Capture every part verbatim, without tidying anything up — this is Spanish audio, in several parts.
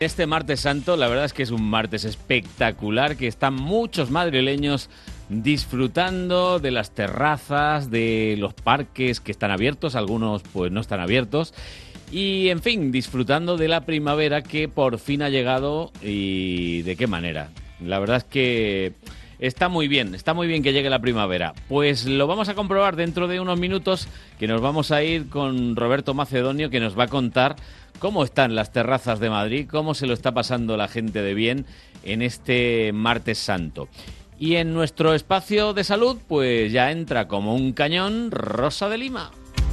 Este martes santo, la verdad es que es un martes espectacular, que están muchos madrileños disfrutando de las terrazas, de los parques que están abiertos, algunos pues no están abiertos, y en fin, disfrutando de la primavera que por fin ha llegado y de qué manera. La verdad es que está muy bien, está muy bien que llegue la primavera. Pues lo vamos a comprobar dentro de unos minutos, que nos vamos a ir con Roberto Macedonio, que nos va a contar cómo están las terrazas de Madrid, cómo se lo está pasando la gente de bien en este martes santo. Y en nuestro espacio de salud, pues ya entra como un cañón Rosa de Lima.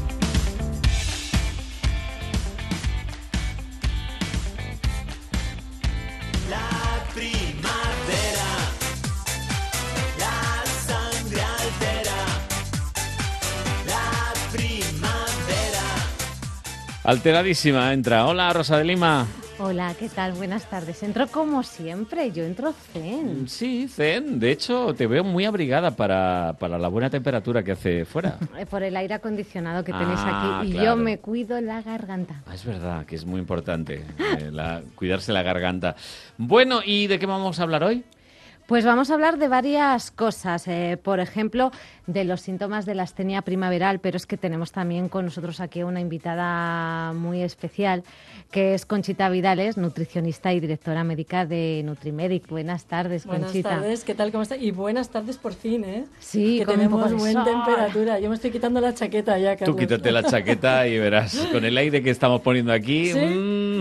Alteradísima entra. Hola, Rosa de Lima. Hola, ¿qué tal? Buenas tardes. Entro como siempre, yo entro zen. Sí, zen. De hecho, te veo muy abrigada para, para la buena temperatura que hace fuera. Por el aire acondicionado que tenéis ah, aquí. Y claro. yo me cuido la garganta. Ah, es verdad, que es muy importante eh, la, cuidarse la garganta. Bueno, ¿y de qué vamos a hablar hoy? Pues vamos a hablar de varias cosas, eh, por ejemplo, de los síntomas de la astenia primaveral, pero es que tenemos también con nosotros aquí una invitada muy especial, que es Conchita Vidales, nutricionista y directora médica de Nutrimedic. Buenas tardes, buenas Conchita. Buenas tardes, ¿qué tal? ¿Cómo estás? Y buenas tardes por fin, ¿eh? Sí, que con tenemos un poco de buena sol. temperatura. Yo me estoy quitando la chaqueta ya, Carlos. Tú quítate la chaqueta y verás, con el aire que estamos poniendo aquí... ¿Sí?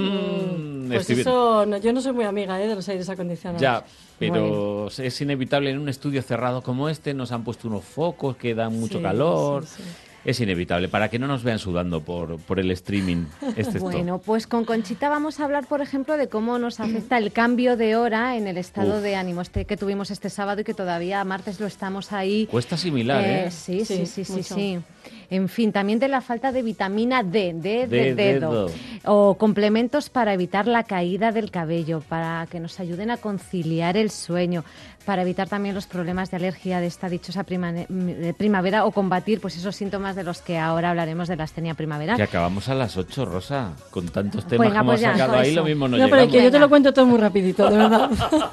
Mmm, pues eso, no, yo no soy muy amiga ¿eh? de los aires acondicionados. Ya, pero bueno. es inevitable en un estudio cerrado como este, nos han puesto unos focos que dan mucho sí, calor... Sí, sí. Es inevitable, para que no nos vean sudando por, por el streaming. Este bueno, pues con Conchita vamos a hablar, por ejemplo, de cómo nos afecta el cambio de hora en el estado Uf. de ánimo este que tuvimos este sábado y que todavía martes lo estamos ahí. Cuesta asimilar, ¿eh? eh sí, sí, sí, sí, mucho. sí. En fin, también de la falta de vitamina D, D de, de dedo, dedo, o complementos para evitar la caída del cabello, para que nos ayuden a conciliar el sueño, para evitar también los problemas de alergia de esta dichosa prima, de primavera o combatir pues esos síntomas de los que ahora hablaremos de la astenia primaveral. Que acabamos a las ocho, Rosa, con tantos temas Venga, que pues hemos ya, sacado ahí, eso. lo mismo no, No, llegamos. pero que yo te lo cuento todo muy rapidito, de verdad.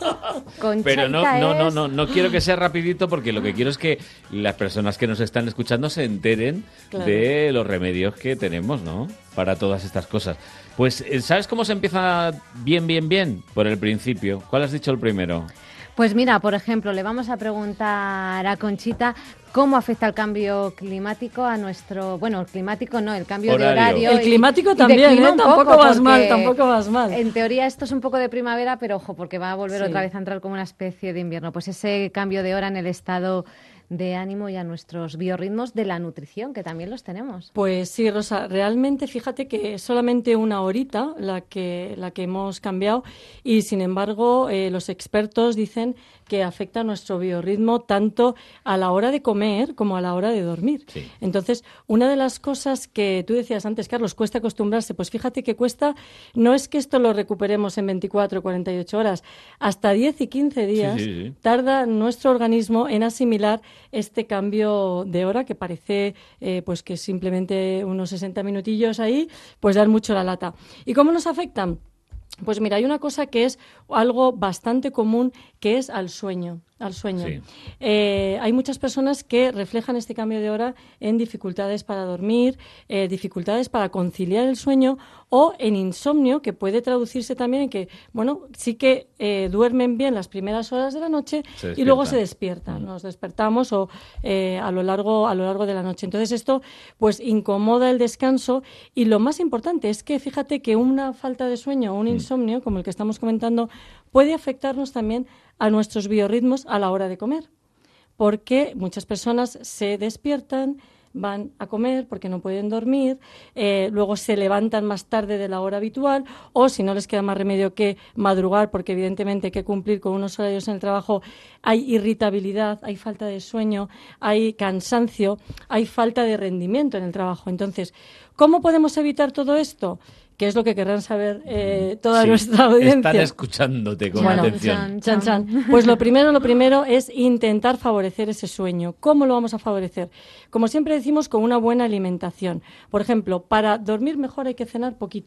Pero no, Conchita no, no, es- no, no quiero que sea rapidito porque lo que quiero es que las personas que nos están escuchando se enteren Claro. de los remedios que tenemos, ¿no? Para todas estas cosas. Pues, ¿sabes cómo se empieza bien, bien, bien? Por el principio. ¿Cuál has dicho el primero? Pues mira, por ejemplo, le vamos a preguntar a Conchita cómo afecta el cambio climático a nuestro... Bueno, el climático no, el cambio Horario. de horario. El y- climático y de también, clima ¿eh? un Tampoco poco, vas mal, porque tampoco vas mal. En teoría esto es un poco de primavera, pero ojo, porque va a volver Sí. otra vez a entrar como una especie de invierno. Pues ese cambio de hora en el estado de ánimo y a nuestros biorritmos de la nutrición, que también los tenemos. Pues sí, Rosa, realmente fíjate que es solamente una horita la que, la que hemos cambiado y, sin embargo, eh, los expertos dicen que afecta a nuestro biorritmo tanto a la hora de comer como a la hora de dormir. Sí. Entonces, una de las cosas que tú decías antes, Carlos, cuesta acostumbrarse, pues fíjate que cuesta, no es que esto lo recuperemos en veinticuatro o cuarenta y ocho horas, hasta diez y quince días Sí, sí, sí. tarda nuestro organismo en asimilar este cambio de hora que parece eh, pues que simplemente unos sesenta minutillos ahí, pues dan mucho la lata. ¿Y cómo nos afectan? Pues mira, hay una cosa que es algo bastante común, que es al sueño. Al sueño. Sí. Eh, hay muchas personas que reflejan este cambio de hora en dificultades para dormir, eh, dificultades para conciliar el sueño o en insomnio, que puede traducirse también en que, bueno, sí que eh, duermen bien las primeras horas de la noche Se y luego despiertan. se despiertan. Nos despertamos o eh, a lo largo a lo largo de la noche. Entonces esto pues incomoda el descanso y lo más importante es que fíjate que una falta de sueño o un insomnio, como el que estamos comentando, puede afectarnos también a nuestros biorritmos a la hora de comer, porque muchas personas se despiertan, van a comer porque no pueden dormir, eh, luego se levantan más tarde de la hora habitual o si no les queda más remedio que madrugar porque evidentemente hay que cumplir con unos horarios en el trabajo, hay irritabilidad, hay falta de sueño, hay cansancio, hay falta de rendimiento en el trabajo. Entonces, ¿cómo podemos evitar todo esto? Que es lo que querrán saber eh, toda Sí, nuestra audiencia. Están escuchándote con Bueno, atención. Chan, chan. Pues lo primero, lo primero es intentar favorecer ese sueño. ¿Cómo lo vamos a favorecer? Como siempre decimos, con una buena alimentación. Por ejemplo, para dormir mejor hay que cenar poquito.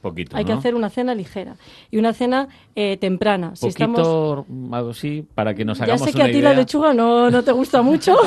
Poquito, Hay ¿no? que hacer una cena ligera y una cena eh, temprana. Si Poquito, estamos... algo así, para que nos Ya hagamos sé que una a ti idea. la lechuga no, no te gusta mucho,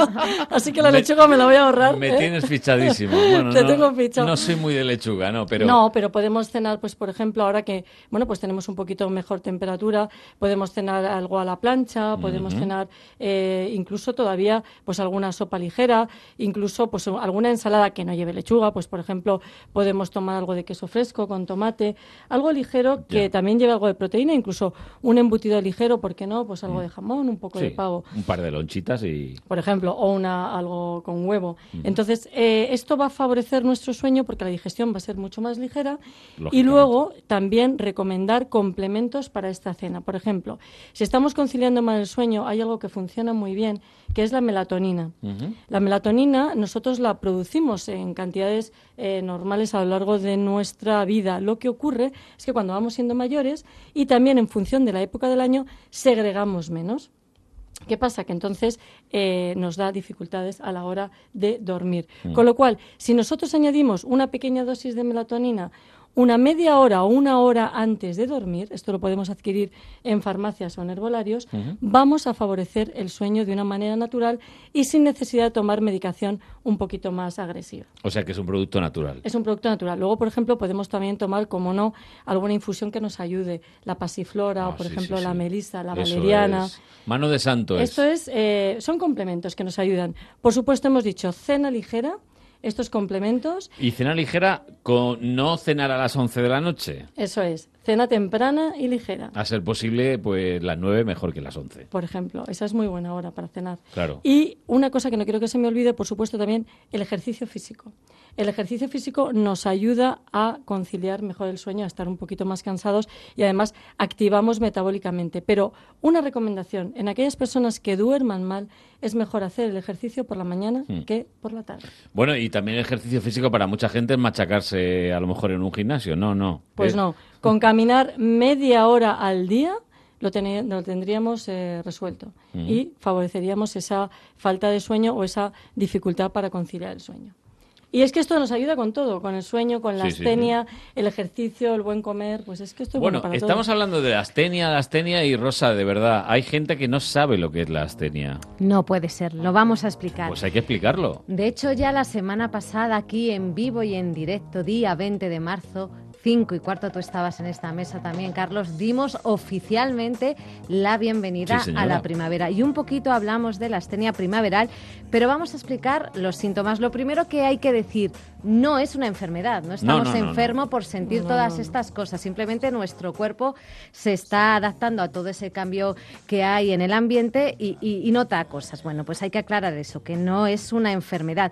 así que la Me- lechuga me la voy a ahorrar. Me ¿eh? tienes fichadísimo. Bueno, Te no, tengo fichado. no soy muy de lechuga, ¿no? Pero No, pero podemos cenar, pues por ejemplo, ahora que, bueno, pues tenemos un poquito mejor temperatura, podemos cenar algo a la plancha, podemos Ujú. cenar eh, incluso todavía, pues alguna sopa ligera, incluso pues alguna ensalada que no lleve lechuga, pues por ejemplo, podemos tomar algo de queso fresco con tomate, algo ligero que Ya. también lleve algo de proteína, incluso un embutido ligero, ¿por qué no? Pues algo de jamón, un poco sí, de pavo, un par de lonchitas y... por ejemplo, o una algo con huevo. Entonces, eh, esto va a favorecer nuestro sueño porque la digestión va a ser mucho más ligera. Y Lógicamente. luego también recomendar complementos para esta cena. Por ejemplo, si estamos conciliando mal el sueño, hay algo que funciona muy bien, que es la melatonina. Ujú. La melatonina nosotros la producimos en cantidades eh, normales a lo largo de nuestra vida. Lo que ocurre es que cuando vamos siendo mayores y también en función de la época del año, segregamos menos. ¿Qué pasa? Que entonces eh, nos da dificultades a la hora de dormir. Mm. Con lo cual, si nosotros añadimos una pequeña dosis de melatonina una media hora o una hora antes de dormir, esto lo podemos adquirir en farmacias o en herbolarios, Ujú. vamos a favorecer el sueño de una manera natural y sin necesidad de tomar medicación un poquito más agresiva. O sea que es un producto natural. Es un producto natural. Luego, por ejemplo, podemos también tomar, como no, alguna infusión que nos ayude, la pasiflora Ah, o, por sí, ejemplo, sí, la sí. melisa, la Eso valeriana. es. Mano de santo es. Esto es, eh, son complementos que nos ayudan. Por supuesto, hemos dicho cena ligera, estos complementos, Y cena ligera con no cenar a las once de la noche. eso es, cena temprana y ligera. A ser posible, pues las nueve mejor que las once. Por ejemplo, esa es muy buena hora para cenar. Claro. Y una cosa que no quiero que se me olvide, por supuesto, también el ejercicio físico. El ejercicio físico nos ayuda a conciliar mejor el sueño, a estar un poquito más cansados y además activamos metabólicamente. Pero una recomendación, en aquellas personas que duerman mal, es mejor hacer el ejercicio por la mañana Hmm. que por la tarde. Bueno, y también el ejercicio físico para mucha gente es machacarse a lo mejor en un gimnasio. No, no. Pues Es- no, con caminar media hora al día lo, teni- lo tendríamos eh, resuelto Ujú. y favoreceríamos esa falta de sueño o esa dificultad para conciliar el sueño. Y es que esto nos ayuda con todo, con el sueño, con la Sí, sí, astenia, el ejercicio, el buen comer, pues es que esto es bueno, Bueno, para estamos todo. hablando de la astenia, la astenia y Rosa, de verdad. Hay gente que no sabe lo que es la astenia. No puede ser, lo vamos a explicar. Pues hay que explicarlo. De hecho, ya la semana pasada, aquí en vivo y en directo, día veinte de marzo, cinco y cuarto, tú estabas en esta mesa también, Carlos, dimos oficialmente la bienvenida Sí, señora. a la primavera. Y un poquito hablamos de la astenia primaveral, pero vamos a explicar los síntomas. Lo primero que hay que decir, no es una enfermedad, no estamos no, no, no. enfermos por sentir No, todas no, no. estas cosas. Simplemente nuestro cuerpo se está adaptando a todo ese cambio que hay en el ambiente y, y- y nota cosas. Bueno, pues hay que aclarar eso, que no es una enfermedad.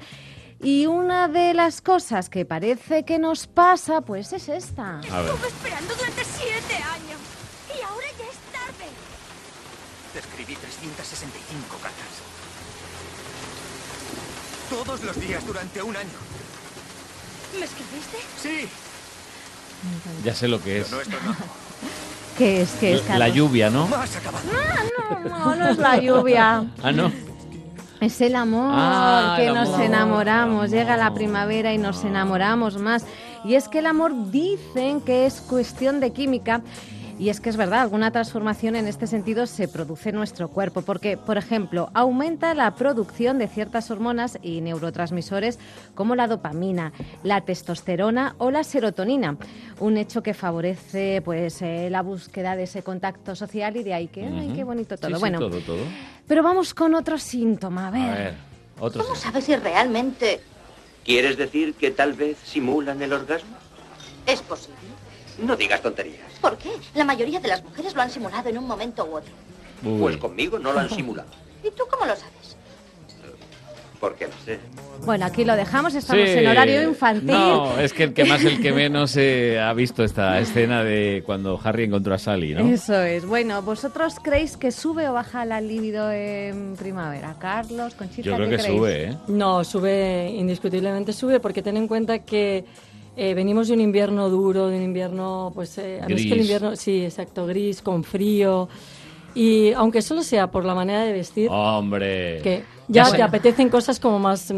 Y una de las cosas que parece que nos pasa, pues es esta. A ver. Estuve esperando durante siete años. Y ahora ya es tarde. Te escribí trescientas sesenta y cinco cartas. Todos los días durante un año. ¿Me escribiste? Sí. Ya sé lo que es. No, esto no. ¿Qué es? ¿Qué es, La Carlos? lluvia, ¿no? Más acabado. No, no es la lluvia. Ah, no. Es el amor, Ah, que el nos amor, enamoramos. el Llega la amor. primavera y nos enamoramos más. Y es que el amor dicen que es cuestión de química. Y es que es verdad, alguna transformación en este sentido se produce en nuestro cuerpo, porque, por ejemplo, aumenta la producción de ciertas hormonas y neurotransmisores como la dopamina, la testosterona o la serotonina, un hecho que favorece pues eh, la búsqueda de ese contacto social y de ahí que, ay, Ujú. qué bonito todo. Sí, sí, bueno, todo, todo. pero vamos con otro síntoma, a ver. A ver, otro ¿Cómo sí. sabes si realmente ¿Quieres decir que tal vez simulan el orgasmo? es posible? No digas tonterías. ¿Por qué? La mayoría de las mujeres lo han simulado en un momento u otro. Uy. Pues conmigo no lo han simulado. ¿Y tú cómo lo sabes? Porque lo sé. Bueno, aquí lo dejamos, estamos Sí. en horario infantil. No, es que el que más, el que menos eh, ha visto esta escena de cuando Harry encontró a Sally, ¿no? Eso es. Bueno, ¿vosotros creéis que sube o baja la libido en primavera? Carlos, Conchita, Yo creo ¿qué que creéis? sube, ¿eh? No, sube, indiscutiblemente sube, porque ten en cuenta que eh, venimos de un invierno duro, de un invierno, pues, eh, a mí es que el Gris. invierno, sí, exacto, gris, con frío, y aunque solo sea por la manera de vestir, Hombre. que ya Ya te sé. apetecen cosas como más, mm,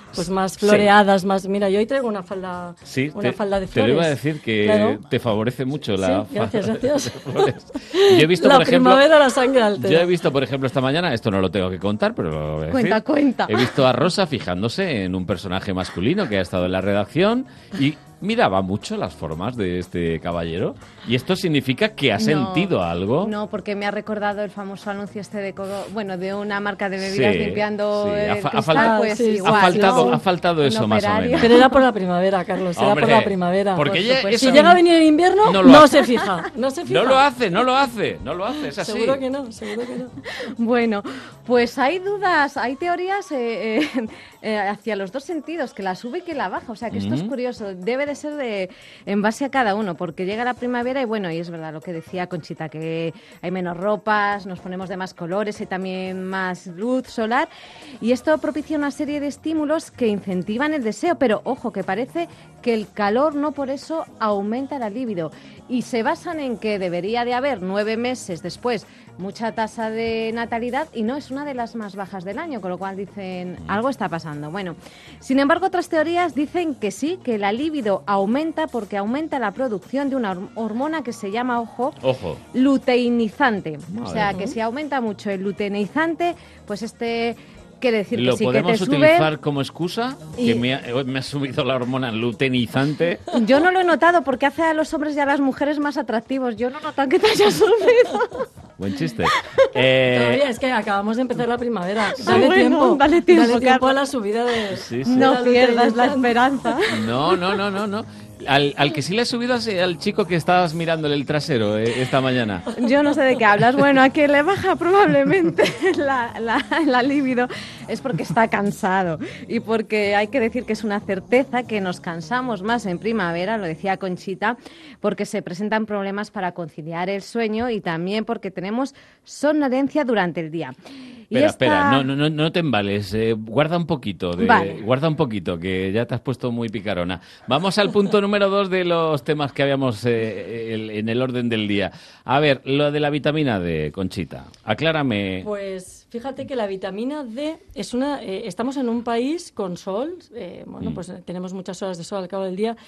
pues más floreadas, sí. más... Mira, yo hoy traigo una falda, sí, una te, falda de flores. Te lo iba a decir que claro. te favorece mucho la sí, gracias, falda gracias. de flores. Yo he visto, la por ejemplo, primavera la sangre altera. Yo he visto, por ejemplo, esta mañana, esto no lo tengo que contar, pero lo voy a decir. Cuenta, cuenta. He visto a Rosa fijándose en un personaje masculino que ha estado en la redacción y miraba mucho las formas de este caballero. ¿Y esto significa que ha sentido no, algo? No, porque me ha recordado el famoso anuncio este de codo, bueno, de una marca de bebidas sí, limpiando sí. el Ha, cristal, ha faltado, pues sí, igual. Ha faltado, ¿no? ha faltado eso Un más o operario. menos. Pero era por la primavera, Carlos, era Hombre, por la primavera. Porque ella, pues, eso, si llega a venir el invierno, no, no se fija, no se fija. No lo hace, no lo hace, no lo hace, es así. Seguro que no, seguro que no. Bueno, pues hay dudas, hay teorías eh, eh, eh, hacia los dos sentidos, que la sube y que la baja. O sea, que esto mm. es curioso. Debe de ser de, en base a cada uno, porque llega la primavera y bueno, y es verdad lo que decía Conchita, que hay menos ropas, nos ponemos de más colores, hay también más luz solar. Y esto propicia una serie de estímulos que incentivan el deseo, pero ojo, que parece que el calor no por eso aumenta la libido. Y se basan en que debería de haber nueve meses después mucha tasa de natalidad y no es una de las más bajas del año, con lo cual dicen algo está pasando. Bueno, sin embargo, otras teorías dicen que sí, que la libido aumenta porque aumenta la producción de una hormona que se llama, ojo, ojo. luteinizante. Madre. O sea, que si aumenta mucho el luteinizante, pues este... Quiere decir ¿Lo que sí, podemos que te utilizar sube como excusa? Y... Que me ha, me ha subido la hormona luteinizante. Yo no lo he notado porque hace a los hombres y a las mujeres más atractivos. Yo no noto que te haya subido. Buen chiste. Eh... Todavía es que acabamos de empezar la primavera. Ah, Dale, bueno, tiempo, dale tiempo, dale tiempo Carlos. a la subida de... Sí, sí. No pierdas la esperanza. No, no, no, no, no. Al, al que sí le has subido es al chico que estabas mirándole el trasero eh, esta mañana. Yo no sé de qué hablas. Bueno, a que le baja probablemente la, la, la libido es porque está cansado y porque hay que decir que es una certeza que nos cansamos más en primavera, lo decía Conchita, porque se presentan problemas para conciliar el sueño y también porque tenemos somnolencia durante el día. Y espera, esta... espera, no, no, no te embales, eh, guarda un poquito, de, vale. guarda un poquito, que ya te has puesto muy picarona. Vamos al punto número dos de los temas que habíamos eh, el, en el orden del día. A ver, lo de la vitamina D, Conchita, aclárame. Pues fíjate que la vitamina D es una... Eh, estamos en un país con sol, eh, bueno, mm. pues tenemos muchas horas de sol al cabo del día,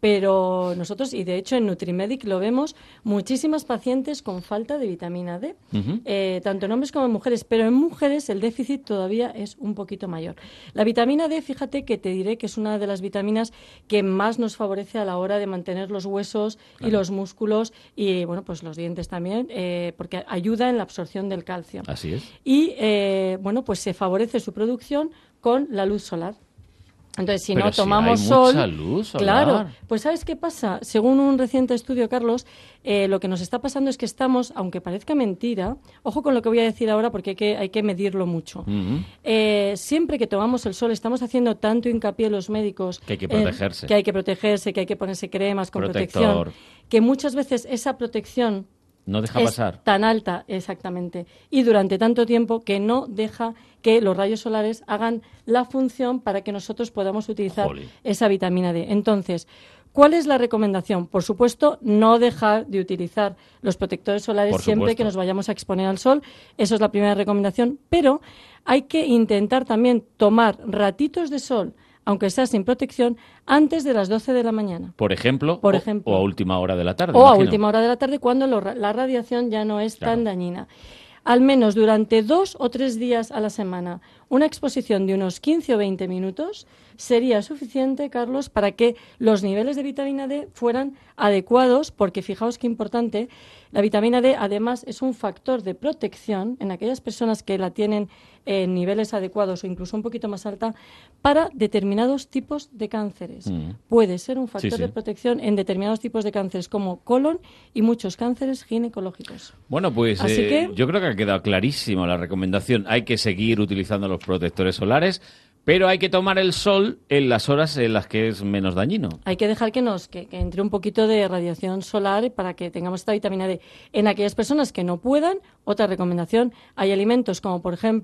pero nosotros, y de hecho en Nutrimedic lo vemos, muchísimas pacientes con falta de vitamina D, uh-huh. eh, tanto en hombres como en mujeres, pero en mujeres el déficit todavía es un poquito mayor. La vitamina D, fíjate que te diré que es una de las vitaminas que más nos favorece a la hora de mantener los huesos claro. y los músculos y, bueno, pues los dientes también, eh, porque ayuda en la absorción del calcio. Así es. Y, eh, bueno, pues se favorece su producción con la luz solar. Entonces, si Pero no si tomamos hay sol, mucha luz solar. Claro, pues ¿sabes qué pasa? Según un reciente estudio, Carlos, eh, lo que nos está pasando es que estamos, aunque parezca mentira, ojo con lo que voy a decir ahora porque hay que, hay que medirlo mucho. Uh-huh. Eh, siempre que tomamos el sol, estamos haciendo tanto hincapié los médicos que hay que protegerse, eh, que hay que protegerse, que hay que ponerse cremas con Protector. protección, que muchas veces esa protección no deja es pasar. Tan alta, exactamente, y durante tanto tiempo que no deja que los rayos solares hagan la función para que nosotros podamos utilizar Jolly. esa vitamina D. Entonces, ¿cuál es la recomendación? Por supuesto, no dejar de utilizar los protectores solares Por siempre supuesto. que nos vayamos a exponer al sol. Eso es la primera recomendación, pero hay que intentar también tomar ratitos de sol, aunque sea sin protección, antes de las doce de la mañana. Por ejemplo, Por o, ejemplo. o a última hora de la tarde. O imagino. a última hora de la tarde, cuando lo, la radiación ya no es claro. tan dañina. Al menos durante dos o tres días a la semana, una exposición de unos quince o veinte minutos sería suficiente, Carlos, para que los niveles de vitamina D fueran adecuados, porque fijaos qué importante, la vitamina D además es un factor de protección en aquellas personas que la tienen en niveles adecuados o incluso un poquito más alta para determinados tipos de cánceres. Mm. Puede ser un factor sí, sí. de protección en determinados tipos de cánceres como colon y muchos cánceres ginecológicos. Bueno, pues Así eh, que, yo creo que ha quedado clarísima la recomendación. Hay que seguir utilizando los protectores solares, pero hay que tomar el sol en las horas en las que es menos dañino. Hay que dejar que nos que, que entre un poquito de radiación solar para que tengamos esta vitamina D. En aquellas personas que no puedan, otra recomendación, hay alimentos como por ejemplo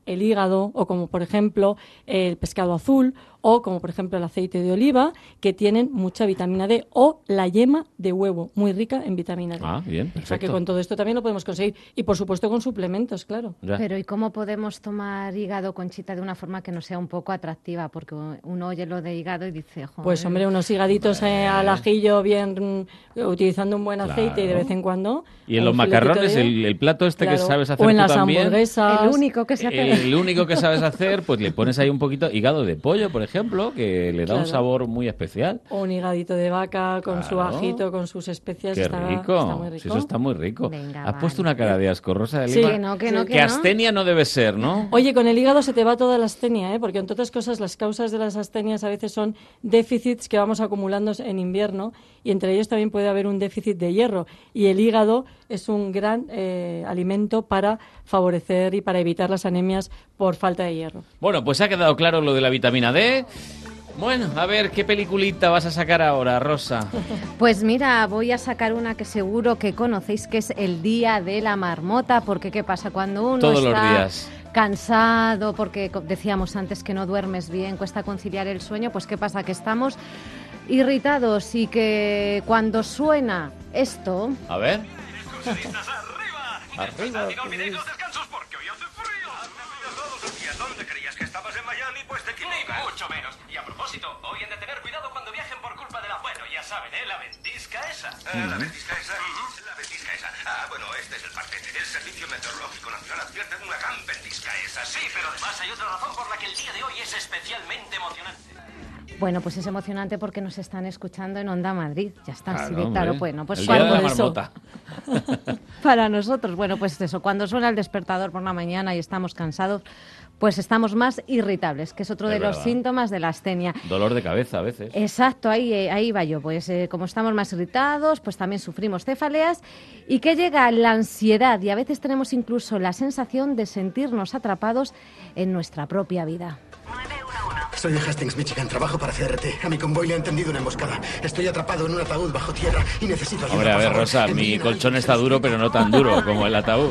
el hígado o como, por ejemplo, el pescado azul o como, por ejemplo, el aceite de oliva, que tienen mucha vitamina D, o la yema de huevo, muy rica en vitamina D. Ah, bien, perfecto. O sea que con todo esto también lo podemos conseguir. Y, por supuesto, con suplementos, claro. Ya. Pero ¿y cómo podemos tomar hígado, Conchita, de una forma que no sea un poco atractiva? Porque uno oye lo de hígado y dice, joder. Pues, hombre, unos higaditos eh, al ajillo bien, mm, utilizando un buen aceite Claro. y de vez en cuando. Y en un los filetito macarrones, de- el, el plato este Claro. que sabes hacer o en tú las también, hamburguesas. El único que se hace. el único que sabes hacer, pues le pones ahí un poquito hígado de pollo, por ejemplo, que le da un Claro. sabor muy especial. O un higadito de vaca con su Claro. ajito, con sus especias. Qué está, rico. está muy rico. Sí, eso está muy rico. Venga, Has puesto vale. una cara de asco, Rosa de Sí. Lima. Que no, que no, que Que no. astenia no debe ser, ¿no? Oye, con el hígado se te va toda la astenia, ¿eh? Porque entre otras cosas las causas de las astenias a veces son déficits que vamos acumulando en invierno y entre ellos también puede haber un déficit de hierro. Y el hígado es un gran eh, alimento para favorecer y para evitar las anemias por falta de hierro. Bueno, pues ha quedado claro lo de la vitamina D. Bueno, a ver, ¿qué peliculita vas a sacar ahora, Rosa? Pues mira, voy a sacar una que seguro que conocéis, que es el Día de la Marmota, porque ¿qué pasa? Cuando uno Todos los está días. cansado, porque co- decíamos antes que no duermes bien, cuesta conciliar el sueño, pues ¿qué pasa? Que estamos irritados y que cuando suena esto... A ver. Arriba. Olvidéis los descansos porque hoy hace frío. ¿Y a dónde creías que estabas en Miami? Pues de Kiniva. Mucho menos. Y a propósito, hoy han de tener cuidado cuando viajen por culpa de la... Bueno, ya saben, ¿eh? La ventisca esa. ¿La ventisca esa? La ventisca esa. Ah, bueno, este es el parte. El Servicio Meteorológico Nacional advierte de una gran ventisca esa. Sí, pero además hay otra razón por la que el día de hoy es especialmente emocionante. Bueno, pues es emocionante porque nos están escuchando en Onda Madrid. Ya está, así de hombre. claro. Bueno, pues El día de cuando la eso- marmota. Para nosotros, bueno, pues eso, cuando suena el despertador por la mañana y estamos cansados, pues estamos más irritables, que es otro Es de los verdad. síntomas de la astenia. Dolor de cabeza a veces. Exacto, ahí, eh, ahí va yo. Pues eh, como estamos más irritados, pues también sufrimos cefaleas y que llega la ansiedad y a veces tenemos incluso la sensación de sentirnos atrapados en nuestra propia vida. Soy de Hastings, Michigan. Trabajo para C R T. A mi convoy le ha entendido una emboscada. Estoy atrapado en un ataúd bajo tierra y necesito ayuda. Hombre, a por ver, favor. Rosa, mi Envíen a colchón alguien. está duro, pero no tan duro como el ataúd.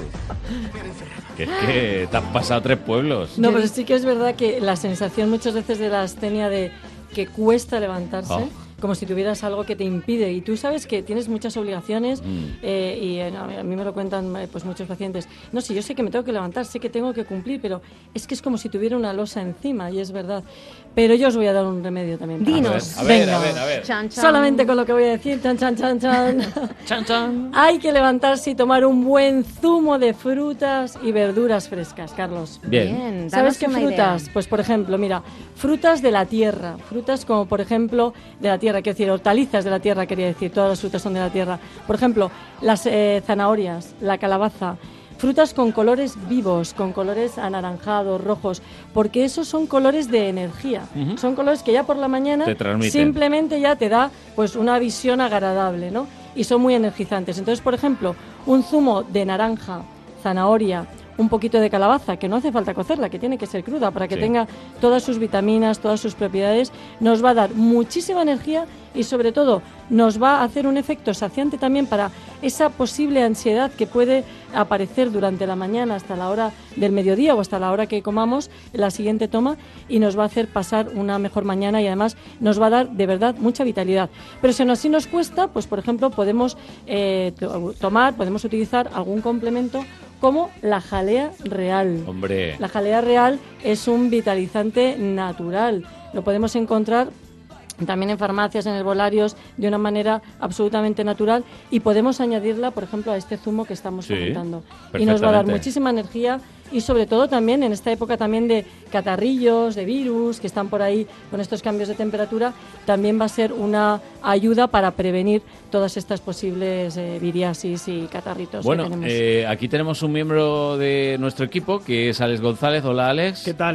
Que es que te has pasado tres pueblos. No, pero sí que es verdad que la sensación muchas veces de la astenia de que cuesta levantarse, Oh. como si tuvieras algo que te impide. Y tú sabes que tienes muchas obligaciones Mm. eh, y eh, no, a mí me lo cuentan eh, pues muchos pacientes. No, sí, yo sé que me tengo que levantar, sé que tengo que cumplir, pero es que es como si tuviera una losa encima y es verdad. Pero yo os voy a dar un remedio también. Dinos. A ver, Venga. a ver, a ver. Chan, chan. Solamente con lo que voy a decir, chan, chan, chan, chan. Chan, chan. Hay que levantarse y tomar un buen zumo de frutas y verduras frescas, Carlos. Bien. Bien, ¿Sabes danos qué una frutas? idea. Pues por ejemplo, mira, frutas de la tierra, frutas como por ejemplo de la tierra, quiero decir, hortalizas de la tierra, quería decir, todas las frutas son de la tierra. Por ejemplo, las eh, zanahorias, la calabaza, frutas con colores vivos, con colores anaranjados, rojos, porque esos son colores de energía, Ujú. son colores que ya por la mañana Te transmiten. simplemente ya te da pues una visión agradable, ¿no? Y son muy energizantes. Entonces, por ejemplo, un zumo de naranja, zanahoria, un poquito de calabaza, que no hace falta cocerla, que tiene que ser cruda para que Sí. tenga todas sus vitaminas, todas sus propiedades, nos va a dar muchísima energía y sobre todo nos va a hacer un efecto saciante también para esa posible ansiedad que puede aparecer durante la mañana hasta la hora del mediodía o hasta la hora que comamos la siguiente toma y nos va a hacer pasar una mejor mañana y además nos va a dar de verdad mucha vitalidad. Pero si aún así nos cuesta, pues por ejemplo podemos eh, to- tomar, podemos utilizar algún complemento como la jalea real. Hombre. La jalea real es un vitalizante natural. Lo podemos encontrar también en farmacias, en herbolarios, de una manera absolutamente natural y podemos añadirla, por ejemplo, a este zumo que estamos Sí, comentando. Y nos va a dar perfectamente. muchísima energía y sobre todo también en esta época también de catarrillos, de virus, que están por ahí con estos cambios de temperatura, también va a ser una ayuda para prevenir todas estas posibles eh, viriasis y catarritos Bueno, que tenemos. eh, aquí tenemos un miembro de nuestro equipo que es Alex González. Hola, Alex. ¿Qué tal?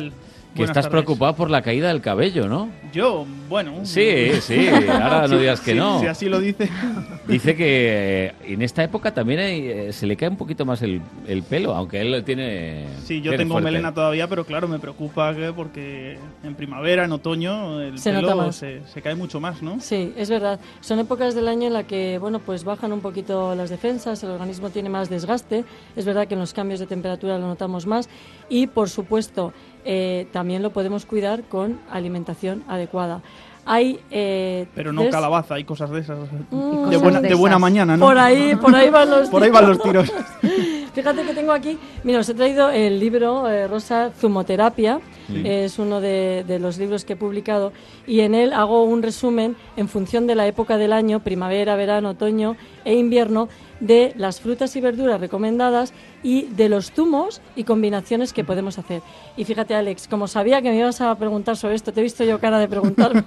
que estás tardes. preocupado por la caída del cabello, ¿no? Yo, bueno... Sí, sí, ahora no digas que sí, no. Si así lo dice. Dice que eh, en esta época también hay, eh, se le cae un poquito más el, el pelo, aunque él lo tiene. Sí, yo tiene tengo fuerte. melena todavía, pero claro, me preocupa que porque en primavera, en otoño, el Se nota pelo más. se, se cae mucho más, ¿no? Sí, es verdad. Son épocas del año en la que, bueno, pues bajan un poquito las defensas, el organismo tiene más desgaste. Es verdad que en los cambios de temperatura lo notamos más y, por supuesto, eh, también lo podemos cuidar con alimentación adecuada. Hay eh, Pero no tres- calabaza, hay cosas de esas. Mm. de, Cosas buena, de de buena esas. mañana, ¿no? Por ahí, por ahí van los Por ahí van los tiros. Fíjate que tengo aquí, mira, os he traído el libro, eh, Rosa, Zumoterapia, Sí. es uno de, de los libros que he publicado, y en él hago un resumen en función de la época del año, primavera, verano, otoño e invierno, de las frutas y verduras recomendadas y de los zumos y combinaciones que podemos hacer. Y fíjate, Alex, como sabía que me ibas a preguntar sobre esto, te he visto yo cara de preguntarme.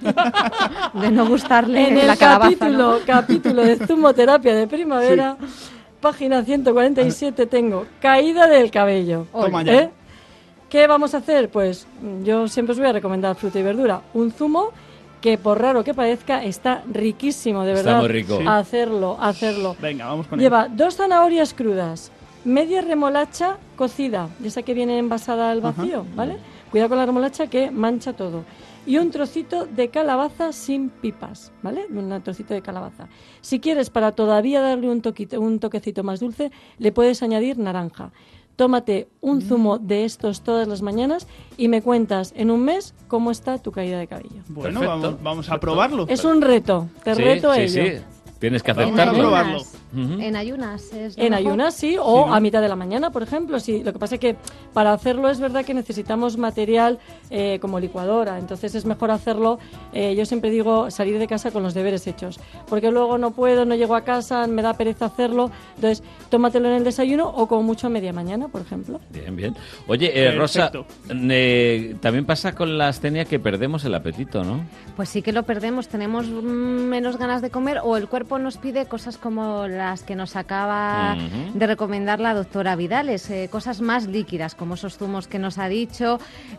De no gustarle En el la calabaza, capítulo, ¿no? capítulo de zumoterapia de primavera, página ciento cuarenta y siete, tengo caída del cabello. Toma ya. ¿Eh? ¿Qué vamos a hacer? Pues mm, yo siempre os voy a recomendar fruta y verdura. Un zumo que, por raro que parezca, está riquísimo, de Está verdad. muy rico. Sí. Hacerlo, hacerlo. Venga, vamos con Lleva dos zanahorias crudas, media remolacha cocida, de esa que viene envasada al vacío, ¿vale? Cuidado con la remolacha que mancha todo. Y un trocito de calabaza sin pipas, ¿vale? Un trocito de calabaza. Si quieres, para todavía darle un, toquito, un toquecito más dulce, le puedes añadir naranja. Tómate un zumo de estos todas las mañanas y me cuentas en un mes cómo está tu caída de cabello. Bueno, Perfecto. vamos, vamos a probarlo. Es un reto, te Sí, reto a sí, ello. sí. Tienes que Vamos a aceptarlo. probarlo. Ujú. En ayunas. Es lo En mejor. ayunas sí, o Sí, ¿no? a mitad de la mañana, por ejemplo. Sí, lo que pasa es que para hacerlo es verdad que necesitamos material eh, como licuadora, entonces es mejor hacerlo, eh, yo siempre digo, salir de casa con los deberes hechos, porque luego no puedo, no llego a casa, me da pereza hacerlo, entonces tómatelo en el desayuno o como mucho a media mañana, por ejemplo. Bien, bien. Oye, eh, Rosa, Perfecto. eh, también pasa con la astenia que perdemos el apetito, ¿no? Pues sí que lo perdemos, tenemos mm, menos ganas de comer o el cuerpo nos pide cosas como las que nos acaba Ujú. de recomendar la doctora Vidales, eh, cosas más líquidas como esos zumos que nos ha dicho,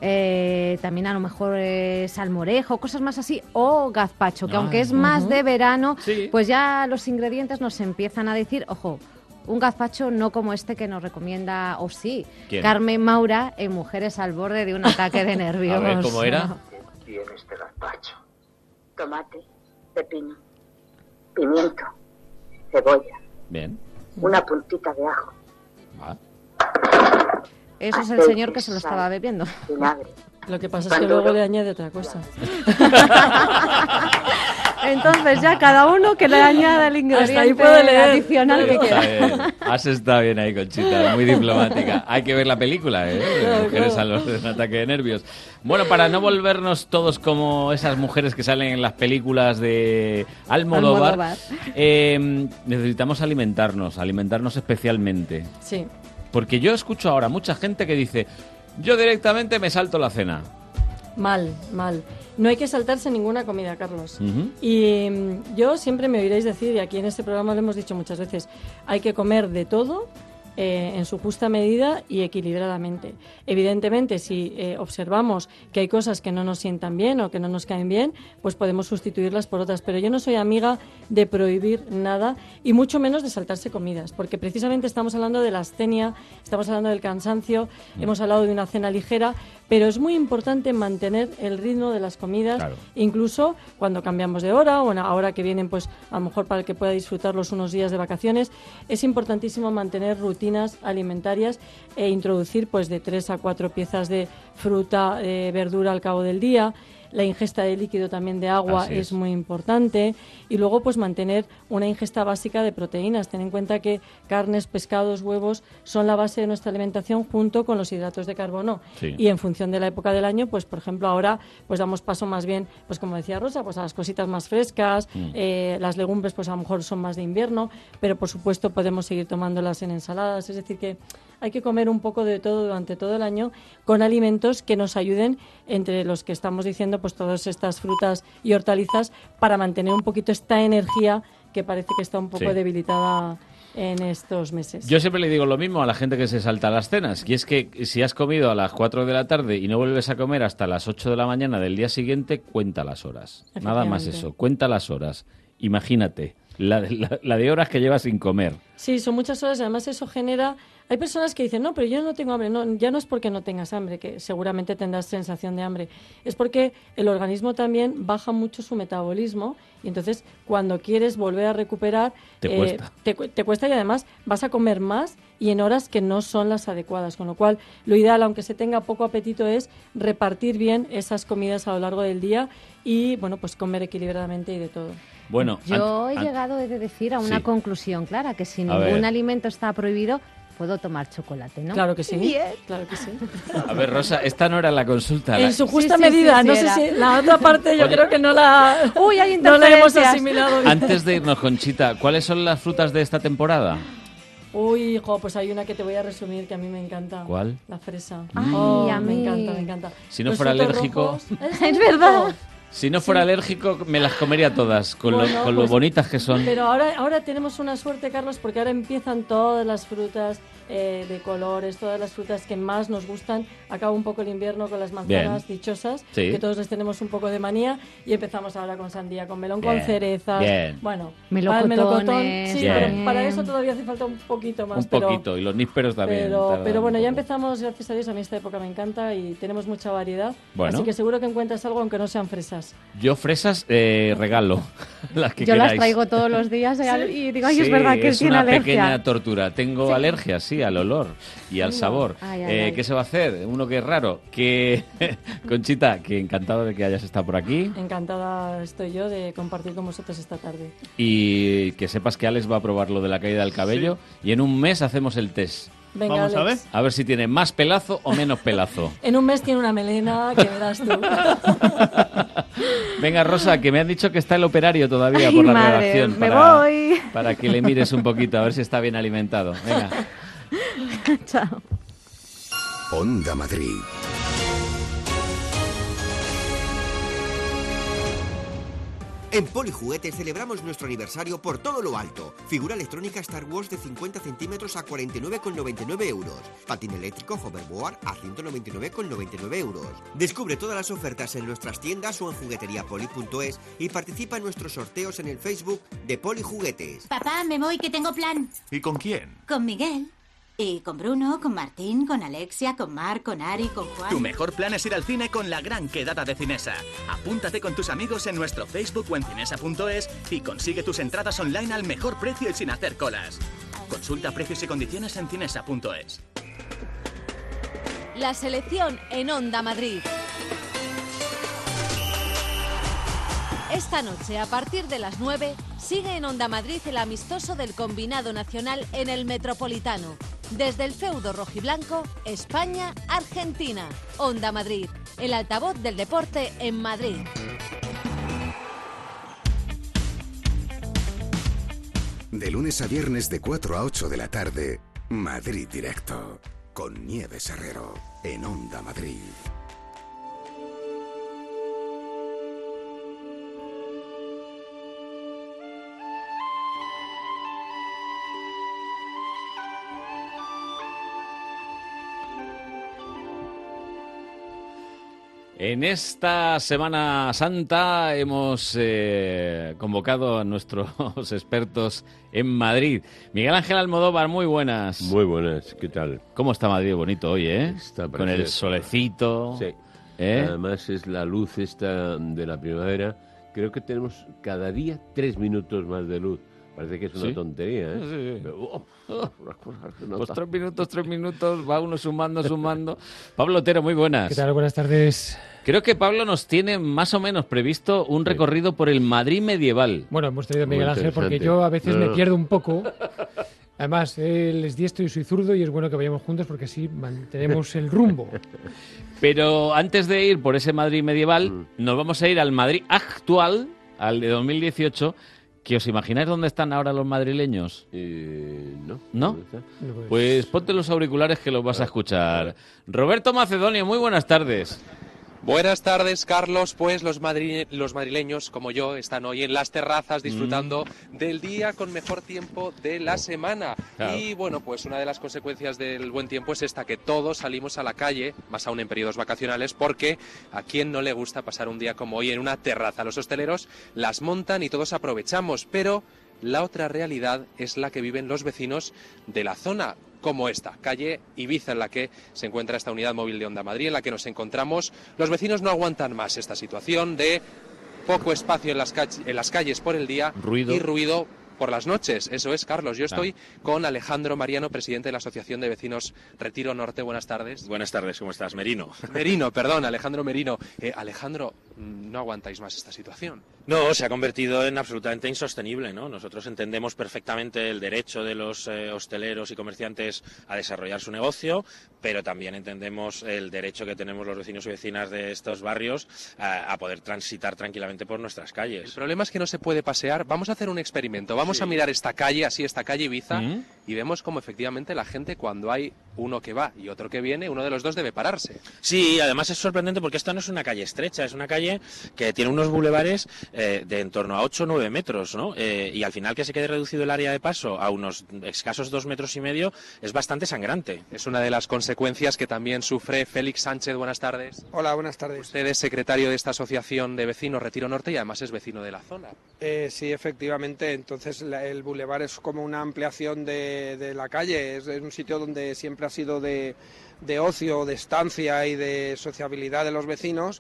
eh, también a lo mejor eh, salmorejo, cosas más así, o gazpacho, que Ah, aunque es más de verano, Sí. pues ya los ingredientes nos empiezan a decir, ojo, un gazpacho no como este que nos recomienda, o sí, ¿Quién? Carmen Maura en Mujeres al borde de un ataque de nervios. A ver, ¿cómo era? Tiene este gazpacho. Tomate, pepino, pimiento, cebolla, Bien. una puntita de ajo, Ah. Eso es el aceite, señor que se lo sal, estaba bebiendo. vinagre. Lo que pasa es que Cuando luego lo- le añade otra cosa. Entonces ya cada uno que le añada el Hasta ahí ingrediente puedo leer. adicional que Está quiera. bien. Has estado bien ahí, Conchita, muy diplomática. Hay que ver la película, ¿eh? Claro, Mujeres claro. a los de un ataque de nervios. Bueno, para no volvernos todos como esas mujeres que salen en las películas de Almodóvar, Almodóvar. eh, necesitamos alimentarnos, alimentarnos especialmente. Sí. Porque yo escucho ahora mucha gente que dice, yo directamente me salto la cena. Mal, mal. No hay que saltarse ninguna comida, Carlos. Ujú. Y mm, yo siempre me oiréis decir, y aquí en este programa lo hemos dicho muchas veces, hay que comer de todo eh, en su justa medida y equilibradamente. Evidentemente, si eh, observamos que hay cosas que no nos sientan bien o que no nos caen bien, pues podemos sustituirlas por otras. Pero yo no soy amiga de prohibir nada y mucho menos de saltarse comidas, porque precisamente estamos hablando de la astenia, estamos hablando del cansancio, hemos hablado de una cena ligera, pero es muy importante mantener el ritmo de las comidas, Claro. incluso cuando cambiamos de hora o ahora que vienen, pues a lo mejor para el que pueda disfrutarlos unos días de vacaciones, es importantísimo mantener rutinas alimentarias e introducir pues de tres a cuatro piezas de fruta, eh, verdura al cabo del día. La ingesta de líquido también de agua Así es. es. muy importante y luego pues mantener una ingesta básica de proteínas. Ten en cuenta que carnes, pescados, huevos son la base de nuestra alimentación junto con los hidratos de carbono. Sí. Y en función de la época del año, pues por ejemplo ahora pues damos paso más bien, pues como decía Rosa, pues a las cositas más frescas, Mm. eh, las legumbres pues a lo mejor son más de invierno, pero por supuesto podemos seguir tomándolas en ensaladas. Es decir que hay que comer un poco de todo durante todo el año con alimentos que nos ayuden, entre los que estamos diciendo, pues todas estas frutas y hortalizas, para mantener un poquito esta energía que parece que está un poco Sí. debilitada en estos meses. Yo siempre le digo lo mismo a la gente que se salta las cenas, y es que si has comido a las cuatro de la tarde y no vuelves a comer hasta las ocho de la mañana del día siguiente, cuenta las horas. Nada más eso, cuenta las horas. Imagínate, la de, la, la de horas que llevas sin comer. Sí, son muchas horas y además eso genera... Hay personas que dicen, no, pero yo no tengo hambre. No, ya no es porque no tengas hambre, que seguramente tendrás sensación de hambre. Es porque el organismo también baja mucho su metabolismo y entonces cuando quieres volver a recuperar... Te eh, cuesta. Te, te cuesta y además vas a comer más y en horas que no son las adecuadas. Con lo cual, lo ideal, aunque se tenga poco apetito, es repartir bien esas comidas a lo largo del día y, bueno, pues comer equilibradamente y de todo. Bueno, yo an- he llegado, he de decir, a una sí. conclusión clara, que si A ningún ver. alimento está prohibido, puedo tomar chocolate, ¿no? Claro que sí. Bien. Claro que sí. A ver, Rosa, esta no era la consulta. En la- su justa Sí, sí, medida. sí, sí, no era. sé si la otra parte yo Oye. creo que no la, Uy, hay no la hemos interferencias. asimilado bien. Antes de irnos, Conchita, ¿cuáles son las frutas de esta temporada? Uy, hijo, pues hay una que te voy a resumir que a mí me encanta. ¿Cuál? La fresa. Ay, Oh, a me mí. encanta, me encanta. Si no Los fuera frutos alérgico- rojos- Es verdad. Si no fuera alérgico, me las comería todas, con, Bueno, lo, con lo pues, bonitas que son. Pero ahora, ahora tenemos una suerte, Carlos, porque ahora empiezan todas las frutas eh, de colores, todas las frutas que más nos gustan. Acaba un poco el invierno con las manzanas Bien. dichosas, Sí. que todos les tenemos un poco de manía, y empezamos ahora con sandía, con melón, Bien, con cerezas. bien. Bueno, Melocotones, para el melocotón, sí, Bien. pero para eso todavía hace falta un poquito más. Un pero, poquito, y los nísperos también. Pero, tardan pero bueno, un ya poco. empezamos, gracias a Dios, a mí esta época me encanta y tenemos mucha variedad. Bueno. Así que seguro que encuentras algo aunque no sean fresas. Yo fresas eh, regalo, las que Yo queráis. las traigo todos los días eh, y digo, ay, Sí, es verdad que es tiene una alergia. pequeña tortura. Tengo alergia, sí, al olor y al sabor. Ay, ay, Eh, ay. ¿Qué se va a hacer? Uno que es raro. Que Conchita, que encantado de que hayas estado por aquí Encantada estoy yo de compartir con vosotros esta tarde. y que sepas que Alex va a probar lo de la caída del cabello y en un mes hacemos el test. Venga, Vamos a Alex. ver. A ver si tiene más pelazo o menos pelazo. En un mes tiene una melena que verás tú. Venga, Rosa, que me han dicho que está el operario todavía Ay, por la madre, redacción. me para, voy. para que le mires un poquito, a ver si está bien alimentado. Venga. Chao. Onda Madrid. En Polijuguetes celebramos nuestro aniversario por todo lo alto. Figura electrónica Star Wars de cincuenta centímetros a cuarenta y nueve con noventa y nueve euros. Patín eléctrico Hoverboard a ciento noventa y nueve con noventa y nueve euros. Descubre todas las ofertas en nuestras tiendas o en jugueteriapoli punto es y participa en nuestros sorteos en el Facebook de Polijuguetes. Papá, me voy, que tengo plan. ¿Y con quién? Con Miguel. Y con Bruno, con Martín, con Alexia, con Mar, con Ari, con Juan. Tu mejor plan es ir al cine con la gran quedada de Cinesa. Apúntate con tus amigos en nuestro Facebook o en cinesa punto es y consigue tus entradas online al mejor precio y sin hacer colas. Consulta precios y condiciones en cinesa punto es. La selección en Onda Madrid. Esta noche, a partir de las nueve, sigue en Onda Madrid el amistoso del Combinado Nacional en el Metropolitano. Desde el feudo rojiblanco, España-Argentina. Onda Madrid, el altavoz del deporte en Madrid. De lunes a viernes de cuatro a ocho de la tarde, Madrid Directo. Con Nieves Herrero, en Onda Madrid. En esta Semana Santa hemos eh, convocado a nuestros expertos en Madrid. Miguel Ángel Almodóvar, muy buenas. Muy buenas, ¿qué tal? ¿Cómo está Madrid? Bonito hoy, ¿eh? Está Con el precioso. solecito. Sí. ¿eh? Además es la luz esta de la primavera. Creo que tenemos cada día tres minutos más de luz. Parece que es una ¿Sí? tontería, ¿eh? Sí, sí. Pero, oh, oh, una cosa que no Pues está- tres minutos, tres minutos, va uno sumando, sumando. Pablo Otero, muy buenas. ¿Qué tal? Buenas tardes. Creo que Pablo nos tiene más o menos previsto un recorrido por el Madrid medieval. Bueno, hemos traído a Miguel Muy Ángel porque interesante. yo a veces No, me no. pierdo un poco. Además, él es diestro y soy zurdo y es bueno que vayamos juntos porque así mantenemos el rumbo. Pero antes de ir por ese Madrid medieval, Mm. nos vamos a ir al Madrid actual, al de dos mil dieciocho. ¿Que os imagináis dónde están ahora los madrileños? Eh, no. ¿No? ¿Dónde está? Pues ponte los auriculares que los vas a escuchar. Roberto Macedonio, muy buenas tardes. Buenas tardes, Carlos. Pues los, madri los madrileños, como yo, están hoy en las terrazas disfrutando mm. del día con mejor tiempo de la semana. Claro. Y bueno, pues una de las consecuencias del buen tiempo es esta, que todos salimos a la calle, más aún en periodos vacacionales, porque a quién no le gusta pasar un día como hoy en una terraza. Los hosteleros las montan y todos aprovechamos, pero la otra realidad es la que viven los vecinos de la zona, como esta, calle Ibiza, en la que se encuentra esta unidad móvil de Onda Madrid, en la que nos encontramos. Los vecinos no aguantan más esta situación de poco espacio en las, en las calles por el día ruido. y ruido por las noches. Eso es, Carlos. Yo estoy ah. con Alejandro Mariano, presidente de la Asociación de Vecinos Retiro Norte. Buenas tardes. Buenas tardes, ¿cómo estás? Merino. Merino, perdón, Alejandro Merino. Eh, Alejandro, ¿no aguantáis más esta situación? No, se ha convertido en absolutamente insostenible, ¿no? Nosotros entendemos perfectamente el derecho de los eh, hosteleros y comerciantes a desarrollar su negocio, pero también entendemos el derecho que tenemos los vecinos y vecinas de estos barrios a, a poder transitar tranquilamente por nuestras calles. El problema es que no se puede pasear. Vamos a hacer un experimento. Vamos sí. a mirar esta calle, así esta calle Ibiza, ¿Mm? y vemos cómo efectivamente la gente, cuando hay uno que va y otro que viene, uno de los dos debe pararse. Sí, además es sorprendente porque esta no es una calle estrecha, es una calle que tiene unos bulevares eh, de en torno a ocho o nueve metros, ¿no? Eh, y al final que se quede reducido el área de paso a unos escasos dos metros y medio es bastante sangrante. Es una de las consecuencias que también sufre Félix Sánchez. Buenas tardes. Hola, buenas tardes. Usted es secretario de esta asociación de vecinos Retiro Norte y además es vecino de la zona. Eh, sí, efectivamente. Entonces la, el bulevar es como una ampliación de, de la calle. Es, es un sitio donde siempre ha sido de, de ocio, de estancia y de sociabilidad de los vecinos.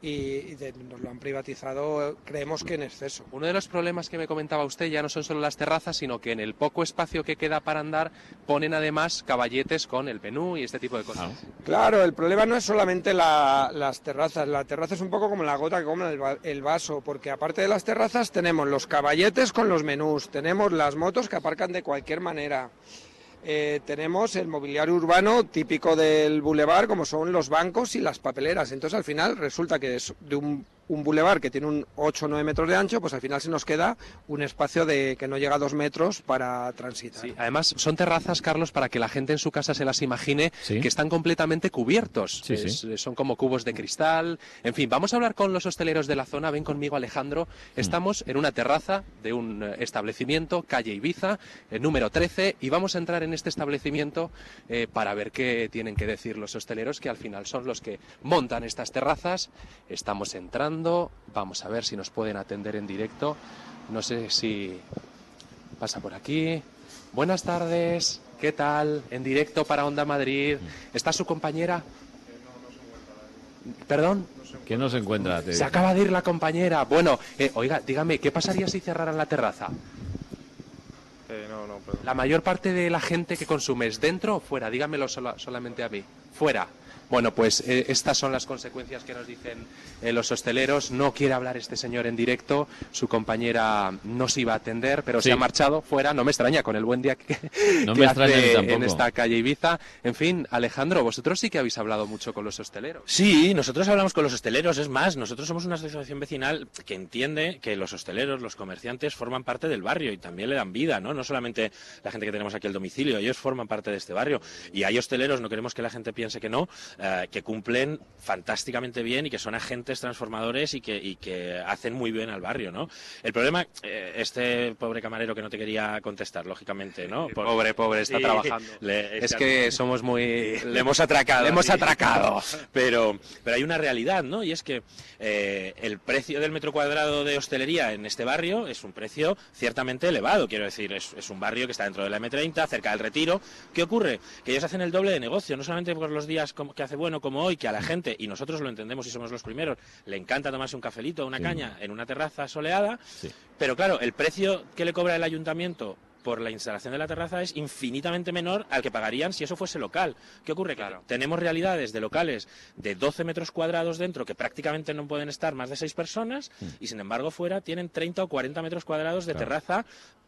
Y de, nos lo han privatizado, creemos que en exceso. Uno de los problemas que me comentaba usted ya no son solo las terrazas, sino que en el poco espacio que queda para andar ponen además caballetes con el menú y este tipo de cosas. Claro, el problema no es solamente la, las terrazas, la terraza es un poco como la gota que come el, el vaso, porque aparte de las terrazas tenemos los caballetes con los menús, tenemos las motos que aparcan de cualquier manera. Eh, tenemos el mobiliario urbano típico del bulevar, como son los bancos y las papeleras. Entonces al final resulta que es de un, un bulevar que tiene un ocho o nueve metros de ancho, pues al final se nos queda un espacio de que no llega a dos metros para transitar. Sí, además son terrazas, Carlos, para que la gente en su casa se las imagine, ¿sí? que están completamente cubiertos. Sí, es, sí. Son como cubos de cristal. En fin, vamos a hablar con los hosteleros de la zona. Ven conmigo, Alejandro. Estamos mm. en una terraza de un establecimiento, calle Ibiza, eh, número trece, y vamos a entrar en este establecimiento eh, para ver qué tienen que decir los hosteleros, que al final son los que montan estas terrazas. Estamos entrando, vamos a ver si nos pueden atender en directo. No sé si pasa por aquí. Buenas tardes, ¿qué tal? En directo para Onda Madrid. ¿Está su compañera? ¿Perdón? Que no se encuentra. Se acaba de ir la compañera. Bueno, eh, oiga, dígame, ¿qué pasaría si cerraran la terraza? Eh, no, no, perdón. La mayor parte de la gente que consume es dentro o fuera. Dígamelo sola, solamente a mí. Fuera. Bueno, pues eh, estas son las consecuencias que nos dicen eh, los hosteleros. No quiere hablar este señor en directo. Su compañera no se iba a atender, pero sí. se ha marchado fuera. No me extraña con el buen día que, no que me hace en esta calle Ibiza. En fin, Alejandro, vosotros sí que habéis hablado mucho con los hosteleros. Sí, nosotros hablamos con los hosteleros. Es más, nosotros somos una asociación vecinal que entiende que los hosteleros, los comerciantes, forman parte del barrio y también le dan vida, ¿no? No solamente la gente que tenemos aquí el domicilio, ellos forman parte de este barrio. Y hay hosteleros, no queremos que la gente piense que no, eh, que cumplen fantásticamente bien y que son agentes transformadores y que, y que hacen muy bien al barrio, ¿no? El problema, eh, este pobre camarero que no te quería contestar, lógicamente, ¿no? Por... Pobre, pobre, está sí. trabajando. Le, es que somos muy... Le hemos atracado. Le hemos atracado. Pero, pero hay una realidad, ¿no? Y es que eh, el precio del metro cuadrado de hostelería en este barrio es un precio ciertamente elevado. Quiero decir, es, es un barrio que está dentro de la eme treinta, cerca del Retiro. ¿Qué ocurre? Que ellos hacen el doble de negocio, no solamente por los días como, que hace bueno como hoy, que a la gente, y nosotros lo entendemos y somos los primeros, le encanta tomarse un cafelito o una sí. caña en una terraza soleada, sí. pero claro, el precio que le cobra el ayuntamiento por la instalación de la terraza es infinitamente menor al que pagarían si eso fuese local. ¿Qué ocurre? Claro. Que tenemos realidades de locales de doce metros cuadrados dentro que prácticamente no pueden estar más de seis personas mm. y sin embargo fuera tienen treinta o cuarenta metros cuadrados de claro. terraza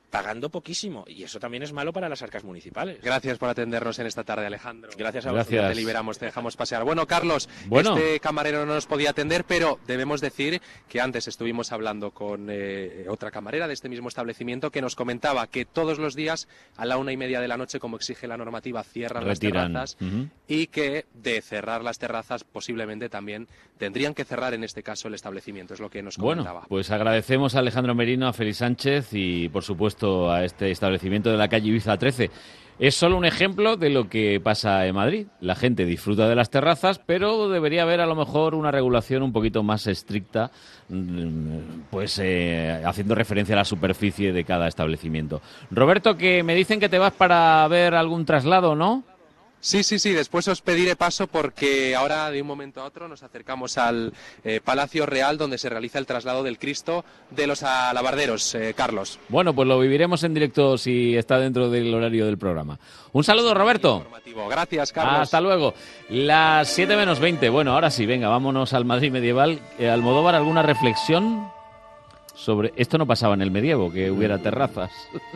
pagando poquísimo, y eso también es malo para las arcas municipales. Gracias por atendernos en esta tarde, Alejandro. Gracias a Gracias. vosotros. Ya te liberamos, te dejamos pasear. Bueno, Carlos, Bueno. este camarero no nos podía atender, pero debemos decir que antes estuvimos hablando con eh, otra camarera de este mismo establecimiento que nos comentaba que todos los días a la una y media de la noche, como exige la normativa, cierran Retiran. las terrazas Ujú. y que de cerrar las terrazas posiblemente también tendrían que cerrar en este caso el establecimiento, es lo que nos comentaba. Bueno, pues agradecemos a Alejandro Merino, a Félix Sánchez y, por supuesto, a este establecimiento de la calle Ibiza trece. Es solo un ejemplo de lo que pasa en Madrid. La gente disfruta de las terrazas, pero debería haber a lo mejor una regulación un poquito más estricta, pues eh, haciendo referencia a la superficie de cada establecimiento. Roberto, que me dicen que te vas para ver algún traslado, ¿no? Sí, sí, sí, después os pediré paso porque ahora de un momento a otro nos acercamos al eh, Palacio Real donde se realiza el traslado del Cristo de los alabarderos, eh, Carlos. Bueno, pues lo viviremos en directo si está dentro del horario del programa. Un saludo, Roberto. Gracias, Carlos. Hasta luego. Las siete menos veinte. Bueno, ahora sí, venga, vámonos al Madrid medieval. Eh, Almodóvar, ¿alguna reflexión sobre esto? No pasaba en el medievo, que hubiera terrazas.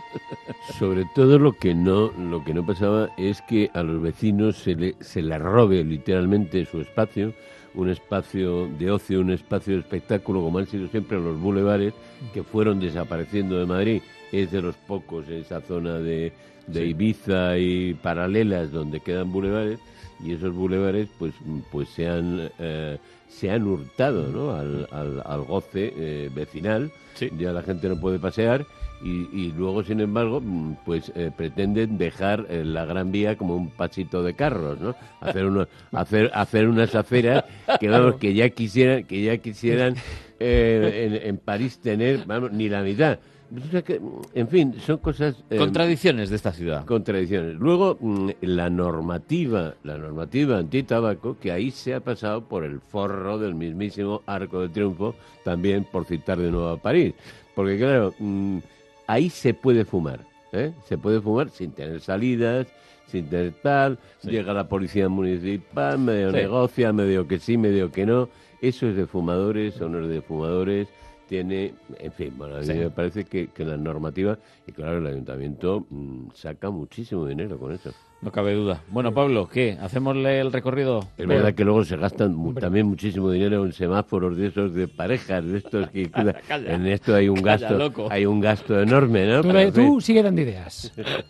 Sobre todo lo que no lo que no pasaba es que a los vecinos se le, se les robe literalmente su espacio, un espacio de ocio, un espacio de espectáculo, como han sido siempre los bulevares, que fueron desapareciendo de Madrid. Es de los pocos esa zona de, de Sí. Ibiza y paralelas donde quedan bulevares, y esos bulevares pues pues se han eh, se han hurtado, ¿no?, al, al, al goce eh, vecinal. Sí. Ya la gente no puede pasear y, y luego, sin embargo, pues eh, pretenden dejar eh, la Gran Vía como un pasito de carros, ¿no? Hacer uno, hacer hacer unas aceras que vamos que ya quisieran que ya quisieran eh, en, en París tener, vamos, ni la mitad. O sea que, en fin, son cosas... Eh, Contradicciones de esta ciudad. Contradicciones. Luego, mm, la normativa, la normativa antitabaco, que ahí se ha pasado por el forro del mismísimo Arco de Triunfo, también por citar de nuevo a París. Porque, claro, mm, ahí se puede fumar, ¿eh? Se puede fumar sin tener salidas, sin tener tal, Sí. llega la policía municipal, medio Sí. negocia, medio que sí, medio que no. Eso es de fumadores, o no es de fumadores... Tiene, en fin, bueno, a mí Sí. me parece que, que la normativa, y claro, el ayuntamiento mmm, saca muchísimo dinero con eso. No cabe duda. Bueno, Pablo, ¿qué? ¿Hacémosle el recorrido? Es verdad que luego se gastan mu- también muchísimo dinero en semáforos de esos de parejas, de estos que Calla, calla. en esto hay un Calla, gasto, loco. hay un gasto enorme, ¿no? Tú, Pero, en tú fin. sigue dando ideas.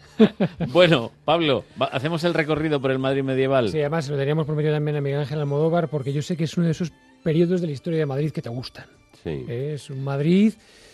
Bueno, Pablo, va- ¿hacemos el recorrido por el Madrid medieval? Sí, además se lo teníamos prometido también a Miguel Ángel Almodóvar, porque yo sé que es uno de esos periodos de la historia de Madrid que te gustan. Sí. Es un Madrid,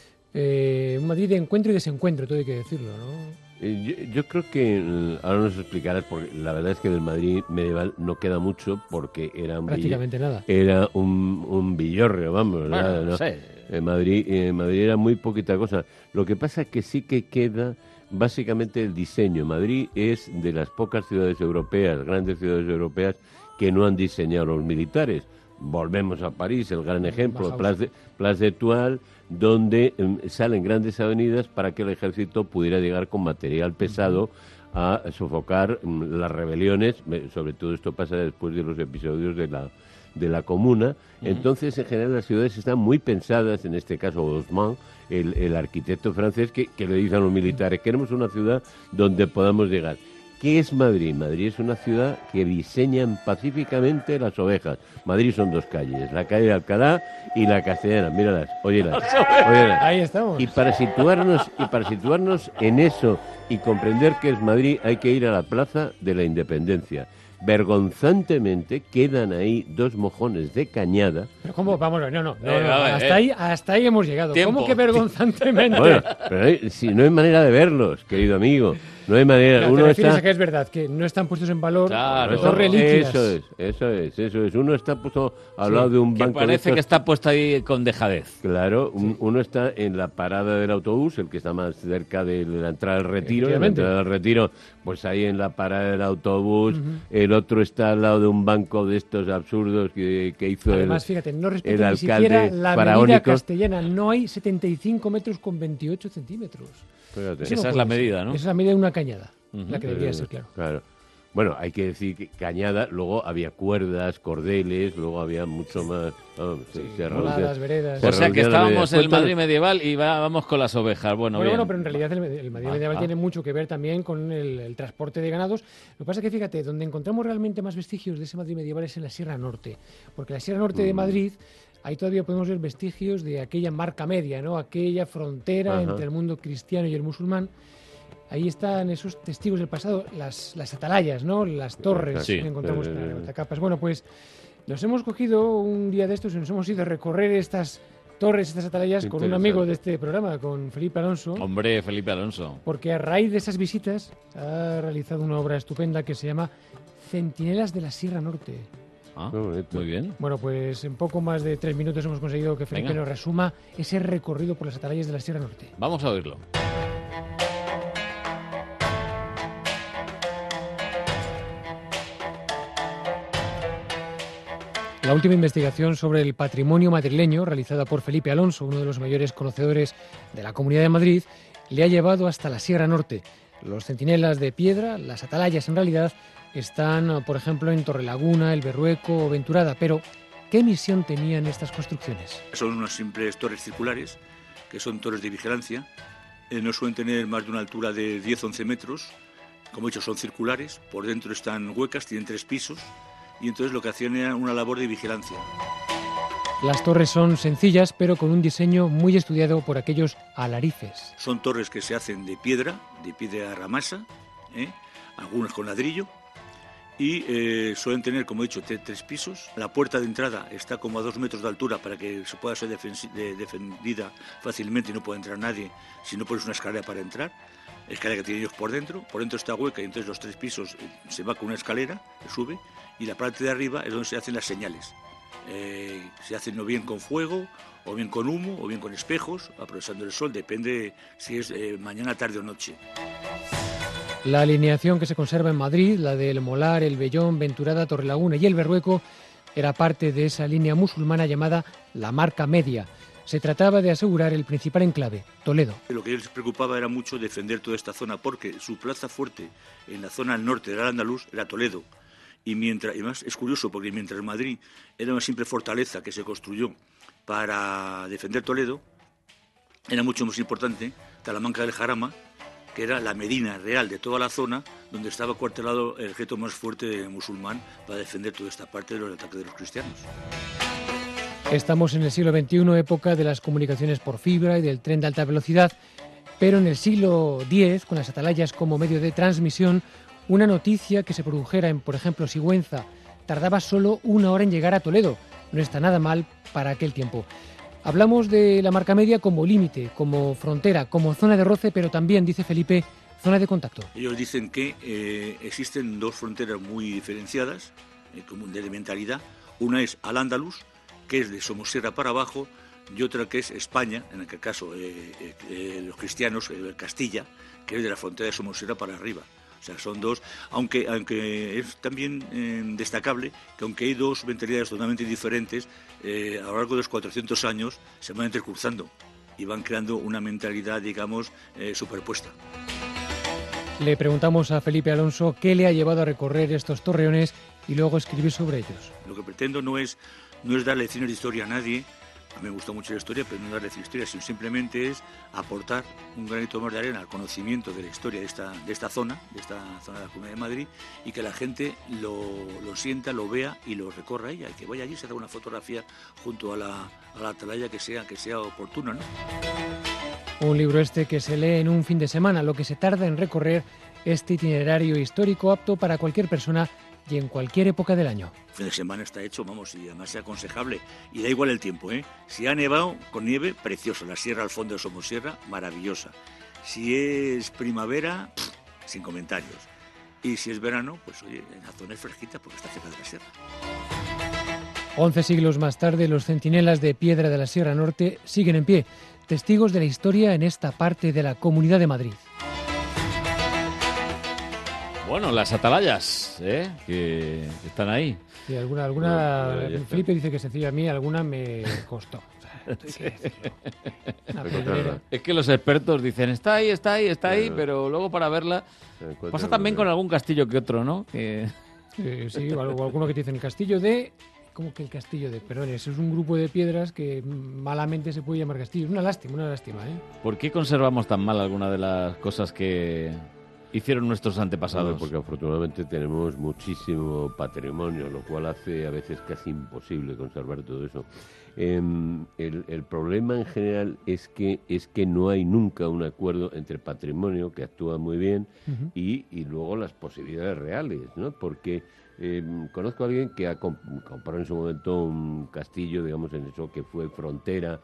eh, un Madrid de encuentro y desencuentro, todo hay que decirlo, ¿no? Eh, Yo, yo creo que eh, ahora nos explicarás, porque la verdad es que del Madrid medieval no queda mucho, porque era un Prácticamente vill- nada. Era un, un villorrio, vamos. Bueno, nada, ¿no? sí. En Madrid, en Madrid era muy poquita cosa. Lo que pasa es que sí que queda básicamente el diseño. Madrid es de las pocas ciudades europeas, grandes ciudades europeas, que no han diseñado los militares. Volvemos a París, el gran ejemplo, Place de, Place de Toile, donde em, salen grandes avenidas para que el ejército pudiera llegar con material pesado a sofocar mm, las rebeliones. Me- Sobre todo esto pasa después de los episodios de la de la Comuna. Entonces, en general, las ciudades están muy pensadas, en este caso Haussmann, el, el arquitecto francés, que, que le dice a los militares, queremos una ciudad donde podamos llegar. ¿Qué es Madrid? Madrid es una ciudad que diseñan pacíficamente las ovejas. Madrid son dos calles, la calle de Alcalá y la Castellana. Míralas, óyelas, óyelas. Ahí estamos. Y para situarnos y para situarnos en eso y comprender qué es Madrid, hay que ir a la Plaza de la Independencia. Vergonzantemente quedan ahí dos mojones de cañada. Pero ¿cómo? Vamos, no, no, no, Eh, no, a ver, hasta, eh. ahí, hasta ahí hemos llegado. Tiempo. ¿Cómo que vergonzantemente? Bueno, pero hay- si no hay manera de verlos, querido amigo. No hay manera. Claro, Uno te refieres está... a que es verdad, que no están puestos en valor Claro. dos reliquias. Eso es, eso es, eso es. Uno está puesto al Sí, lado de un que banco de parece estos- que está puesto ahí con dejadez. Claro, un- uno está en la parada del autobús, el que está más cerca de la entrada del retiro. En la Efectivamente. entrada del retiro, pues ahí en la parada del autobús. Ujú. El otro está al lado de un banco de estos absurdos que, que hizo Además, el, fíjate, no el respetan ni siquiera alcalde la medida faraónico. castellana. No hay setenta y cinco metros con veintiocho centímetros. Fíjate. Eso no Esa es puede la ser. medida, ¿no? Esa es la medida de una cañada, Ujú. la que debería Eh, ser, claro. Claro. Bueno, hay que decir que Cañada, luego había cuerdas, cordeles, luego había mucho más... Oh, sí, se moladas, veredas. O sea que estábamos en el Madrid medieval y va, vamos con las ovejas. Bueno, bueno, bien. bueno, pero en realidad el, el Madrid Ah, medieval ah. tiene mucho que ver también con el, el transporte de ganados. Lo que pasa es que, fíjate, donde encontramos realmente más vestigios de ese Madrid medieval es en la Sierra Norte. Porque en la Sierra Norte de Madrid, ahí todavía podemos ver vestigios de aquella marca media, ¿no? Aquella frontera Ajá. entre el mundo cristiano y el musulmán. Ahí están esos testigos del pasado, las, las atalayas, ¿no? Las torres Sí. que encontramos Eh, en eh, las Matacapas. Bueno, pues nos hemos cogido un día de estos y nos hemos ido a recorrer estas torres, estas atalayas con un amigo de este programa, con Felipe Alonso. Hombre, Felipe Alonso. Porque a raíz de esas visitas ha realizado una obra estupenda que se llama Centinelas de la Sierra Norte. Ah, muy bien. Bueno, pues en poco más de tres minutos hemos conseguido que Felipe Venga. nos resuma ese recorrido por las atalayas de la Sierra Norte. Vamos a oírlo. La última investigación sobre el patrimonio madrileño, realizada por Felipe Alonso, uno de los mayores conocedores de la Comunidad de Madrid, le ha llevado hasta la Sierra Norte. Los centinelas de piedra, las atalayas en realidad, están, por ejemplo, en Torrelaguna, El Berrueco o Venturada. Pero, ¿qué misión tenían estas construcciones? Son unas simples torres circulares, que son torres de vigilancia. Eh, no suelen tener más de una altura de diez a once metros. Como he dicho, son circulares. Por dentro están huecas, tienen tres pisos. Y entonces lo que hacían era una labor de vigilancia. Las torres son sencillas, pero con un diseño muy estudiado por aquellos alarices. Son torres que se hacen de piedra, de piedra ramasa, ¿eh? Algunas con ladrillo. Y eh, suelen tener, como he dicho, tre- tres pisos. La puerta de entrada está como a dos metros de altura para que se pueda ser defensi- de- defendida fácilmente y no pueda entrar nadie si no pones una escalera para entrar. Escalera que tiene ellos por dentro. Por dentro está hueca y entonces los tres pisos eh, se va con una escalera, se sube. Y la parte de arriba es donde se hacen las señales. Eh, se hacen o bien con fuego, o bien con humo, o bien con espejos, aprovechando el sol. Depende si es eh, mañana, tarde o noche. La alineación que se conserva en Madrid, la del Molar, El Vellón, Venturada, Torrelaguna y El Berrueco, era parte de esa línea musulmana llamada la Marca Media. Se trataba de asegurar el principal enclave, Toledo. Lo que a ellos les preocupaba era mucho defender toda esta zona, porque su plaza fuerte en la zona al norte del Al-Ándalus era Toledo. Y mientras, y además es curioso, porque mientras Madrid era una simple fortaleza que se construyó para defender Toledo, era mucho más importante Talamanca del Jarama, que era la medina real de toda la zona, donde estaba cuartelado el ejército más fuerte musulmán para defender toda esta parte de los ataques de los cristianos. Estamos en el siglo veintiuno, época de las comunicaciones por fibra y del tren de alta velocidad, pero en el siglo diez, con las atalayas como medio de transmisión, una noticia que se produjera en, por ejemplo, Sigüenza, tardaba solo una hora en llegar a Toledo. No está nada mal para aquel tiempo. Hablamos de la Marca Media como límite, como frontera, como zona de roce, pero también, dice Felipe, zona de contacto. Ellos dicen que eh, existen dos fronteras muy diferenciadas, eh, como de mentalidad. Una es Al-Ándalus, que es de Somosierra para abajo, y otra que es España, en aquel caso eh, eh, eh, los cristianos, eh, Castilla, que es de la frontera de Somosierra para arriba. O sea, son dos, aunque, aunque es también eh, destacable que aunque hay dos mentalidades totalmente diferentes, eh, a lo largo de los cuatrocientos años se van intercruzando y van creando una mentalidad, digamos, eh, superpuesta. Le preguntamos a Felipe Alonso qué le ha llevado a recorrer estos torreones y luego escribir sobre ellos. Lo que pretendo no es, no es dar lecciones de historia a nadie. A mí me gusta mucho la historia, pero no dar lecciones de historia, sino simplemente es aportar un granito más de arena al conocimiento de la historia de esta, de esta zona, de esta zona de la Comunidad de Madrid, y que la gente lo, lo sienta, lo vea y lo recorra ella, y que vaya allí y se haga una fotografía junto a la, a la atalaya que sea, que sea oportuna, ¿no? Un libro este que se lee en un fin de semana, lo que se tarda en recorrer este itinerario histórico apto para cualquier persona y en cualquier época del año. El fin de semana está hecho, vamos, y además es aconsejable. Y da igual el tiempo, ¿eh? Si ha nevado, con nieve, precioso. La sierra al fondo de Somosierra, maravillosa. Si es primavera, pff, sin comentarios. Y si es verano, pues oye, en la zona es fresquita porque está cerca de la sierra. Once siglos más tarde, los centinelas de piedra de la Sierra Norte siguen en pie, testigos de la historia en esta parte de la Comunidad de Madrid. Bueno, las atalayas, ¿eh? Que están ahí. Sí, alguna, alguna Bueno, pues Felipe dice que sencillo, a mí alguna me costó. Sí. Es que los expertos dicen, está ahí, está ahí, está ahí, pero luego para verla... Pasa también con algún castillo que otro, ¿no? Que... Sí, sí, o alguno que te dicen el castillo de... ¿Cómo que el castillo de? Perdón, eso es un grupo de piedras que malamente se puede llamar castillo. Es una lástima, una lástima, ¿eh? ¿Por qué conservamos tan mal alguna de las cosas que hicieron nuestros antepasados? Bueno, porque afortunadamente tenemos muchísimo patrimonio, lo cual hace a veces casi imposible conservar todo eso. Eh, el, el problema en general es que es que no hay nunca un acuerdo entre patrimonio, que actúa muy bien, uh-huh. y, y luego las posibilidades reales, ¿no? Porque eh, conozco a alguien que ha comp- comprado en su momento un castillo, digamos, en eso que fue frontera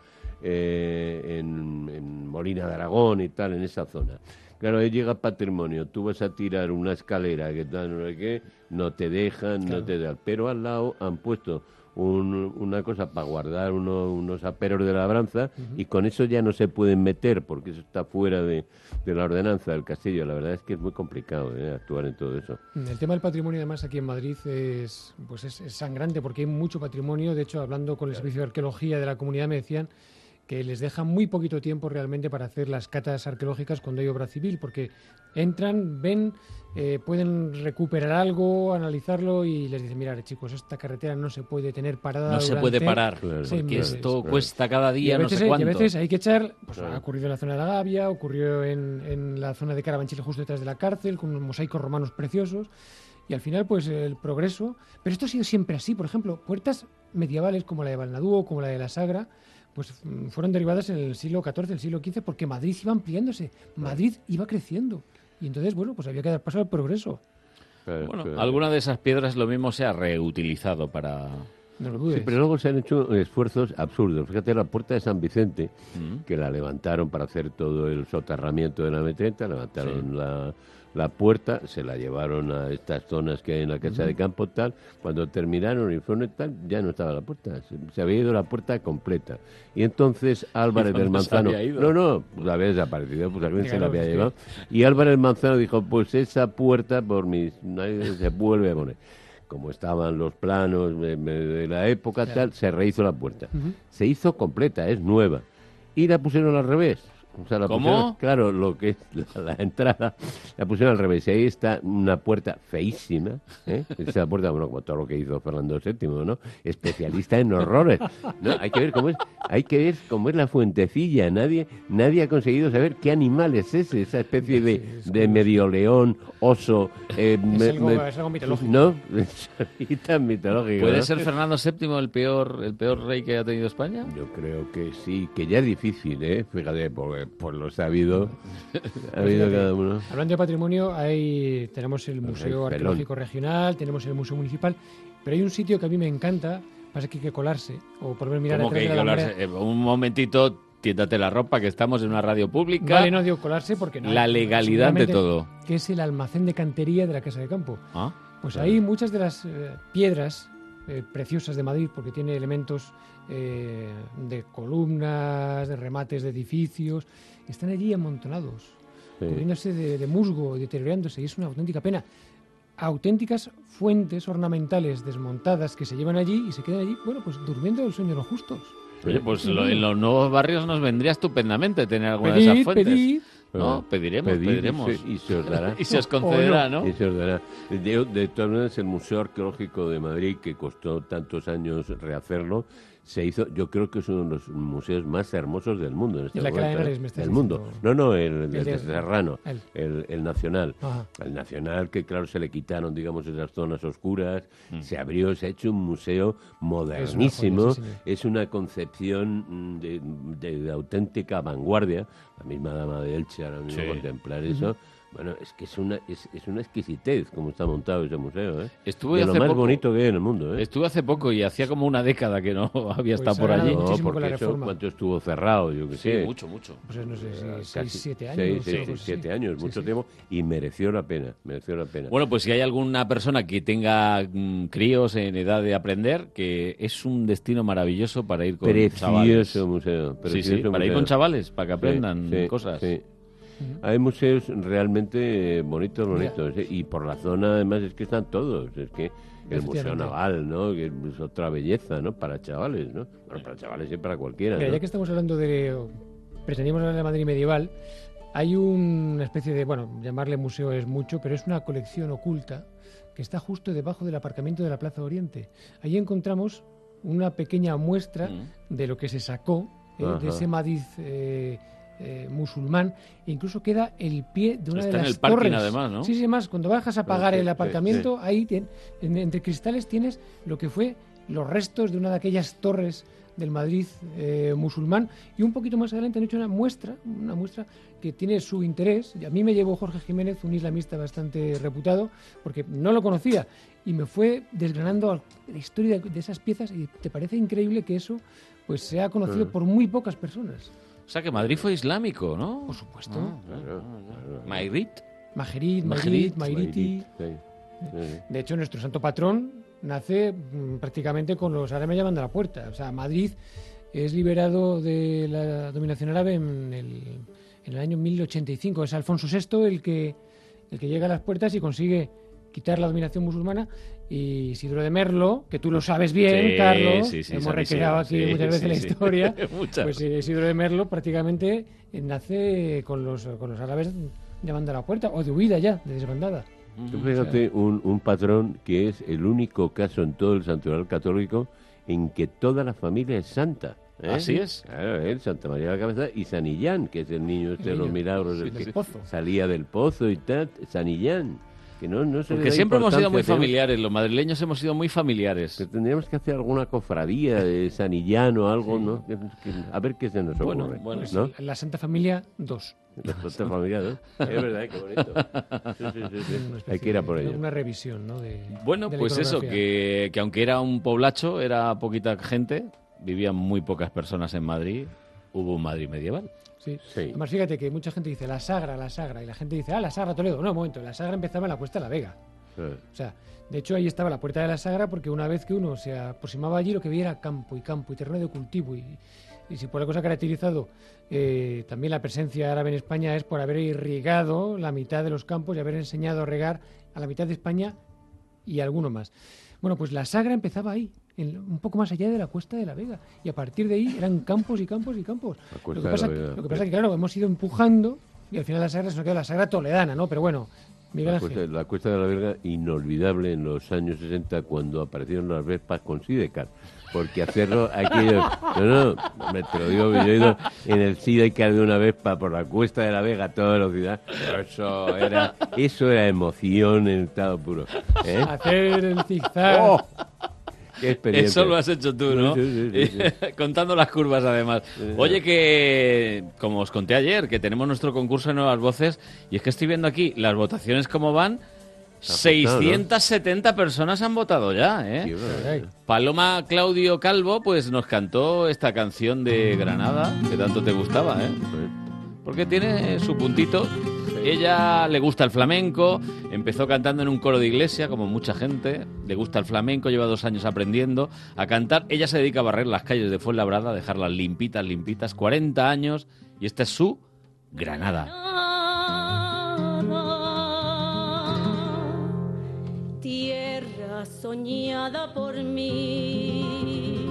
eh, en, en Molina de Aragón y tal, en esa zona. Claro, ahí llega patrimonio, tú vas a tirar una escalera que tal, no sé qué, no te dejan, claro. no te dan, pero al lado han puesto Un, una cosa para guardar uno, unos aperos de labranza, uh-huh. y con eso ya no se pueden meter porque eso está fuera de, de la ordenanza del castillo. La verdad es que es muy complicado ¿eh? actuar en todo eso. El tema del patrimonio además aquí en Madrid es, pues es, es sangrante porque hay mucho patrimonio. De hecho, hablando con el Servicio de Arqueología de la comunidad me decían que les deja muy poquito tiempo realmente para hacer las catas arqueológicas cuando hay obra civil, porque entran, ven, eh, pueden recuperar algo, analizarlo y les dicen, mirad chicos, esta carretera no se puede tener parada. No se puede parar, claro, porque meses, esto claro. cuesta cada día veces, no sé cuánto. Y a veces hay que echar, pues claro. ha ocurrido en la zona de la Gavia, ocurrió en, en la zona de Carabanchel justo detrás de la cárcel, con unos mosaicos romanos preciosos. Y al final, pues el progreso... Pero esto ha sido siempre así. Por ejemplo, puertas medievales como la de Valnadú o como la de la Sagra, pues fueron derivadas en el siglo catorce, el siglo quince, porque Madrid iba ampliándose, Madrid iba creciendo. Y entonces, bueno, pues había que dar paso al progreso. Claro, bueno, claro. alguna de esas piedras lo mismo se ha reutilizado para... No lo dudes. Sí, pero luego se han hecho esfuerzos absurdos. Fíjate, la puerta de San Vicente, mm. que la levantaron para hacer todo el soterramiento de la eme treinta, levantaron sí. la... la puerta, se la llevaron a estas zonas que hay en la casa uh-huh. de campo tal, cuando terminaron y fueron tal, ya no estaba la puerta, se, se había ido la puerta completa. Y entonces Álvarez del Manzano, no, no, pues había desaparecido, pues alguien se la había llevado, y Álvarez Manzano dijo, pues esa puerta por mis, nadie se vuelve a poner. Como estaban los planos de, de la época claro. tal, se rehizo la puerta. Uh-huh. Se hizo completa, es nueva. Y la pusieron al revés. O sea, la ¿Cómo? Pusieron, claro, lo que es la, la entrada, la pusieron al revés. Y ahí está una puerta feísima, ¿eh? Esa puerta, bueno, como todo lo que hizo Fernando séptimo, ¿no? Especialista en horrores, ¿no? Hay que ver cómo es, hay que ver cómo es la fuentecilla. Nadie, nadie ha conseguido saber qué animal es ese, esa especie de, sí, sí, de medio león, oso. Eh, es, me, algo, me, es algo mitológico. No, es tan mitológico. ¿Puede ¿no? ser Fernando séptimo el peor, el peor rey que ha tenido España? Yo creo que sí, que ya es difícil, ¿eh? Fíjate, porque por lo sabido, ha habido cada uno. Hablando de patrimonio, hay, tenemos el Museo Arqueológico Regional, tenemos el Museo Municipal, pero hay un sitio que a mí me encanta, pasa que hay que colarse, o por ver mirar ¿Cómo que hay que colarse? Eh, un momentito, tiéntate la ropa, que estamos en una radio pública. Vale, no digo colarse porque no. La legalidad de todo. Que es el almacén de cantería de la Casa de Campo. ¿Ah? Pues Claro. ahí muchas de las eh, piedras eh, preciosas de Madrid, porque tiene elementos eh, de columnas, de remates de edificios, están allí amontonados, Sí. cubriéndose de, de musgo, deteriorándose, y es una auténtica pena. Auténticas fuentes ornamentales desmontadas que se llevan allí y se quedan allí, bueno, pues durmiendo el sueño de los justos. Oye, pues lo- en los nuevos barrios nos vendría estupendamente tener alguna Pedid, de esas fuentes. pedid. No, pediremos, Pedid pediremos. Y se, y se os dará. Y se os concederá, ¿no? Y se os dará. De, de todas maneras, el Museo Arqueológico de Madrid, que costó tantos años rehacerlo, se hizo, yo creo que es uno de los museos más hermosos del mundo en este Y la momento. Alcalá de Henares, ¿eh? me estás Del mundo. diciendo. No, no, el, el, El de de- Serrano, el- el, el nacional. Ajá. El nacional, que claro, se le quitaron, digamos, esas zonas oscuras, Mm. se abrió, se ha hecho un museo Es una modernísimo, joya, sí, señor. es una concepción mm, de, de- de auténtica vanguardia. La misma dama de Elche ahora mismo Sí. contemplar eso. Bueno, es que es una, es, es una exquisitez como está montado ese museo, ¿eh? Estuve de lo hace más poco- bonito que hay en el mundo, ¿eh? Estuve hace poco y hacía como una década que no había Pues estado por ahora allí. no, No, muchísimo con la porque eso, reforma. ¿cuánto estuvo cerrado? Yo que Sí, sé. mucho, mucho. Pues no sé, si Eh, seis, siete años. seis, o seis, algo así. siete años, Sí, mucho sí. tiempo, y mereció la pena, mereció la pena. Bueno, pues si hay alguna persona que tenga mm, críos en edad de aprender, que es un destino maravilloso para ir con chavales. Precioso museo, Sí, precioso sí, para ir museo. con chavales, para que aprendan Sí, sí, cosas. sí. Hay museos realmente bonitos, bonitos. ¿eh? Y por la zona, además, es que están todos. Es que el Museo Naval, ¿no? Que es otra belleza, ¿no? Para chavales, ¿no? Bueno, para chavales y para cualquiera. Mira, ¿no? ya que estamos hablando de... Pretendíamos hablar de Madrid medieval. Hay una especie de... Bueno, llamarle museo es mucho, pero es una colección oculta que está justo debajo del aparcamiento de la Plaza Oriente. Allí encontramos una pequeña muestra mm. de lo que se sacó eh, de ese Madrid eh, eh, musulmán. E incluso queda el pie de una Está de las en el parking, torres. además, ¿no? Sí, sí, además, cuando bajas a pagar sí, el aparcamiento, sí, sí. ahí tien, en, entre cristales tienes lo que fue los restos de una de aquellas torres del Madrid eh, musulmán, y un poquito más adelante han hecho una muestra, una muestra que tiene su interés. A mí me llevó Jorge Jiménez, un islamista bastante reputado, porque no lo conocía, y me fue desgranando la historia de esas piezas, y te parece increíble que eso pues sea conocido sí. por muy pocas personas. O sea que Madrid fue islámico, ¿no? Por supuesto. Ah, claro, claro. Maigrit. Majerit, Maigrit, Mairiti. De hecho, nuestro santo patrón nace mmm, prácticamente con los árabes llamando a la puerta. O sea, Madrid es liberado de la dominación árabe en el, en el año mil ochenta y cinco. Es Alfonso sexto el que, el que llega a las puertas y consigue quitar la dominación musulmana. Y Isidro de Merlo, que tú lo sabes bien, sí, Carlos, sí, sí, hemos sabísimo, recreado aquí sí, muchas veces sí, la sí. historia, Muchas. pues Isidro de Merlo prácticamente nace con los, con los árabes llamando a la puerta, o de huida ya, de desbandada. Tú fíjate, un, un patrón que es el único caso en todo el santuario católico en que toda la familia es santa. ¿eh? Así es. Claro, él, Santa María de la Cabeza y San Illán, que es el niño este de los milagros, Sí, el sí, que sí. Pozo. salía del pozo y tal, San Illán. Que no, no se le Porque da siempre hemos sido muy importancia, familiares, los madrileños hemos sido muy familiares. Que tendríamos que hacer alguna cofradía de San Illán o algo, sí. ¿no? Que, que, a ver qué se nos Bueno, ocurre. bueno, ¿no? La Santa Familia dos. La Santa Familia dos. Es verdad, qué bonito. Sí, sí, sí, sí. Hay que ir a por ello. Una revisión, ¿no? De, bueno, de la pues eso, iconografía. que, que aunque era un poblacho, era poquita gente, vivían muy pocas personas en Madrid, hubo un Madrid medieval. Sí. Sí. Además, fíjate que mucha gente dice la Sagra, la Sagra, y la gente dice, ah, la Sagra Toledo. No, un momento, la Sagra empezaba en la Cuesta de la Vega. Sí. O sea, de hecho ahí estaba la puerta de la Sagra, porque una vez que uno se aproximaba allí lo que veía era campo y campo y terreno de cultivo, y, y si por la cosa ha caracterizado eh, también la presencia árabe en España es por haber irrigado la mitad de los campos y haber enseñado a regar a la mitad de España y alguno más. Bueno, pues la Sagra empezaba ahí, en, un poco más allá de la Cuesta de la Vega, y a partir de ahí eran campos y campos y campos. La Lo que pasa, lo que pasa es que, claro, hemos ido empujando y al final la Sagra se nos quedó la Sagra toledana, ¿no? Pero bueno, Miguel La Ángel. cuesta, la Cuesta de la Verga, inolvidable en los años sesenta cuando aparecieron las Vespas con Sidecar. Porque hacerlo hay que ir... No, no, me te lo digo, yo he ido en el Sidecar de una Vespa por la Cuesta de la Vega a toda velocidad. Eso era, eso era emoción en estado puro. ¿eh? Hacer el zigzag. ¡Oh! Qué experiencia. Eso lo has hecho tú, ¿no? Sí, sí, sí, sí. Contando las curvas, además. Oye, que, como os conté ayer, que tenemos nuestro concurso de nuevas voces, y es que estoy viendo aquí las votaciones como van. seiscientas setenta personas han votado ya, ¿eh? Sí, bueno. Paloma Claudio Calvo, pues nos cantó esta canción de Granada, que tanto te gustaba, ¿eh? Porque tiene su puntito. Ella le gusta el flamenco, empezó cantando en un coro de iglesia, como mucha gente, le gusta el flamenco, lleva dos años aprendiendo a cantar. Ella se dedica a barrer las calles de Fuenlabrada, a dejarlas limpitas, limpitas, cuarenta años, y esta es su Granada. Tierra soñada por mí,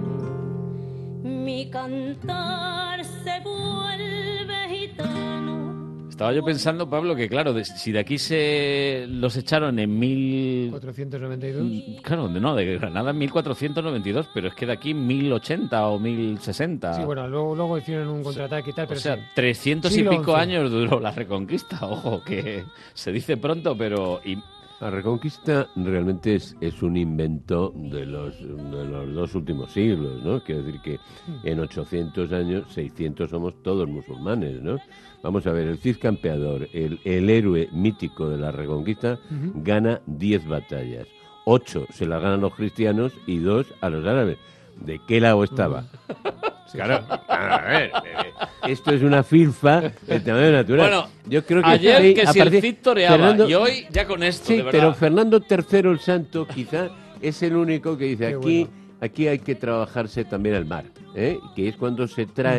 mi cantar se vuelve gitano. Estaba yo pensando, Pablo, que claro, de, si de aquí se los echaron en mil... cuatrocientos noventa y dos. Claro, de- no, de Granada en mil cuatrocientos noventa y dos, pero es que de aquí mil ochenta o mil sesenta. Sí, bueno, luego, luego hicieron un contraataque y tal, O pero sea, sí. trescientos y Siglo pico once. años duró la Reconquista. Ojo, que se dice pronto, pero... y- La Reconquista realmente es, es un invento de los, de los dos últimos siglos, ¿no? Quiero decir que en ochocientos años, seiscientos somos todos musulmanes, ¿no? Vamos a ver, el Cid Campeador, el, el héroe mítico de la Reconquista, Ujú. gana diez batallas. Ocho se las ganan los cristianos y dos a los árabes. ¿De qué lado estaba? Claro, a ver, eh, esto es una filfa de tamaño natural. Bueno, yo creo que ayer sí, que a si el partir- Cid toreaba, Fernando- y hoy ya con esto, Sí, de verdad. pero Fernando tercero el Santo quizá es el único que dice Qué aquí, bueno. aquí hay que trabajarse también el mar, ¿eh? Que es cuando se trae Ujú.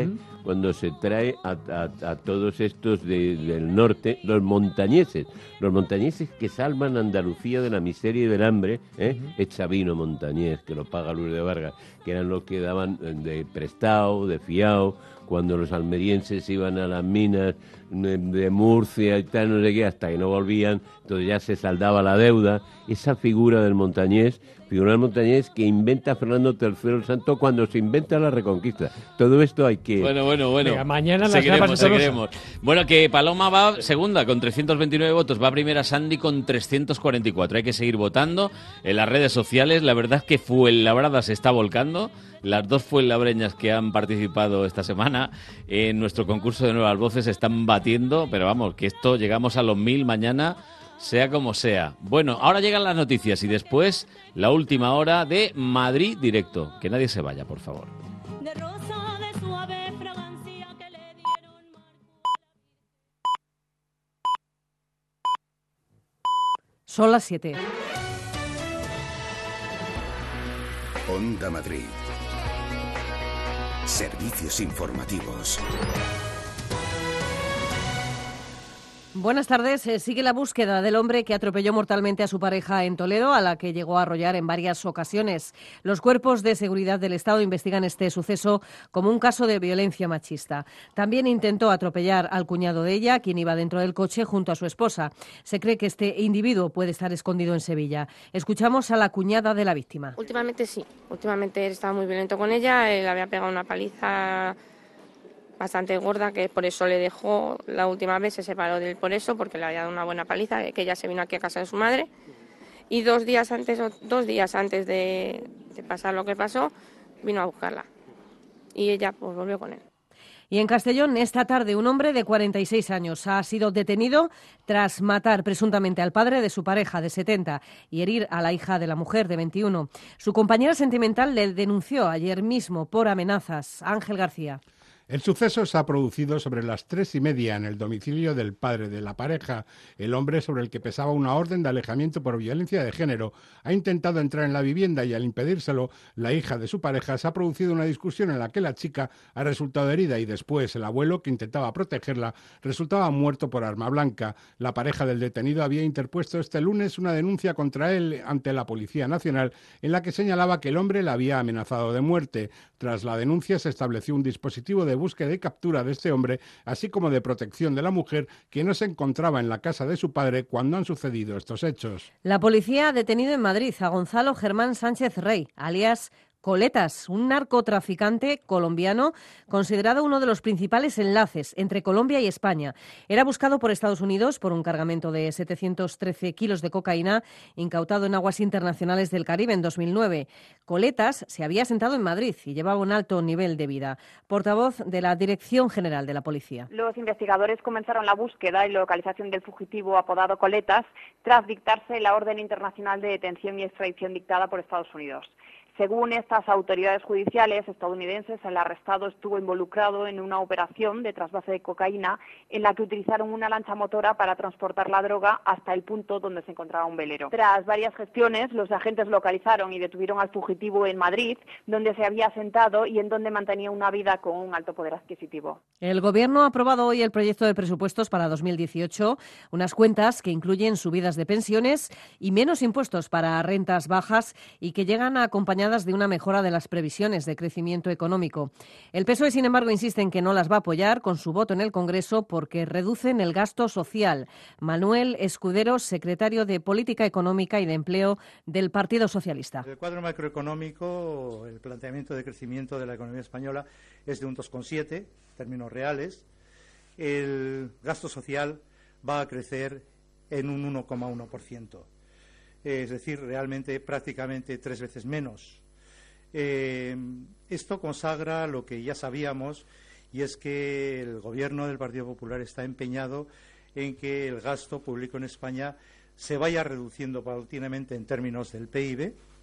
cuando se trae a, a, a todos estos de, del norte, los montañeses, los montañeses que salvan a Andalucía de la miseria y del hambre, ¿eh? Uh-huh. El Chavino montañés, que lo paga Luis de Vargas, que eran los que daban de prestado, de fiado, cuando los almerienses iban a las minas de, de Murcia y tal, no sé qué, hasta que no volvían, entonces ya se saldaba la deuda. Esa figura del montañés, figura del montañés que inventa Fernando tercero el Santo cuando se inventa la Reconquista. Todo esto hay que... Bueno, bueno, bueno. Venga, mañana las seguiremos, seguiremos. Bueno, que Paloma va segunda con trescientos veintinueve votos, va primera Sandy con trescientos cuarenta y cuatro. Hay que seguir votando en las redes sociales. La verdad es que Fuenlabrada se está volcando. Las dos fuenlabreñas que han participado esta semana en nuestro concurso de Nuevas Voces están batiendo, pero vamos, que esto llegamos a los mil mañana, sea como sea. Bueno, ahora llegan las noticias y después la última hora de Madrid Directo. Que nadie se vaya, por favor. De rosa de suave fragancia que le dieron Son las siete. Onda Madrid. Servicios informativos. Buenas tardes. Eh, sigue la búsqueda del hombre que atropelló mortalmente a su pareja en Toledo, a la que llegó a arrollar en varias ocasiones. Los cuerpos de seguridad del Estado investigan este suceso como un caso de violencia machista. También intentó atropellar al cuñado de ella, quien iba dentro del coche junto a su esposa. Se cree que este individuo puede estar escondido en Sevilla. Escuchamos a la cuñada de la víctima. Últimamente sí. Últimamente él estaba muy violento con ella. Él había pegado una paliza bastante gorda, que por eso le dejó la última vez, se separó de él por eso, porque le había dado una buena paliza, que ella se vino aquí a casa de su madre, y dos días antes, dos días antes de, de pasar lo que pasó, vino a buscarla, y ella pues volvió con él. Y en Castellón, esta tarde, un hombre de cuarenta y seis años ha sido detenido tras matar presuntamente al padre de su pareja de setenta y herir a la hija de la mujer de veintiuno. Su compañera sentimental le denunció ayer mismo por amenazas. Ángel García. El suceso se ha producido sobre las tres y media en el domicilio del padre de la pareja. El hombre, sobre el que pesaba una orden de alejamiento por violencia de género, ha intentado entrar en la vivienda y, al impedírselo, la hija de su pareja, se ha producido una discusión en la que la chica ha resultado herida y después el abuelo, que intentaba protegerla, resultaba muerto por arma blanca. La pareja del detenido había interpuesto este lunes una denuncia contra él ante la Policía Nacional en la que señalaba que el hombre la había amenazado de muerte. Tras la denuncia se estableció un dispositivo de búsqueda y captura de este hombre, así como de protección de la mujer, que no se encontraba en la casa de su padre cuando han sucedido estos hechos. La policía ha detenido en Madrid a Gonzalo Germán Sánchez Rey, alias Coletas, un narcotraficante colombiano considerado uno de los principales enlaces entre Colombia y España. Era buscado por Estados Unidos por un cargamento de setecientos trece kilos de cocaína incautado en aguas internacionales del Caribe en dos mil nueve. Coletas se había asentado en Madrid y llevaba un alto nivel de vida. Portavoz de la Dirección General de la Policía. Los investigadores comenzaron la búsqueda y localización del fugitivo apodado Coletas tras dictarse la orden internacional de detención y extradición dictada por Estados Unidos. Según estas autoridades judiciales estadounidenses, el arrestado estuvo involucrado en una operación de trasvase de cocaína en la que utilizaron una lancha motora para transportar la droga hasta el punto donde se encontraba un velero. Tras varias gestiones, los agentes localizaron y detuvieron al fugitivo en Madrid, donde se había asentado y en donde mantenía una vida con un alto poder adquisitivo. El Gobierno ha aprobado hoy el proyecto de presupuestos para dos mil dieciocho, unas cuentas que incluyen subidas de pensiones y menos impuestos para rentas bajas y que llegan a acompañar de una mejora de las previsiones de crecimiento económico. El P S O E, sin embargo, insiste en que no las va a apoyar con su voto en el Congreso porque reducen el gasto social. Manuel Escudero, secretario de Política Económica y de Empleo del Partido Socialista. El cuadro macroeconómico, el planteamiento de crecimiento de la economía española es de un dos coma siete en términos reales. El gasto social va a crecer en un uno coma uno por ciento. Es decir, realmente prácticamente tres veces menos. Eh, esto consagra lo que ya sabíamos, y es que el Gobierno del Partido Popular está empeñado en que el gasto público en España se vaya reduciendo paulatinamente en términos del P I B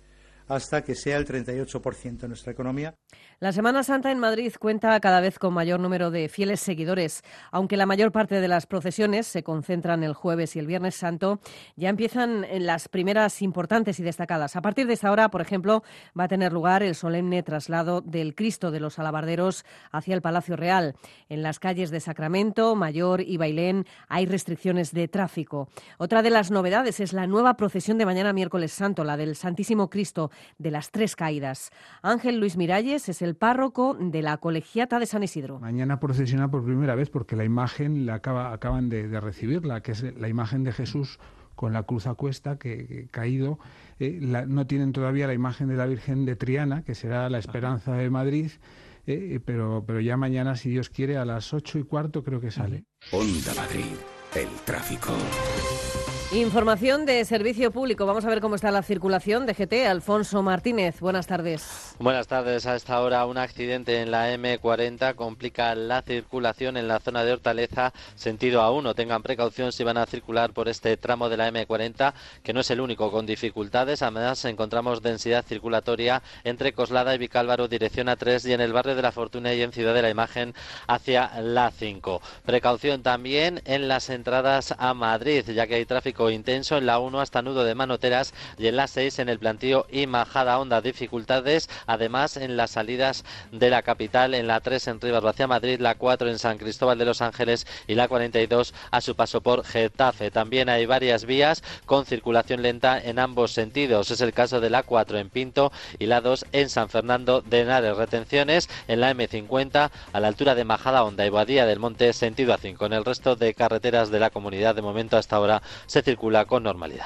hasta que sea el treinta y ocho por ciento de nuestra economía. La Semana Santa en Madrid cuenta cada vez con mayor número de fieles seguidores. Aunque la mayor parte de las procesiones se concentran el jueves y el viernes santo, ya empiezan en las primeras importantes y destacadas. A partir de esta hora, por ejemplo, va a tener lugar el solemne traslado del Cristo de los Alabarderos hacia el Palacio Real. En las calles de Sacramento, Mayor y Bailén hay restricciones de tráfico. Otra de las novedades es la nueva procesión de mañana miércoles santo, la del Santísimo Cristo de las Tres Caídas. Ángel Luis Miralles es el párroco de la Colegiata de San Isidro. Mañana procesiona por primera vez porque la imagen la acaba, acaban de, de recibirla, que es la imagen de Jesús con la cruz a cuesta, que, que caído. Eh, la, no tienen todavía la imagen de la Virgen de Triana, que será la esperanza de Madrid, eh, pero, pero ya mañana, si Dios quiere, a las ocho y cuarto creo que sale. Onda Madrid, el tráfico. Información de servicio público. Vamos a ver cómo está la circulación. D G T, Alfonso Martínez. Buenas tardes. Buenas tardes. A esta hora un accidente en la eme cuarenta complica la circulación en la zona de Hortaleza, sentido A uno. Tengan precaución si van a circular por este tramo de la eme cuarenta, que no es el único con dificultades. Además encontramos densidad circulatoria entre Coslada y Vicálvaro, dirección A tres, y en el barrio de la Fortuna y en Ciudad de la Imagen hacia la cinco. Precaución también en las entradas a Madrid, ya que hay tráfico intenso en la uno hasta Nudo de Manoteras y en la seis en el Plantío y Majadahonda. Dificultades además en las salidas de la capital, en la tres en Rivas hacia Madrid, la cuatro en San Cristóbal de los Ángeles y la cuarenta y dos a su paso por Getafe. También hay varias vías con circulación lenta en ambos sentidos. Es el caso de la cuatro en Pinto y la dos en San Fernando de Henares. Retenciones en la eme cincuenta a la altura de Majadahonda y Boadilla del Monte, sentido A cinco. En el resto de carreteras de la comunidad, de momento hasta ahora se circula con normalidad.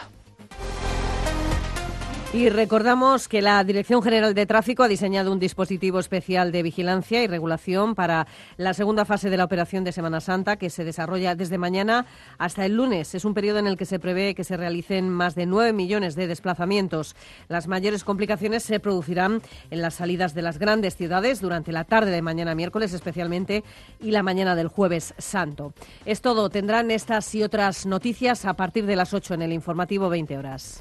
Y recordamos que la Dirección General de Tráfico ha diseñado un dispositivo especial de vigilancia y regulación para la segunda fase de la operación de Semana Santa, que se desarrolla desde mañana hasta el lunes. Es un periodo en el que se prevé que se realicen más de nueve millones de desplazamientos. Las mayores complicaciones se producirán en las salidas de las grandes ciudades durante la tarde de mañana miércoles especialmente y la mañana del jueves santo. Es todo. Tendrán estas y otras noticias a partir de las ocho en el informativo veinte horas.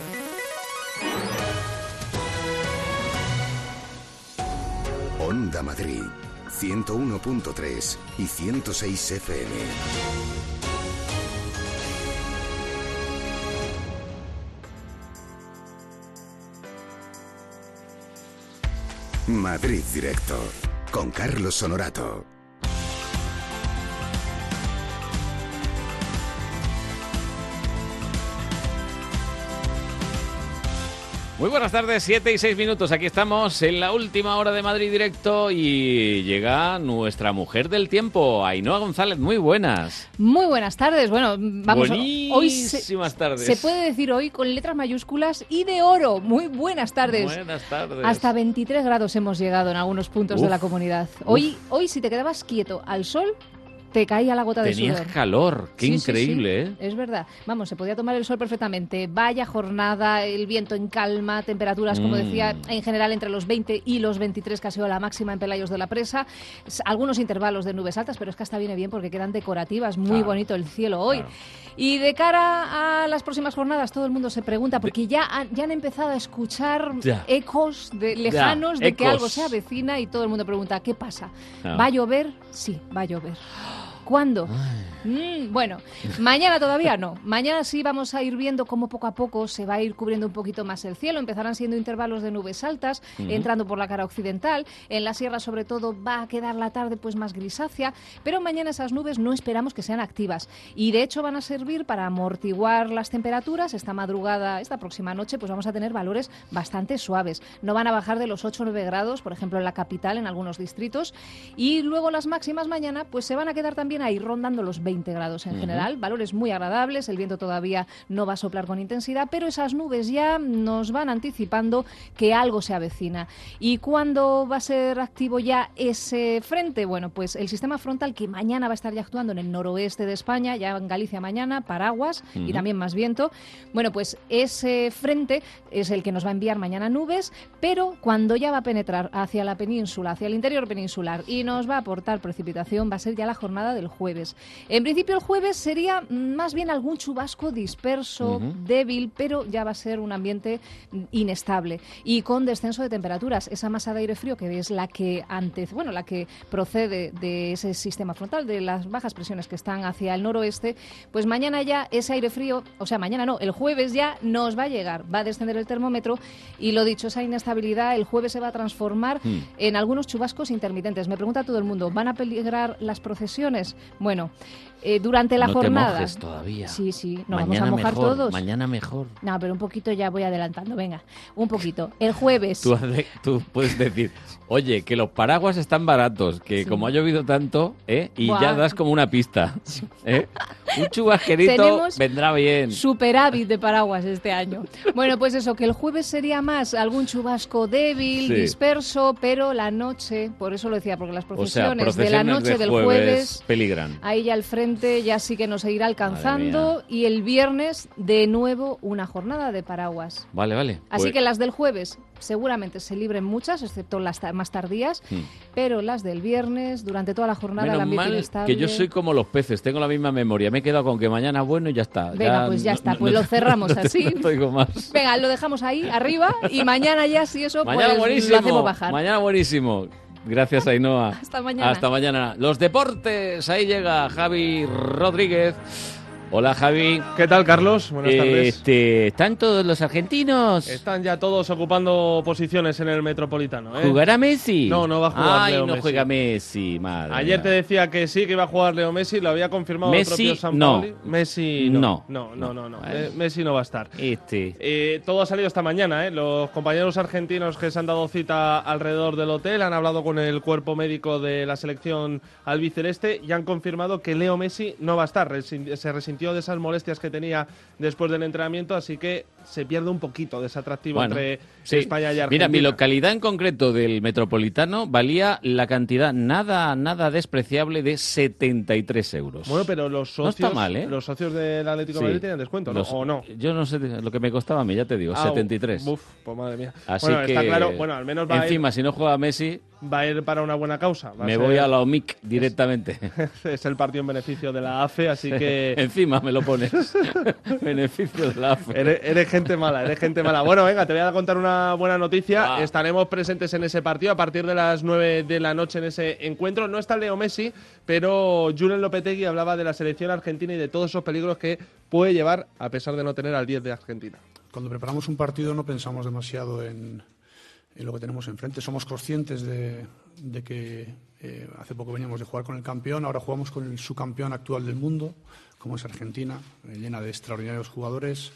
Onda Madrid, ciento uno punto tres y ciento seis efe eme. Madrid Directo, con Carlos Honorato. Muy buenas tardes, siete y seis minutos. Aquí estamos en la última hora de Madrid Directo y llega nuestra mujer del tiempo, Ainhoa González. Muy buenas. Muy buenas tardes. Bueno, vamos. Buenísimas hoy tardes. Se puede decir hoy con letras mayúsculas y de oro. Muy buenas tardes. Buenas tardes. Hasta veintitrés grados hemos llegado en algunos puntos uf, de la comunidad. Hoy, uf. hoy si te quedabas quieto al sol, te caía la gota de sudor. Tenías calor, qué sí, increíble, sí, sí. ¿eh? Es verdad. Vamos, se podía tomar el sol perfectamente. Vaya jornada, el viento en calma, temperaturas, como mm. decía, en general entre los veinte y los veintitrés, que ha sido la máxima en Pelayos de la Presa. Algunos intervalos de nubes altas, pero es que hasta viene bien porque quedan decorativas. Muy claro. bonito el cielo hoy. Claro. Y de cara a las próximas jornadas, todo el mundo se pregunta, porque ya han, ya han empezado a escuchar ya. ecos de, lejanos ya. de ecos. que algo se avecina y todo el mundo pregunta, ¿qué pasa? Ah. ¿Va a llover? Sí, va a llover. ¿Cuándo? Mm, bueno, mañana todavía no. Mañana sí vamos a ir viendo cómo poco a poco se va a ir cubriendo un poquito más el cielo. Empezarán siendo intervalos de nubes altas, uh-huh. entrando por la cara occidental. En la sierra, sobre todo, va a quedar la tarde pues más grisácea. Pero mañana esas nubes no esperamos que sean activas. Y de hecho van a servir para amortiguar las temperaturas. Esta madrugada, esta próxima noche, pues vamos a tener valores bastante suaves. No van a bajar de los ocho o nueve grados, por ejemplo, en la capital, en algunos distritos. Y luego las máximas mañana, pues se van a quedar también ahí rondando los veinte grados en uh-huh. general, valores muy agradables, el viento todavía no va a soplar con intensidad, pero esas nubes ya nos van anticipando que algo se avecina. ¿Y cuándo va a ser activo ya ese frente? Bueno, pues el sistema frontal, que mañana va a estar ya actuando en el noroeste de España, ya en Galicia mañana, paraguas uh-huh. y también más viento. Bueno, pues ese frente es el que nos va a enviar mañana nubes, pero cuando ya va a penetrar hacia la península, hacia el interior peninsular y nos va a aportar precipitación, va a ser ya la jornada del el jueves. En principio el jueves sería más bien algún chubasco disperso, uh-huh. débil, pero ya va a ser un ambiente inestable y con descenso de temperaturas. Esa masa de aire frío que es la que antes, bueno, la que procede de ese sistema frontal, de las bajas presiones que están hacia el noroeste, pues mañana ya ese aire frío, o sea, mañana no, el jueves ya nos va a llegar, va a descender el termómetro y lo dicho, esa inestabilidad el jueves se va a transformar mm. en algunos chubascos intermitentes. Me pregunta todo el mundo, ¿van a peligrar las procesiones? Bueno, eh, durante la no jornada... No te mojes todavía. Sí, sí, nos mañana vamos a mojar mejor, todos. Mañana mejor. No, pero un poquito ya voy adelantando, venga, un poquito. El jueves... Tú, tú puedes decir, oye, que los paraguas están baratos, que sí. como ha llovido tanto, ¿eh? y Buah. ya das como una pista. ¿eh? Un chubasquerito vendrá bien. Superávit de paraguas este año. Bueno, pues eso, que el jueves sería más algún chubasco débil, sí. disperso, pero la noche, por eso lo decía, porque las procesiones, o sea, procesiones de la noche de del jueves, jueves peligran. Ahí ya al frente ya sí que nos irá alcanzando y el viernes de nuevo una jornada de paraguas. Vale, vale. Así pues... que las del jueves seguramente se libren muchas, excepto las más tardías, hmm. pero las del viernes, durante toda la jornada, Menos el ambiente mal inestable. Que yo soy como los peces, tengo la misma memoria. Me he quedado con que mañana bueno y ya está. Venga, ya pues ya no, está, no, pues no, lo cerramos no, así. No digo más. Venga, lo dejamos ahí, arriba, y mañana ya, si eso, mañana pues buenísimo, lo hacemos bajar. Mañana buenísimo. Gracias, Ainhoa. Hasta mañana. Hasta mañana. Los deportes, ahí llega Javi Rodríguez. Hola, Javi. ¿Qué tal, Carlos? Buenas tardes. Este, ¿Están todos los argentinos? Están ya todos ocupando posiciones en el Metropolitano. ¿eh? ¿Jugará Messi? No, no va a jugar Ay, Leo no Messi. juega Messi, madre. Ayer te decía que sí, que iba a jugar Leo Messi, lo había confirmado Messi, el propio San no. Paoli. Messi no. No, no, no, no. no. Vale. Messi no va a estar. Este. Eh, todo ha salido esta mañana, ¿eh? Los compañeros argentinos que se han dado cita alrededor del hotel han hablado con el cuerpo médico de la selección albiceleste y han confirmado que Leo Messi no va a estar. Resin- se resintió de esas molestias que tenía después del entrenamiento, así que se pierde un poquito de ese atractivo bueno, entre sí. España y Argentina. Mira, mi localidad en concreto del Metropolitano valía la cantidad nada nada despreciable de setenta y tres euros. Bueno, pero los socios, no está mal, ¿eh? los socios del Atlético de sí. Madrid tienen descuento, ¿no? Los, ¿O no? Yo no sé lo que me costaba a mí, ya te digo, ah, setenta y tres. Uf, pues madre mía. Así bueno, que, está claro, bueno, al menos va encima, a ir, si no juega Messi, va a ir para una buena causa. Va me a ser, voy a la O M I C directamente. Es, es el partido en beneficio de la A F E, así que... Encima me lo pones. Beneficio de la A F E. Eres, eres gente mala, eres gente mala. Bueno, venga, te voy a contar una buena noticia. Ah. Estaremos presentes en ese partido a partir de las nueve de la noche en ese encuentro. No está Leo Messi, pero Julen Lopetegui hablaba de la selección argentina y de todos esos peligros que puede llevar a pesar de no tener al diez de Argentina. Cuando preparamos un partido no pensamos demasiado en, en lo que tenemos enfrente. Somos conscientes de, de que eh, hace poco veníamos de jugar con el campeón, ahora jugamos con el subcampeón actual del mundo, como es Argentina, eh, llena de extraordinarios jugadores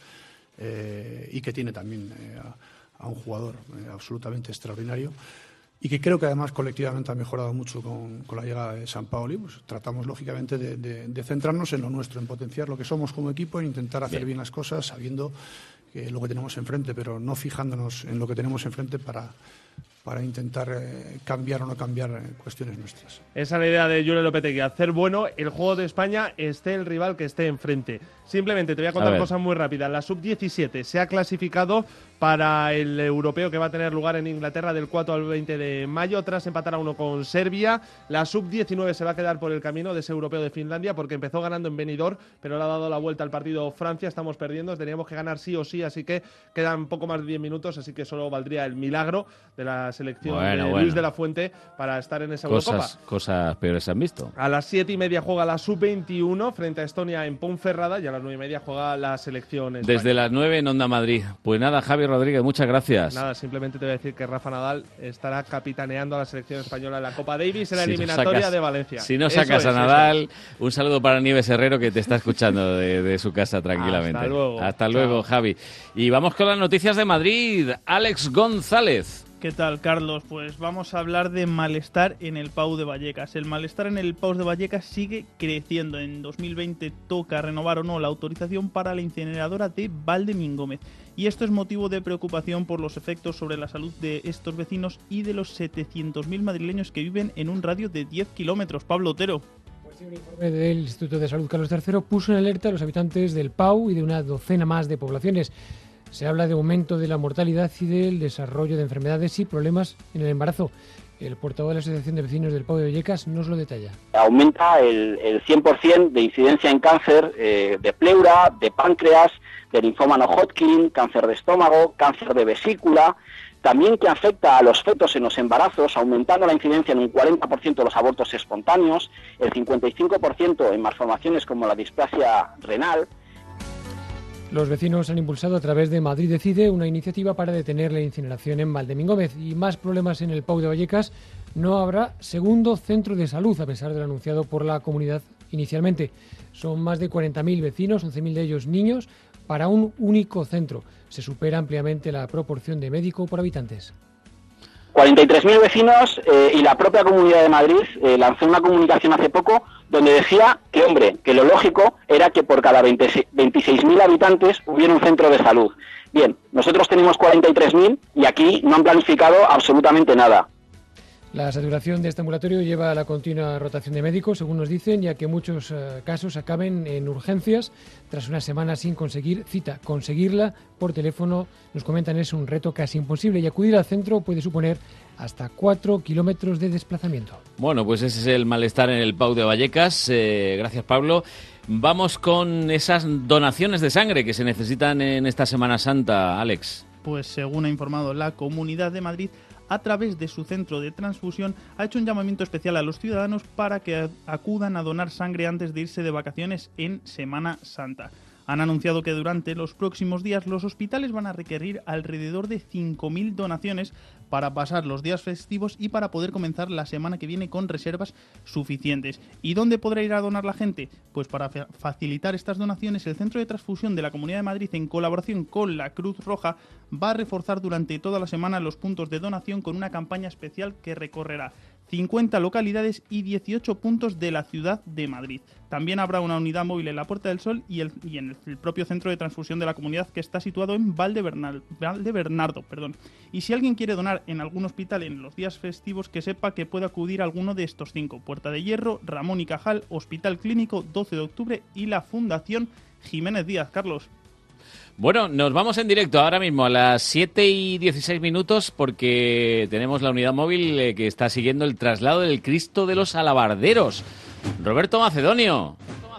eh, y que tiene también eh, a, a un jugador eh, absolutamente extraordinario y que creo que además colectivamente ha mejorado mucho con, con la llegada de San Paoli. Pues tratamos lógicamente de, de, de centrarnos en lo nuestro, en potenciar lo que somos como equipo e intentar hacer bien, bien las cosas sabiendo que lo que tenemos enfrente, pero no fijándonos en lo que tenemos enfrente para, para intentar eh, cambiar o no cambiar eh, cuestiones nuestras. Esa es la idea de Julen Lopetegui, hacer bueno el juego de España, esté el rival que esté enfrente. Simplemente te voy a contar a cosas muy rápidas. La sub diecisiete se ha clasificado para el europeo que va a tener lugar en Inglaterra del cuatro al veinte de mayo, tras empatar a uno con Serbia. La sub diecinueve se va a quedar por el camino de ese europeo de Finlandia porque empezó ganando en Benidorm, pero le ha dado la vuelta al partido Francia. Estamos perdiendo, teníamos que ganar sí o sí, así que quedan poco más de diez minutos, así que solo valdría el milagro de la selección bueno, de bueno. Luis de la Fuente para estar en esa cosas, Eurocopa. Cosas peores se han visto. A las siete y media juega la sub veintiuno frente a Estonia en Ponferrada y a las nueve y media juega la selección española. Desde las nueve en Onda Madrid. Pues nada, Javi Rodríguez, muchas gracias. Nada, simplemente te voy a decir que Rafa Nadal estará capitaneando a la selección española en la Copa Davis en la si eliminatoria sacas, de Valencia. Si no sacas eso a es, Nadal, un saludo para Nieves Herrero que te está escuchando de, de su casa tranquilamente. Hasta luego. Hasta luego, Javi. Y vamos con las noticias de Madrid. Alex González. ¿Qué tal, Carlos? Pues vamos a hablar de malestar en el Pau de Vallecas. El malestar en el Pau de Vallecas sigue creciendo. En dos mil veinte toca renovar o no la autorización para la incineradora de Valdemín-Gómez. Y esto es motivo de preocupación por los efectos sobre la salud de estos vecinos y de los setecientos mil madrileños que viven en un radio de diez kilómetros. Pablo Otero. Un informe del Instituto de Salud Carlos tercero puso en alerta a los habitantes del Pau y de una docena más de poblaciones. Se habla de aumento de la mortalidad y del desarrollo de enfermedades y problemas en el embarazo. El portavoz de la Asociación de Vecinos del Pau de Vallecas nos lo detalla. Aumenta el, el cien por ciento de incidencia en cáncer eh, de pleura, de páncreas, de linfoma no Hodgkin, cáncer de estómago, cáncer de vesícula, también que afecta a los fetos en los embarazos, aumentando la incidencia en un cuarenta por ciento de los abortos espontáneos, el cincuenta y cinco por ciento en malformaciones como la displasia renal. Los vecinos han impulsado a través de Madrid Decide una iniciativa para detener la incineración en Valdemingómez. Y más problemas en el Pau de Vallecas. No habrá segundo centro de salud, a pesar de lo anunciado por la comunidad inicialmente. Son más de cuarenta mil vecinos, once mil de ellos niños, para un único centro. Se supera ampliamente la proporción de médico por habitantes. cuarenta y tres mil vecinos eh, y la propia Comunidad de Madrid eh, lanzó una comunicación hace poco donde decía que, hombre, que lo lógico era que por cada veintiséis mil habitantes hubiera un centro de salud. Bien, nosotros tenemos cuarenta y tres mil y aquí no han planificado absolutamente nada. La saturación de este ambulatorio lleva a la continua rotación de médicos, según nos dicen, ya que muchos eh, casos acaben en urgencias tras una semana sin conseguir cita. Conseguirla por teléfono, nos comentan, es un reto casi imposible y acudir al centro puede suponer hasta cuatro kilómetros de desplazamiento. Bueno, pues ese es el malestar en el Pau de Vallecas. Eh, gracias, Pablo. Vamos con esas donaciones de sangre que se necesitan en esta Semana Santa, Alex. Pues según ha informado la Comunidad de Madrid, a través de su centro de transfusión, ha hecho un llamamiento especial a los ciudadanos para que acudan a donar sangre antes de irse de vacaciones en Semana Santa. Han anunciado que durante los próximos días los hospitales van a requerir alrededor de cinco mil donaciones para pasar los días festivos y para poder comenzar la semana que viene con reservas suficientes. ¿Y dónde podrá ir a donar la gente? Pues para facilitar estas donaciones, el Centro de Transfusión de la Comunidad de Madrid, en colaboración con la Cruz Roja, va a reforzar durante toda la semana los puntos de donación con una campaña especial que recorrerá cincuenta localidades y dieciocho puntos de la ciudad de Madrid. También habrá una unidad móvil en la Puerta del Sol y, el, y en el propio centro de transfusión de la comunidad, que está situado en Valdebernardo. Valdebernardo, perdón. Y si alguien quiere donar en algún hospital en los días festivos, que sepa que puede acudir a alguno de estos cinco: Puerta de Hierro, Ramón y Cajal, Hospital Clínico doce de octubre y la Fundación Jiménez Díaz. Carlos. Bueno, nos vamos en directo ahora mismo a las siete y dieciséis minutos porque tenemos la unidad móvil eh, que está siguiendo el traslado del Cristo de los Alabarderos. Roberto Macedonio.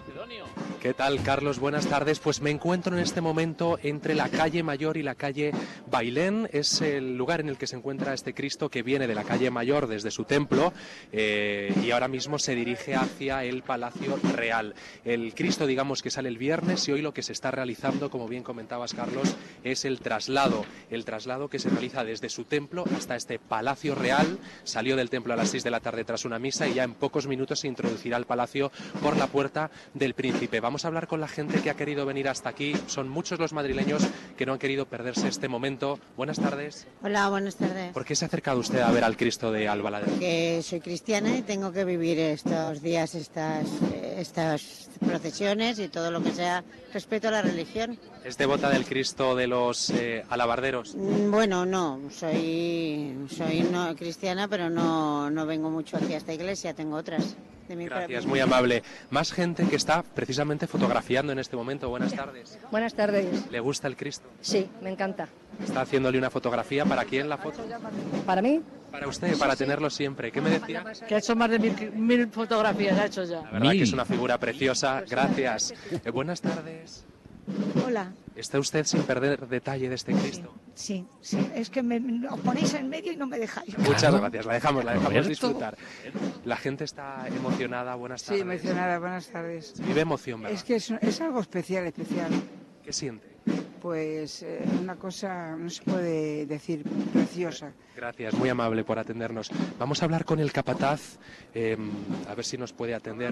¿Qué tal, Carlos? Buenas tardes. Pues me encuentro en este momento entre la calle Mayor y la calle Bailén. Es el lugar en el que se encuentra este Cristo, que viene de la calle Mayor desde su templo eh, y ahora mismo se dirige hacia el Palacio Real. El Cristo, digamos, que sale el viernes, y hoy lo que se está realizando, como bien comentabas, Carlos, es el traslado. El traslado que se realiza desde su templo hasta este Palacio Real. Salió del templo a las seis de la tarde tras una misa y ya en pocos minutos se introducirá al palacio por la Puerta del Príncipe. Vamos Vamos a hablar con la gente que ha querido venir hasta aquí. Son muchos los madrileños que no han querido perderse este momento. Buenas tardes. Hola, buenas tardes. ¿Por qué se ha acercado usted a ver al Cristo de Albalade? Porque soy cristiana y tengo que vivir estos días, estas, estas procesiones y todo lo que sea respeto a la religión. ¿Es devota del Cristo de los eh, Alabarderos? Bueno, no. Soy, soy no cristiana, pero no, no vengo mucho aquí a esta iglesia. Tengo otras. De mi Gracias, propia. muy amable. Más gente que está precisamente fotografiando en este momento. Buenas tardes. Buenas tardes. ¿Le gusta el Cristo? Sí, me encanta. ¿Está haciéndole una fotografía? ¿Para quién la foto? ¿Para mí? Para usted, para tenerlo siempre. ¿Qué me decía? Que ha hecho más de mil, mil fotografías, ha hecho ya. La verdad que es una figura preciosa. Gracias. Eh, buenas tardes. Hola. ¿Está usted sin perder detalle de este Cristo? Sí, sí, es que me, me os ponéis en medio y no me dejáis. Muchas gracias, la dejamos, la dejamos Roberto. disfrutar. La gente está emocionada, buenas tardes. Sí, emocionada, buenas tardes. Se vive emoción, ¿verdad? Es que es, es algo especial, especial. ¿Qué siente? Pues eh, una cosa, no se puede decir, preciosa. Gracias, muy amable por atendernos. Vamos a hablar con el capataz, eh, a ver si nos puede atender.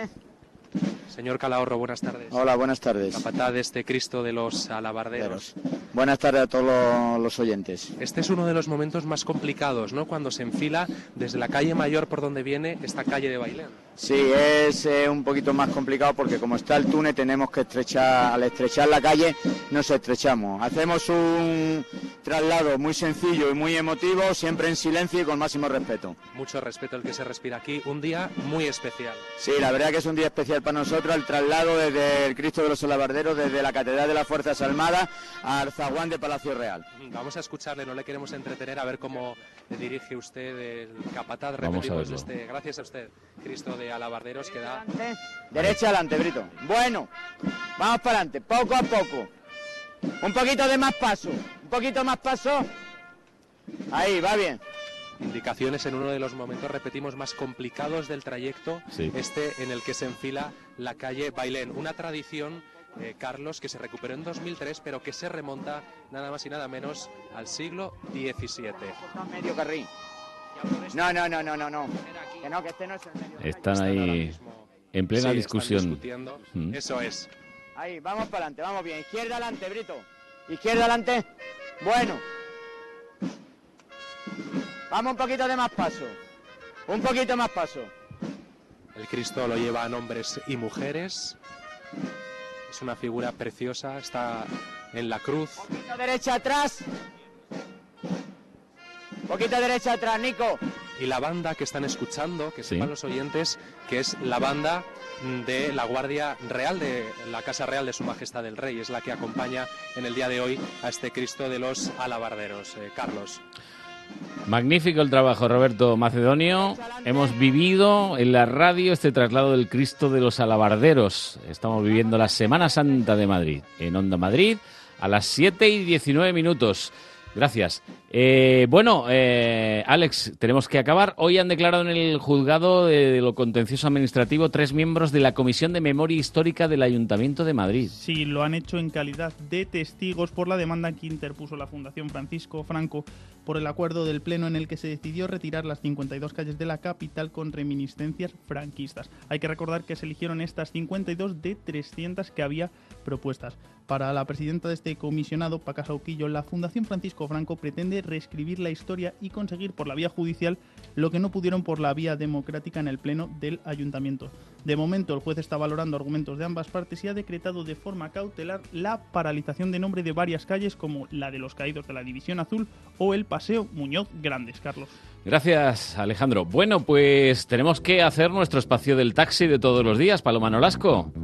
Señor Calahorro, buenas tardes. Hola, buenas tardes. Capataz de este Cristo de los Alabarderos. Buenas tardes a todos los, los oyentes. Este es uno de los momentos más complicados, ¿no? Cuando se enfila desde la calle Mayor por donde viene esta calle de Bailén. Sí, es eh, un poquito más complicado porque como está el túnel tenemos que estrechar, al estrechar la calle nos estrechamos. Hacemos un traslado muy sencillo y muy emotivo, siempre en silencio y con máximo respeto. Mucho respeto el que se respira aquí, un día muy especial. Sí, la verdad que es un día especial para nosotros, el traslado desde el Cristo de los Alabarderos, desde la Catedral de las Fuerzas Armadas al zaguán de Palacio Real. Vamos a escucharle, no le queremos entretener, a ver cómo dirige usted el capataz. Vamos a Repetimos verlo. este, gracias a usted, Cristo de Alabarderos, que da... Derecha adelante, Brito. Bueno, vamos para adelante, poco a poco. Un poquito de más paso, un poquito más paso. Ahí, va bien. Indicaciones en uno de los momentos, repetimos, más complicados del trayecto, Sí. este en el que se enfila la calle Bailén. Una tradición, eh, Carlos, que se recuperó en dos mil tres, pero que se remonta nada más y nada menos al siglo diecisiete. Medio carril. No, no, no, no, no, no. Que no, que este no es el medio. Están ahí en plena Sí, discusión. están discutiendo. Mm. Eso es. Ahí, vamos para adelante, vamos bien. Izquierda adelante, Brito. Izquierda adelante. Bueno. Vamos un poquito de más paso. Un poquito más paso. El Cristo lo llevan hombres y mujeres. Es una figura preciosa, está en la cruz. Poquito derecha atrás. Poquito derecha atrás, Nico. Y la banda que están escuchando, que Sí. sepan los oyentes, que es la banda de la Guardia Real, de la Casa Real de Su Majestad el Rey. Es la que acompaña en el día de hoy a este Cristo de los Alabarderos. Eh, Carlos. Magnífico el trabajo, Roberto Macedonio. Hemos vivido en la radio este traslado del Cristo de los Alabarderos. Estamos viviendo la Semana Santa de Madrid, en Onda Madrid, a las siete y diecinueve minutos. Gracias. Eh, bueno, eh, Alex, tenemos que acabar. Hoy han declarado en el juzgado de, de lo contencioso administrativo tres miembros de la Comisión de Memoria Histórica del Ayuntamiento de Madrid. Sí, lo han hecho en calidad de testigos por la demanda que interpuso la Fundación Francisco Franco por el acuerdo del Pleno en el que se decidió retirar las cincuenta y dos calles de la capital con reminiscencias franquistas. Hay que recordar que se eligieron estas cincuenta y dos de trescientas que había propuestas. Para la presidenta de este comisionado, Paca Sauquillo, la Fundación Francisco Franco pretende reescribir la historia y conseguir por la vía judicial lo que no pudieron por la vía democrática en el Pleno del Ayuntamiento. De momento, el juez está valorando argumentos de ambas partes y ha decretado de forma cautelar la paralización de nombre de varias calles como la de los caídos de la División Azul o el Paseo Muñoz Grandes. Carlos. Gracias, Alejandro. Bueno, pues tenemos que hacer nuestro espacio del taxi de todos los días. Paloma Nolasco.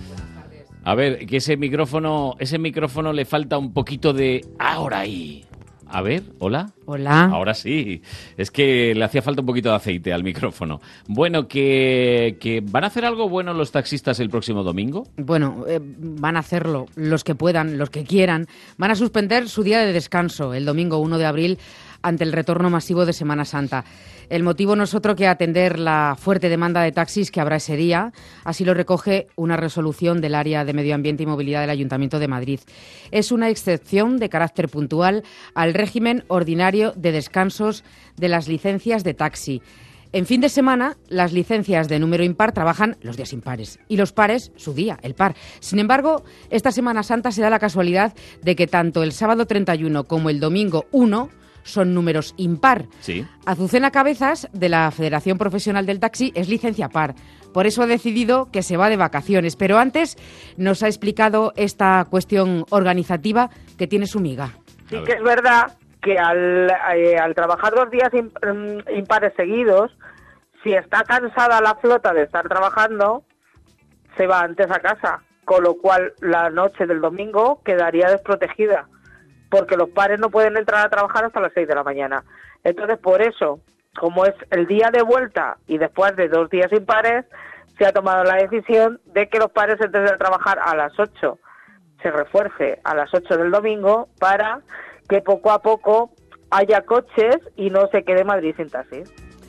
A ver, que ese micrófono, ese micrófono le falta un poquito de ahora ahí. A ver, hola. Hola. Ahora sí. Es que le hacía falta un poquito de aceite al micrófono. Bueno, que, que ¿van a hacer algo bueno los taxistas el próximo domingo? Bueno, eh, van a hacerlo los que puedan, los que quieran. Van a suspender su día de descanso el domingo uno de abril ante el retorno masivo de Semana Santa. El motivo no es otro que atender la fuerte demanda de taxis que habrá ese día. Así lo recoge una resolución del Área de Medio Ambiente y Movilidad del Ayuntamiento de Madrid. Es una excepción de carácter puntual al régimen ordinario de descansos de las licencias de taxi. En fin de semana, las licencias de número impar trabajan los días impares y los pares su día, el par. Sin embargo, esta Semana Santa se da la casualidad de que tanto el sábado treinta y uno como el domingo uno son números impar. Sí. Azucena Cabezas, de la Federación Profesional del Taxi, es licencia par. Por eso ha decidido que se va de vacaciones. Pero antes nos ha explicado esta cuestión organizativa que tiene su miga. Sí que es verdad que al, eh, al trabajar dos días impares seguidos, si está cansada la flota de estar trabajando, se va antes a casa. Con lo cual la noche del domingo quedaría desprotegida, porque los pares no pueden entrar a trabajar hasta las seis de la mañana. Entonces, por eso, como es el día de vuelta y después de dos días impares, se ha tomado la decisión de que los pares entren a trabajar a las ocho, se refuerce a las ocho del domingo para que poco a poco haya coches y no se quede Madrid sin taxis.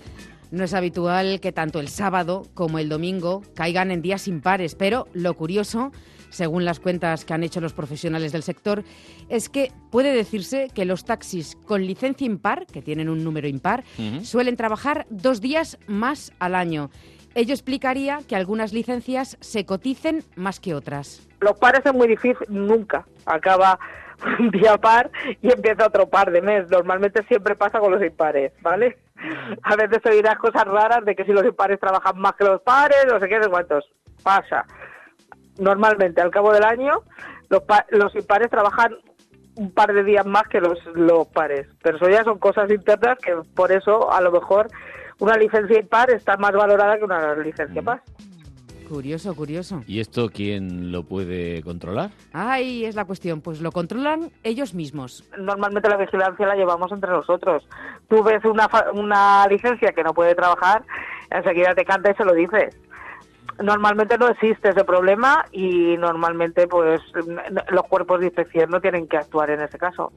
No es habitual que tanto el sábado como el domingo caigan en días impares, pero lo curioso, según las cuentas que han hecho los profesionales del sector, es que puede decirse que los taxis con licencia impar, que tienen un número impar, uh-huh. suelen trabajar dos días más al año. Ello explicaría que algunas licencias se coticen más que otras. Los pares es muy difícil, nunca acaba un día par y empieza otro par de mes. Normalmente siempre pasa con los impares, ¿vale? A veces se oirán cosas raras de que si los impares trabajan más que los pares, no sé qué, no sé cuántos. Pasa. Normalmente, al cabo del año, los, pa- los impares trabajan un par de días más que los, los pares. Pero eso ya son cosas internas que por eso, a lo mejor, una licencia impar está más valorada que una licencia par. Curioso, curioso. ¿Y esto quién lo puede controlar? Ahí es la cuestión, pues lo controlan ellos mismos. Normalmente la vigilancia la llevamos entre nosotros. Tú ves una, fa- una licencia que no puede trabajar, enseguida te canta y se lo dices. Normalmente no existe ese problema y normalmente pues los cuerpos de inspección no tienen que actuar en ese caso.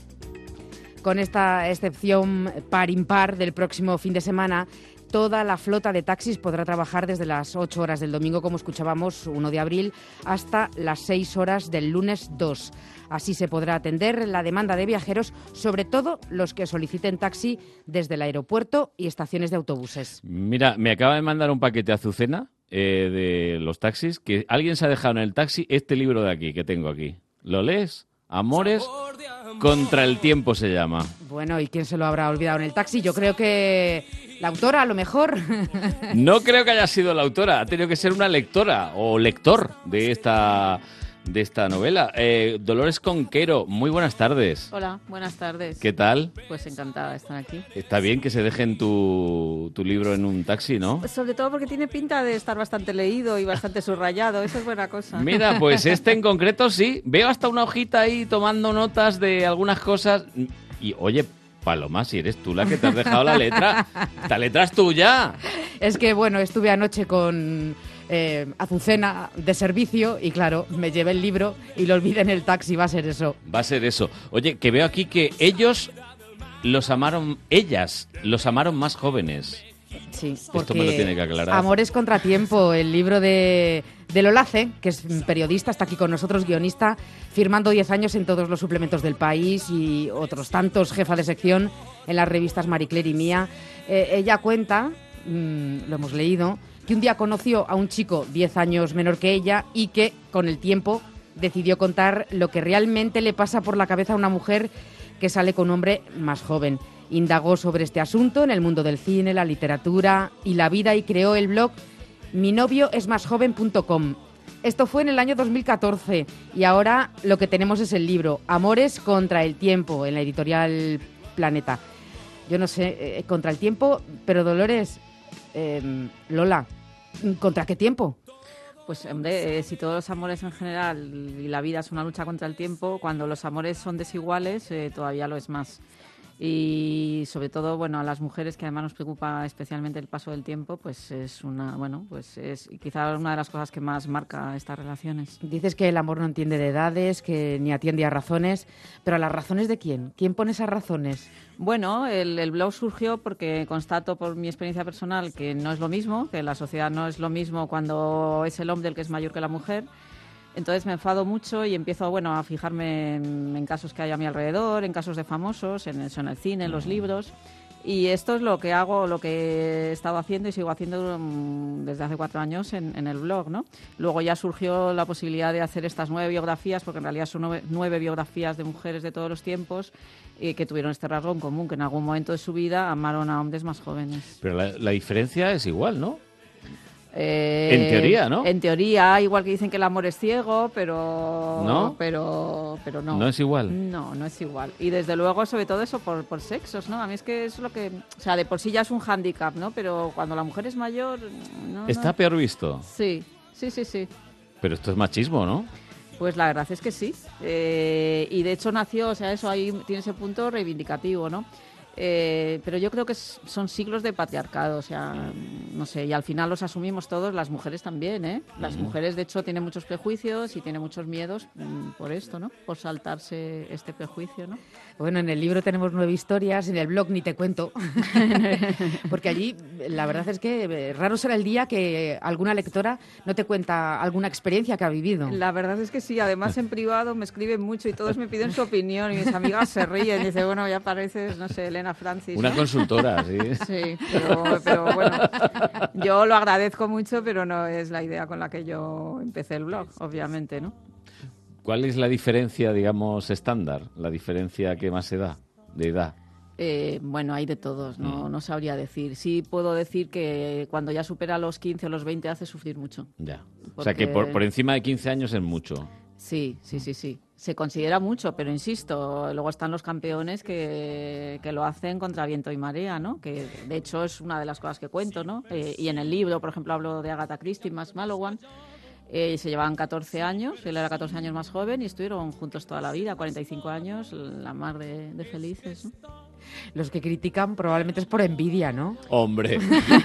Con esta excepción par-impar del próximo fin de semana, toda la flota de taxis podrá trabajar desde las ocho horas del domingo, como escuchábamos, uno de abril, hasta las seis horas del lunes dos. Así se podrá atender la demanda de viajeros, sobre todo los que soliciten taxi desde el aeropuerto y estaciones de autobuses. Mira, me acaba de mandar un paquete Azucena eh, de los taxis, que alguien se ha dejado en el taxi este libro de aquí, que tengo aquí. ¿Lo lees? Amores contra el tiempo se llama. Bueno, ¿y quién se lo habrá olvidado en el taxi? Yo creo que la autora, a lo mejor. No creo que haya sido la autora, ha tenido que ser una lectora o lector de esta, de esta novela. Eh, Dolores Conquero, muy buenas tardes. Hola, buenas tardes. ¿Qué tal? Pues encantada de estar aquí. Está bien que se dejen tu, tu libro en un taxi, ¿no? Pues sobre todo porque tiene pinta de estar bastante leído y bastante subrayado, eso es buena cosa. Mira, pues este en concreto sí. Veo hasta una hojita ahí tomando notas de algunas cosas. Y oye, Paloma, si eres tú la que te has dejado la letra, esta letra es tuya. Es que, bueno, estuve anoche con eh, Azucena de servicio y, claro, me llevé el libro y lo olvidé en el taxi, va a ser eso. Va a ser eso. Oye, que veo aquí que ellos los amaron, ellas los amaron más jóvenes. Sí, esto me lo tiene que aclarar. Amores Contratiempo, el libro de, de Lolace, que es periodista, está aquí con nosotros, guionista, firmando diez años en todos los suplementos del País y otros tantos, jefa de sección en las revistas Marie Claire y Mía. Eh, ella cuenta, mmm, lo hemos leído, que un día conoció a un chico diez años menor que ella y que, con el tiempo, decidió contar lo que realmente le pasa por la cabeza a una mujer que sale con un hombre más joven. Indagó sobre este asunto en el mundo del cine, la literatura y la vida y creó el blog mi novio es más joven punto com. Esto fue en el año dos mil catorce y ahora lo que tenemos es el libro Amores contra el tiempo, en la editorial Planeta. Yo no sé, eh, contra el tiempo, pero Dolores, eh, Lola, ¿contra qué tiempo? Pues, hombre, eh, si todos los amores en general y la vida es una lucha contra el tiempo, cuando los amores son desiguales, eh, todavía lo es más. Y sobre todo, bueno, a las mujeres, que además nos preocupa especialmente el paso del tiempo, pues es una, bueno, pues es quizá una de las cosas que más marca estas relaciones. Dices que el amor no entiende de edades, que ni atiende a razones, pero ¿a las razones de quién? ¿Quién pone esas razones? Bueno, el, el blog surgió porque constato por mi experiencia personal que no es lo mismo, que la sociedad no es lo mismo cuando es el hombre el que es mayor que la mujer. Entonces me enfado mucho y empiezo, bueno, a fijarme en, en casos que hay a mi alrededor, en casos de famosos, en, eso, en el cine, en los libros. Y esto es lo que hago, lo que he estado haciendo y sigo haciendo um, desde hace cuatro años en, en el blog, ¿no? Luego ya surgió la posibilidad de hacer estas nueve biografías, porque en realidad son nueve, nueve biografías de mujeres de todos los tiempos eh, que tuvieron este rasgo en común, que en algún momento de su vida amaron a hombres más jóvenes. Pero la, la diferencia es igual, ¿no? Eh, en teoría, ¿no? En teoría, igual que dicen que el amor es ciego, pero ¿No? pero pero no. ¿No es igual? No, no es igual. Y desde luego, sobre todo eso por, por sexos, ¿no? A mí es que es lo que... O sea, de por sí ya es un hándicap, ¿no? Pero cuando la mujer es mayor... No, Está no. peor visto. Sí, sí, sí, sí. Pero esto es machismo, ¿no? Pues la verdad es que sí. Eh, y de hecho nació, o sea, eso ahí tiene ese punto reivindicativo, ¿no? Eh, pero yo creo que es, son siglos de patriarcado, o sea, no sé, y al final los asumimos todos, las mujeres también, ¿eh? Las Mm. mujeres, de hecho, tienen muchos prejuicios y tienen muchos miedos mm, por esto, ¿no? Por saltarse este prejuicio, ¿no? Bueno, en el libro tenemos nueve historias, en el blog ni te cuento, porque allí la verdad es que eh, raro será el día que alguna lectora no te cuenta alguna experiencia que ha vivido. La verdad es que sí, además en privado me escriben mucho y todos me piden su opinión y mis amigas se ríen y dicen, bueno, ya pareces, no sé, Elena Francis. Una ¿no? consultora, sí. Sí, pero, pero bueno, yo lo agradezco mucho, pero no es la idea con la que yo empecé el blog, obviamente, ¿no? ¿Cuál es la diferencia, digamos, estándar? La diferencia que más se da de edad. Eh, bueno, hay de todos, no, no sabría decir. Sí puedo decir que cuando ya supera los quince o los veinte hace sufrir mucho. Ya. Porque... O sea que por, por encima de quince años es mucho. Sí, sí, sí, sí. Se considera mucho, pero insisto, luego están los campeones que, que lo hacen contra viento y marea, ¿no? Que de hecho es una de las cosas que cuento, ¿no? Eh, y en el libro, por ejemplo, hablo de Agatha Christie, Max Mallowan. Eh, se llevaban catorce años, él era catorce años más joven y estuvieron juntos toda la vida, cuarenta y cinco años, la mar de, de felices, ¿no? Los que critican probablemente es por envidia, ¿no? Hombre.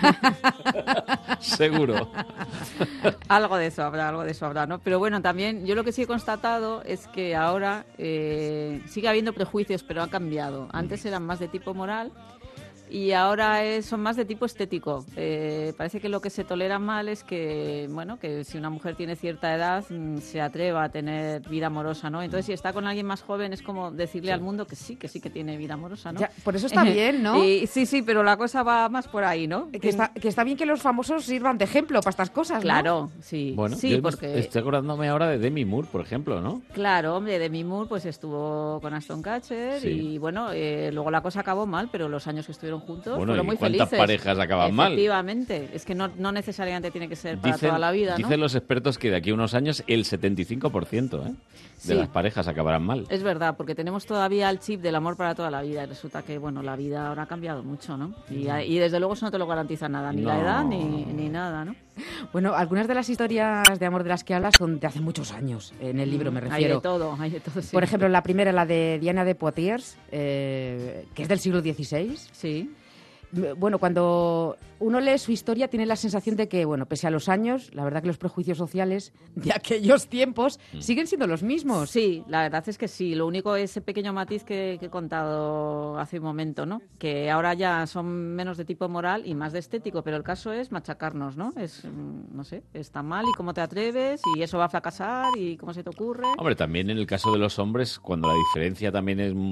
Seguro. Algo de eso habrá, algo de eso habrá, ¿no? Pero bueno, también yo lo que sí he constatado es que ahora eh, sigue habiendo prejuicios, pero ha cambiado. Antes eran más de tipo moral y ahora es, son más de tipo estético. Eh, parece que lo que se tolera mal es que, bueno, que si una mujer tiene cierta edad mmm, se atreva a tener vida amorosa, ¿no? Entonces, si está con alguien más joven es como decirle sí. al mundo que sí, que sí que tiene vida amorosa, ¿no? Ya, por eso está bien, ¿no? Y, sí, sí, pero la cosa va más por ahí, ¿no? Que está, que está bien que los famosos sirvan de ejemplo para estas cosas, claro, ¿no? Claro, sí. Bueno, sí, yo porque... estoy acordándome ahora de Demi Moore, por ejemplo, ¿no? Claro, hombre, Demi Moore pues estuvo con Ashton Kutcher sí. y, bueno, eh, luego la cosa acabó mal, pero los años que estuvieron juntos bueno, fueron muy ¿cuántas felices. parejas acaban mal? Efectivamente, es que no, no necesariamente tiene que ser para dicen, toda la vida, ¿no? Dicen los expertos que de aquí a unos años el setenta y cinco por ciento ¿eh? de sí. las parejas acabarán mal. Es verdad, porque tenemos todavía el chip del amor para toda la vida y resulta que, bueno, la vida ahora ha cambiado mucho, ¿no? Y, mm. y desde luego eso no te lo garantiza nada, ni no. la edad ni, ni nada, ¿no? Bueno, algunas de las historias de amor de las que hablas son de hace muchos años, en el libro me refiero. Hay de todo, hay de todo, sí. Por ejemplo, la primera, la de Diana de Poitiers, eh, que es del siglo dieciséis. Sí. Bueno, cuando uno lee su historia tiene la sensación de que, bueno, pese a los años, la verdad que los prejuicios sociales de aquellos tiempos mm. siguen siendo los mismos. Sí, la verdad es que sí. Lo único es ese pequeño matiz que, que he contado hace un momento, ¿no? Que ahora ya son menos de tipo moral y más de estético, pero el caso es machacarnos, ¿no? Es, no sé, está mal y cómo te atreves y eso va a fracasar y cómo se te ocurre. Hombre, también en el caso de los hombres, cuando la diferencia también es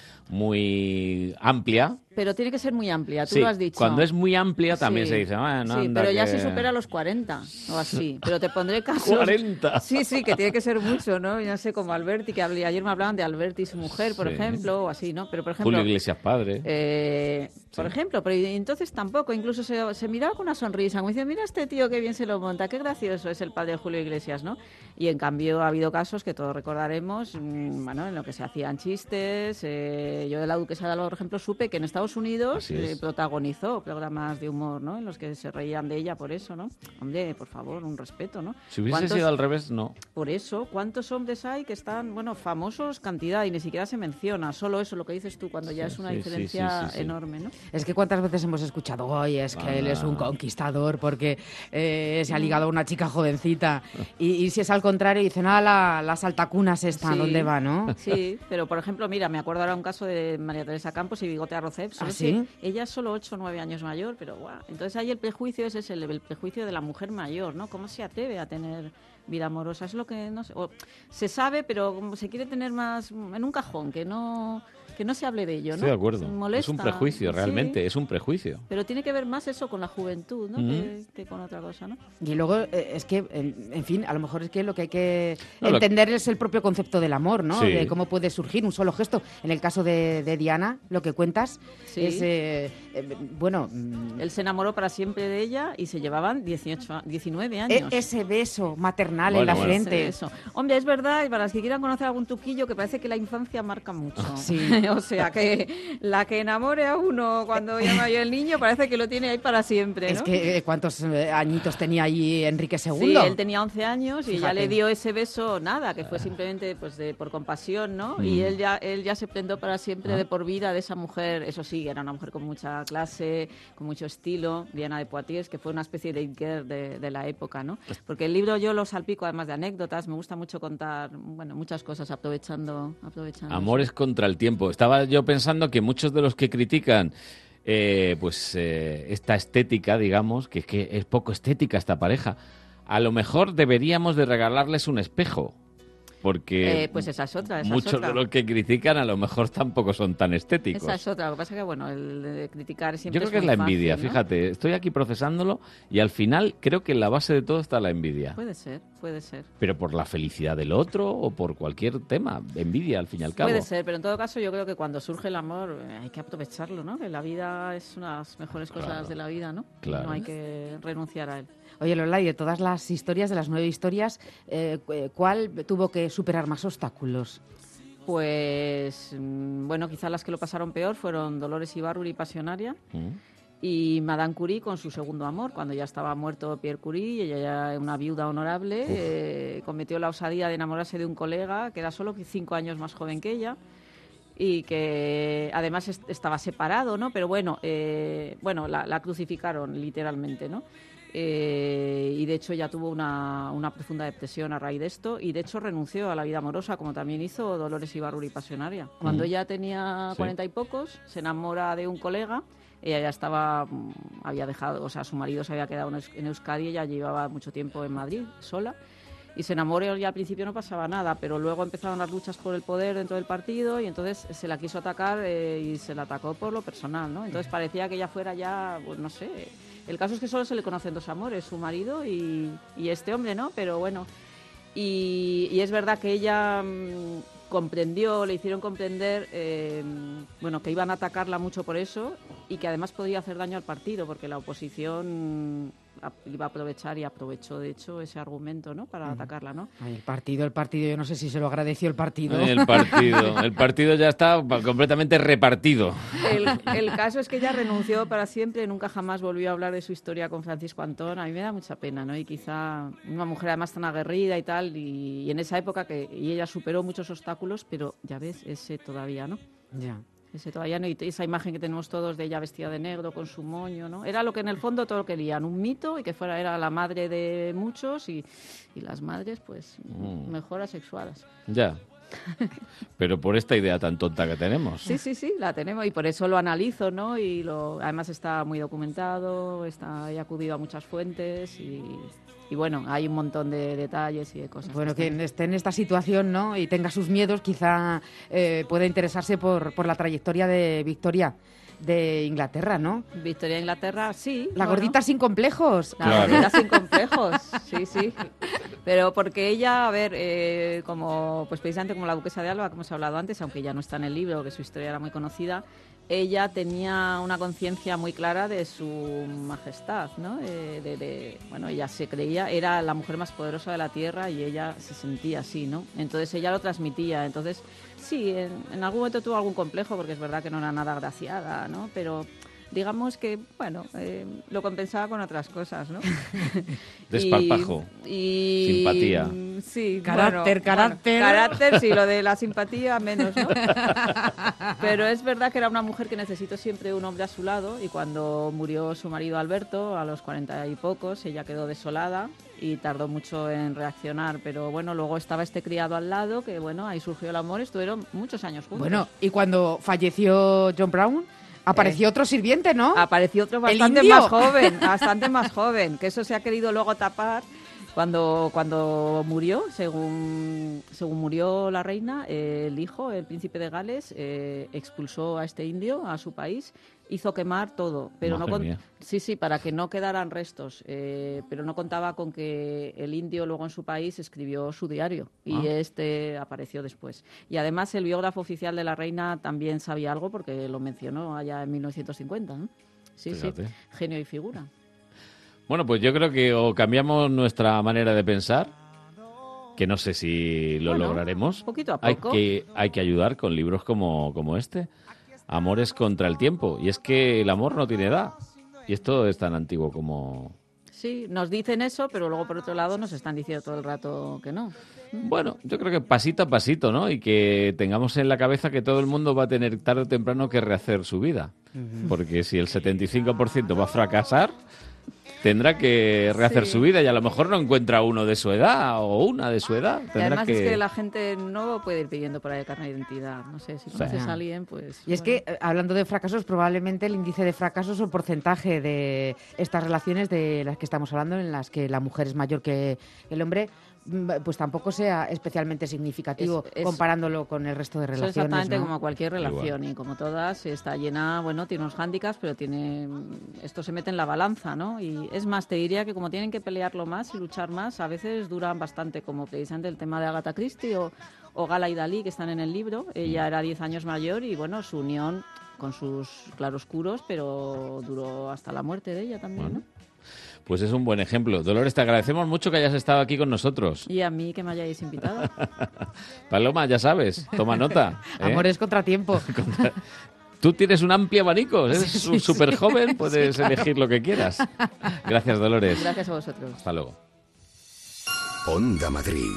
muy amplia. Pero tiene que ser muy amplia, tú sí, lo has dicho. Cuando es muy amplia también sí. se dice, ah, no, sí, anda pero que... ya se supera los cuarenta o así. Pero te pondré casos... ¿cuarenta? Sí, sí, que tiene que ser mucho, ¿no? Ya sé, como Alberti, que hablé, ayer me hablaban de Alberti y su mujer, por sí. ejemplo, o así, ¿no? Pero, por ejemplo... Julio Iglesias padre. Eh, sí. Por ejemplo, pero entonces tampoco, incluso se, se miraba con una sonrisa, como dice, mira este tío qué bien se lo monta, qué gracioso es el padre de Julio Iglesias, ¿no? Y en cambio ha habido casos que todos recordaremos, mmm, bueno, en lo que se hacían chistes. Eh, yo de la Duquesa de Alba, por ejemplo, supe que en Estados Unidos eh, protagonizó programas de humor, ¿no? En los que se reían de ella por eso, ¿no? Hombre, por favor, un respeto, ¿no? Si hubiese sido al revés, no. Por eso, ¿cuántos hombres hay que están, bueno, famosos cantidad y ni siquiera se menciona? Solo eso, lo que dices tú, cuando ya sí, es una sí, diferencia sí, sí, sí, enorme, ¿no? Es que cuántas veces hemos escuchado, oye, es que ah. él es un conquistador porque eh, se ha ligado a una chica jovencita y, y si es al contrario dicen, ah, la, las altacunas esta, sí. ¿dónde va, no? Sí, pero por ejemplo, mira, me acuerdo ahora un caso de María Teresa Campos y Bigote Arrocep. ¿Ah, sí? Ella es solo ocho o nueve años mayor, pero guau. Entonces ahí el prejuicio ese es el, el prejuicio de la mujer mayor, ¿no? ¿Cómo se atreve a tener vida amorosa? Es lo que no sé, o, se sabe, pero como se quiere tener más en un cajón, que no... que no se hable de ello, ¿no? Estoy de acuerdo. Molesta. Es un prejuicio, realmente, sí. es un prejuicio. Pero tiene que ver más eso con la juventud, ¿no? Mm. Que, que con otra cosa, ¿no? Y luego, eh, es que, en, en fin, a lo mejor es que lo que hay que no, entender lo... es el propio concepto del amor, ¿no? Sí. De cómo puede surgir un solo gesto. En el caso de, de Diana, lo que cuentas sí. es, eh, eh, bueno... Él se enamoró para siempre de ella y se llevaban dieciocho, diecinueve años. E- ese beso maternal bueno, en la bueno. frente. Eso. Hombre, es verdad, y para los que quieran conocer algún truquillo, que parece que la infancia marca mucho. Sí. O sea, que la que enamore a uno cuando ya mayor el niño parece que lo tiene ahí para siempre, ¿no? Es que ¿cuántos añitos tenía allí Enrique segundo? Sí, él tenía once años y Fíjate. ya le dio ese beso, nada, que fue simplemente pues de por compasión, ¿no? Mm. Y él ya él ya se prendó para siempre ah. de por vida de esa mujer. Eso sí, era una mujer con mucha clase, con mucho estilo, Diana de Poitiers, que fue una especie de girl de, de la época, ¿no? Porque el libro yo lo salpico además de anécdotas, me gusta mucho contar, bueno, muchas cosas aprovechando, aprovechando Amores eso. Contra el tiempo. Estaba yo pensando que muchos de los que critican eh, pues eh, esta estética, digamos, que es que es poco estética esta pareja, a lo mejor deberíamos de regalarles un espejo. porque Eh, pues esa es otra, esa es muchos otra. de los que critican a lo mejor tampoco son tan estéticos. Esa es otra. Lo que pasa es que, bueno, el de criticar siempre Yo creo que es muy la envidia, fácil, ¿no? fíjate, estoy aquí procesándolo y al final creo que en la base de todo está la envidia. Puede ser, puede ser. Pero por la felicidad del otro o por cualquier tema, envidia al fin y al cabo. Puede ser, pero en todo caso yo creo que cuando surge el amor eh, hay que aprovecharlo, ¿no? Que la vida es una de las mejores cosas Claro. de la vida, ¿no? Claro. No hay que renunciar a él. Oye, Lola, y de todas las historias, de las nueve historias, eh, ¿cuál tuvo que superar más obstáculos? Pues, mm, bueno, quizás las que lo pasaron peor fueron Dolores Ibárruri, Pasionaria, Mm. y Madame Curie con su segundo amor, cuando ya estaba muerto Pierre Curie, ella ya era una viuda honorable, eh, cometió la osadía de enamorarse de un colega que era solo cinco años más joven que ella y que además est- estaba separado, ¿no? Pero bueno, eh, bueno, la, la crucificaron literalmente, ¿no? Eh, y de hecho ya tuvo una, una profunda depresión a raíz de esto y de hecho renunció a la vida amorosa, como también hizo Dolores Ibárruri, Pasionaria. Cuando Mm. ella tenía Sí. cuarenta y pocos, se enamora de un colega. Ella ya estaba, mm, había dejado, o sea, su marido se había quedado en Eus- en Euskadi y ella llevaba mucho tiempo en Madrid, sola. Y se enamoró y al principio no pasaba nada, pero luego empezaron las luchas por el poder dentro del partido y entonces se la quiso atacar eh, y se la atacó por lo personal, ¿no? Entonces parecía que ella fuera ya, pues no sé. El caso es que solo se le conocen dos amores, su marido y, y este hombre, ¿no? Pero bueno, y, y es verdad que ella mm, comprendió, le hicieron comprender, eh, bueno, que iban a atacarla mucho por eso y que además podía hacer daño al partido, porque la oposición a- iba a aprovechar y aprovechó, de hecho, ese argumento, ¿no? Para atacarla, ¿no? Ay, el partido, el partido, yo no sé si se lo agradeció el partido. El partido, el partido ya está pa- completamente repartido. El, el caso es que ella renunció para siempre, nunca jamás volvió a hablar de su historia con Francisco Antón. A mí me da mucha pena, ¿no? Y quizá una mujer además tan aguerrida y tal, y, y en esa época que y ella superó muchos obstáculos, pero ya ves, ese todavía no. Ya. Ese todavía no, y esa imagen que tenemos todos de ella vestida de negro con su moño, ¿no? Era lo que en el fondo todos querían, un mito y que fuera era la madre de muchos y, y las madres, pues, Mm. mejor asexuadas. Ya. Pero por esta idea tan tonta que tenemos. Sí, sí, sí, la tenemos y por eso lo analizo, ¿no? Y lo, además está muy documentado, está, he acudido a muchas fuentes y, y bueno, hay un montón de detalles y de cosas. Bueno, que quien esté en esta situación, ¿no? Y tenga sus miedos, quizá eh, pueda interesarse por, por la trayectoria de Victoria de Inglaterra, ¿no? Victoria de Inglaterra, sí. La bueno. gordita sin complejos. La Claro. gordita sin complejos, sí, sí. Pero porque ella, a ver, eh, como pues precisamente como la duquesa de Alba, que hemos hablado antes, aunque ya no está en el libro, que su historia era muy conocida, ella tenía una conciencia muy clara de su majestad, ¿no? Eh, de, de, bueno, ella se creía, era la mujer más poderosa de la tierra y ella se sentía así, ¿no? Entonces ella lo transmitía. Entonces, sí, en, en algún momento tuvo algún complejo porque es verdad que no era nada agraciada, ¿no? Pero digamos que, bueno, eh, lo compensaba con otras cosas, ¿no? Desparpajo. Y, y- Simpatía. Sí, Carácter, bueno, carácter. bueno, carácter, sí, lo de la simpatía menos, ¿no? Pero es verdad que era una mujer que necesitó siempre un hombre a su lado y cuando murió su marido Alberto, a los cuarenta y pocos, ella quedó desolada y tardó mucho en reaccionar, pero bueno, luego estaba este criado al lado, que bueno, ahí surgió el amor, estuvieron muchos años juntos. Bueno, y cuando falleció John Brown, apareció Eh, otro sirviente, ¿no? Apareció otro ¿El bastante indio? más joven, bastante más joven, que eso se ha querido luego tapar cuando, cuando murió, según, según murió la reina, eh, el hijo, el príncipe de Gales, eh, expulsó a este indio a su país, hizo quemar todo, pero Madre no con- mía. sí, sí, para que no quedaran restos, eh, pero no contaba con que el indio luego en su país escribió su diario y Ah. este apareció después. Y además el biógrafo oficial de la reina también sabía algo porque lo mencionó allá en mil novecientos cincuenta, ¿no? Sí, Fíjate. sí, genio y figura. Bueno, pues yo creo que o cambiamos nuestra manera de pensar, que no sé si lo Bueno, lograremos. poquito a Hay poco. que, hay que ayudar con libros como, como este. Amores contra el tiempo. Y es que el amor no tiene edad. Y esto es tan antiguo como... Sí, nos dicen eso, pero luego por otro lado nos están diciendo todo el rato que no. Bueno, yo creo que pasito a pasito, ¿no? Y que tengamos en la cabeza que todo el mundo va a tener tarde o temprano que rehacer su vida. Ujú. Porque si el setenta y cinco por ciento va a fracasar, tendrá que rehacer Sí. su vida y a lo mejor no encuentra uno de su edad o una de su edad. Y Tendrá además que... es que la gente no puede ir pidiendo por ahí el carnet de identidad. No sé, si Sí. conoces a alguien, pues... Y es que, eh, hablando de fracasos, probablemente el índice de fracasos o el porcentaje de estas relaciones de las que estamos hablando, en las que la mujer es mayor que el hombre, pues tampoco sea especialmente significativo Es- es- comparándolo con el resto de Eso relaciones. es exactamente ¿no? como cualquier relación Igual. y como todas está llena, bueno, tiene unos hándicaps, pero tiene esto se mete en la balanza, ¿no? Y es más, te diría que como tienen que pelearlo más y luchar más, a veces duran bastante, como precisamente el tema de Agatha Christie o, o Gala y Dalí, que están en el libro. Ella era diez años mayor y, bueno, su unión con sus claroscuros, pero duró hasta la muerte de ella también, ¿no? Pues es un buen ejemplo. Dolores, te agradecemos mucho que hayas estado aquí con nosotros. Y a mí que me hayáis invitado. Paloma, ya sabes, toma nota. ¿eh? Amores contratiempo. Tú tienes un amplio abanico, eres Sí, un súper sí. joven, puedes Sí. elegir lo que quieras. Gracias, Dolores. Gracias a vosotros. Hasta luego. Onda Madrid.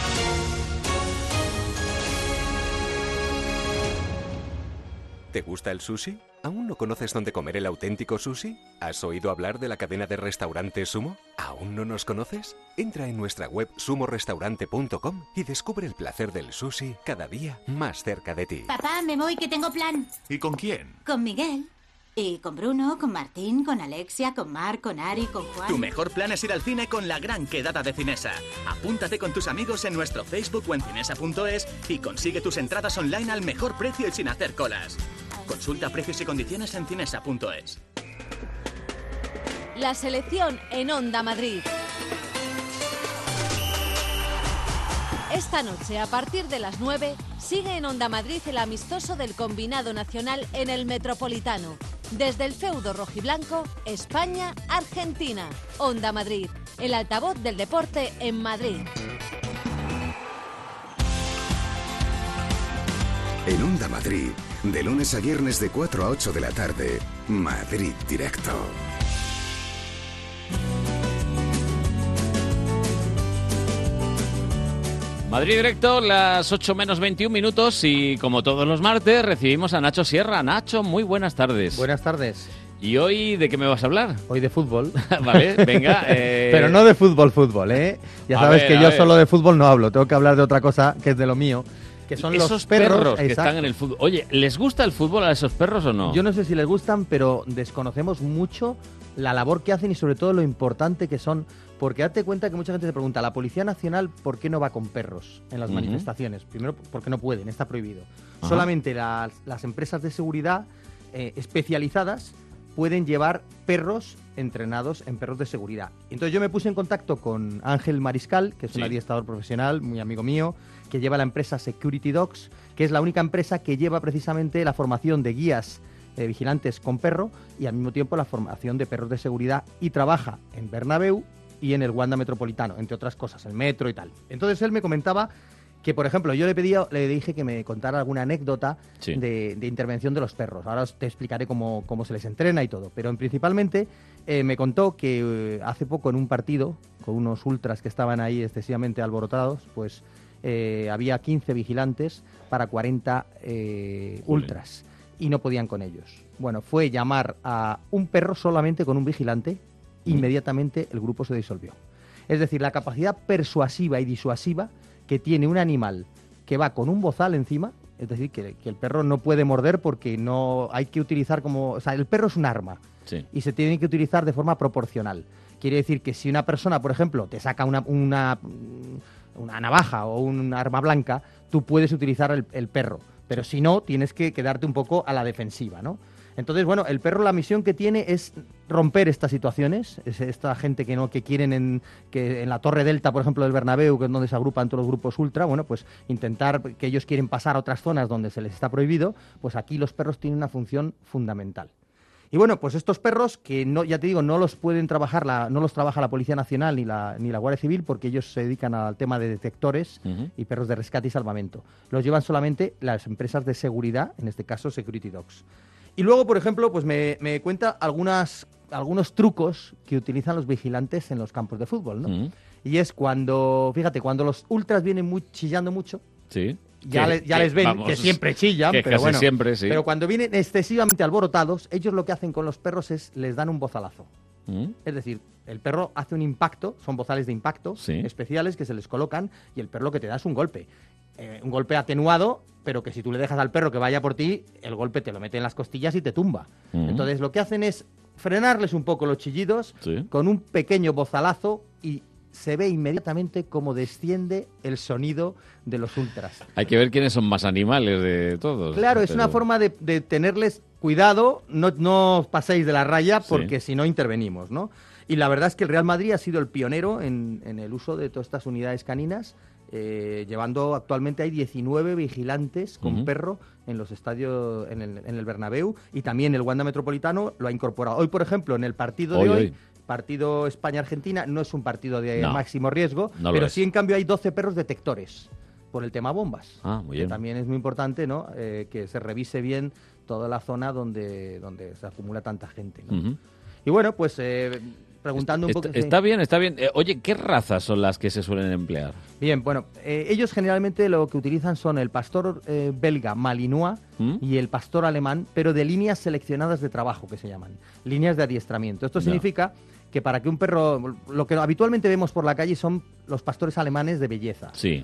¿Te gusta el sushi? ¿Aún no conoces dónde comer el auténtico sushi? ¿Has oído hablar de la cadena de restaurantes Sumo? ¿Aún no nos conoces? Entra en nuestra web sumo restaurante punto com y descubre el placer del sushi cada día más cerca de ti. Papá, me voy que tengo plan. ¿Y con quién? Con Miguel. Y con Bruno, con Martín, con Alexia, con Marc, con Ari, con Juan. Tu mejor plan es ir al cine con la gran quedada de Cinesa. Apúntate con tus amigos en nuestro Facebook o en cinesa punto es y consigue tus entradas online al mejor precio y sin hacer colas. Consulta precios y condiciones en cinesa punto es. La selección en Onda Madrid. Esta noche, a partir de las nueve, sigue en Onda Madrid el amistoso del Combinado Nacional en el Metropolitano. Desde el feudo rojiblanco, España-Argentina. Onda Madrid, el altavoz del deporte en Madrid. En Onda Madrid, de lunes a viernes de cuatro a ocho de la tarde, Madrid Directo. Madrid Directo, las ocho menos veintiún minutos y como todos los martes recibimos a Nacho Sierra. Nacho, muy buenas tardes. Buenas tardes. ¿Y hoy de qué me vas a hablar? Hoy de fútbol. Vale, venga. Eh... Pero no de fútbol, fútbol, ¿eh? Ya A sabes ver, que a yo ver. solo de fútbol no hablo, tengo que hablar de otra cosa que es de lo mío, que son Esos los perros, que exacto. están en el fútbol. Oye, ¿les gusta el fútbol a esos perros o no? Yo no sé si les gustan, pero desconocemos mucho la labor que hacen y sobre todo lo importante que son. Porque date cuenta que mucha gente se pregunta, ¿la Policía Nacional por qué no va con perros en las Ujú. manifestaciones? Primero, porque no pueden, está prohibido. Ajá. Solamente las, las empresas de seguridad eh, especializadas pueden llevar perros entrenados en perros de seguridad. Entonces yo me puse en contacto con Ángel Mariscal, que es un Sí. adiestrador profesional, muy amigo mío, que lleva la empresa Security Dogs, que es la única empresa que lleva precisamente la formación de guías eh, vigilantes con perro y al mismo tiempo la formación de perros de seguridad, y trabaja en Bernabéu y en el Wanda Metropolitano, entre otras cosas, el metro y tal. Entonces él me comentaba que, por ejemplo, yo le pedí, le dije que me contara alguna anécdota Sí. de, de intervención de los perros. Ahora os te explicaré cómo, cómo se les entrena y todo. Pero principalmente eh, me contó que eh, hace poco en un partido, con unos ultras que estaban ahí excesivamente alborotados, pues eh, había quince vigilantes para cuarenta eh, ultras y no podían con ellos. Bueno, fue llamar a un perro solamente con un vigilante, inmediatamente el grupo se disolvió. Es decir, la capacidad persuasiva y disuasiva que tiene un animal que va con un bozal encima, es decir, que, que el perro no puede morder porque no hay que utilizar como... O sea, el perro es un arma Sí. y se tiene que utilizar de forma proporcional. Quiere decir que si una persona, por ejemplo, te saca una, una, una navaja o un arma blanca, tú puedes utilizar el, el perro, pero si no, tienes que quedarte un poco a la defensiva, ¿no? Entonces, bueno, el perro, la misión que tiene es romper estas situaciones, es esta gente que no que quieren en, que en la Torre Delta, por ejemplo, del Bernabéu, que es donde se agrupan todos los grupos ultra, bueno, pues intentar que ellos quieren pasar a otras zonas donde se les está prohibido, pues aquí los perros tienen una función fundamental. Y bueno, pues estos perros que no, ya te digo, no los pueden trabajar, la, no los trabaja la Policía Nacional ni la, ni la Guardia Civil, porque ellos se dedican al tema de detectores Ujú. y perros de rescate y salvamento. Los llevan solamente las empresas de seguridad, en este caso Security Dogs. Y luego, por ejemplo, pues me, me cuenta algunas, algunos trucos que utilizan los vigilantes en los campos de fútbol, ¿no? Ujú. Y es cuando, fíjate, cuando los ultras vienen muy chillando mucho, Sí. ya, Que- le- ya que, les ven vamos, que siempre chillan, que pero casi bueno, siempre, sí. pero cuando vienen excesivamente alborotados, ellos lo que hacen con los perros es les dan un bozalazo. ¿Mm? Es decir, el perro hace un impacto, son bozales de impacto Sí. especiales que se les colocan y el perro lo que te da es un golpe. Eh, un golpe atenuado, pero que si tú le dejas al perro que vaya por ti, el golpe te lo mete en las costillas y te tumba. Ujú. Entonces lo que hacen es frenarles un poco los chillidos Sí. con un pequeño bozalazo y se ve inmediatamente cómo desciende el sonido de los ultras. Hay que ver quiénes son más animales de todos. Claro, es pero... una forma de, de tenerles cuidado, no, no os paséis de la raya porque Sí. si no intervenimos, ¿no? Y la verdad es que el Real Madrid ha sido el pionero en, en el uso de todas estas unidades caninas, eh, llevando actualmente hay diecinueve vigilantes con Ujú. perro en los estadios, en el, en el Bernabéu, y también el Wanda Metropolitano lo ha incorporado. Hoy, por ejemplo, en el partido de Hoy, hoy, hoy. partido España-Argentina, no es un partido de No. máximo riesgo, No lo pero es. sí en cambio hay doce perros detectores por el tema bombas. Ah, muy que bien. también es muy importante, ¿no? Eh, que se revise bien toda la zona donde, donde se acumula tanta gente, ¿no? Ujú. Y bueno, pues eh, preguntando un Está, poco... sí. está bien, está bien. Eh, oye, ¿qué razas son las que se suelen emplear? Bien, bueno, eh, ellos generalmente lo que utilizan son el pastor eh, belga Malinois ¿Mm? y el pastor alemán, pero de líneas seleccionadas de trabajo, que se llaman, líneas de adiestramiento. Esto Ya. significa que para que un perro, lo que habitualmente vemos por la calle son los pastores alemanes de belleza. Sí.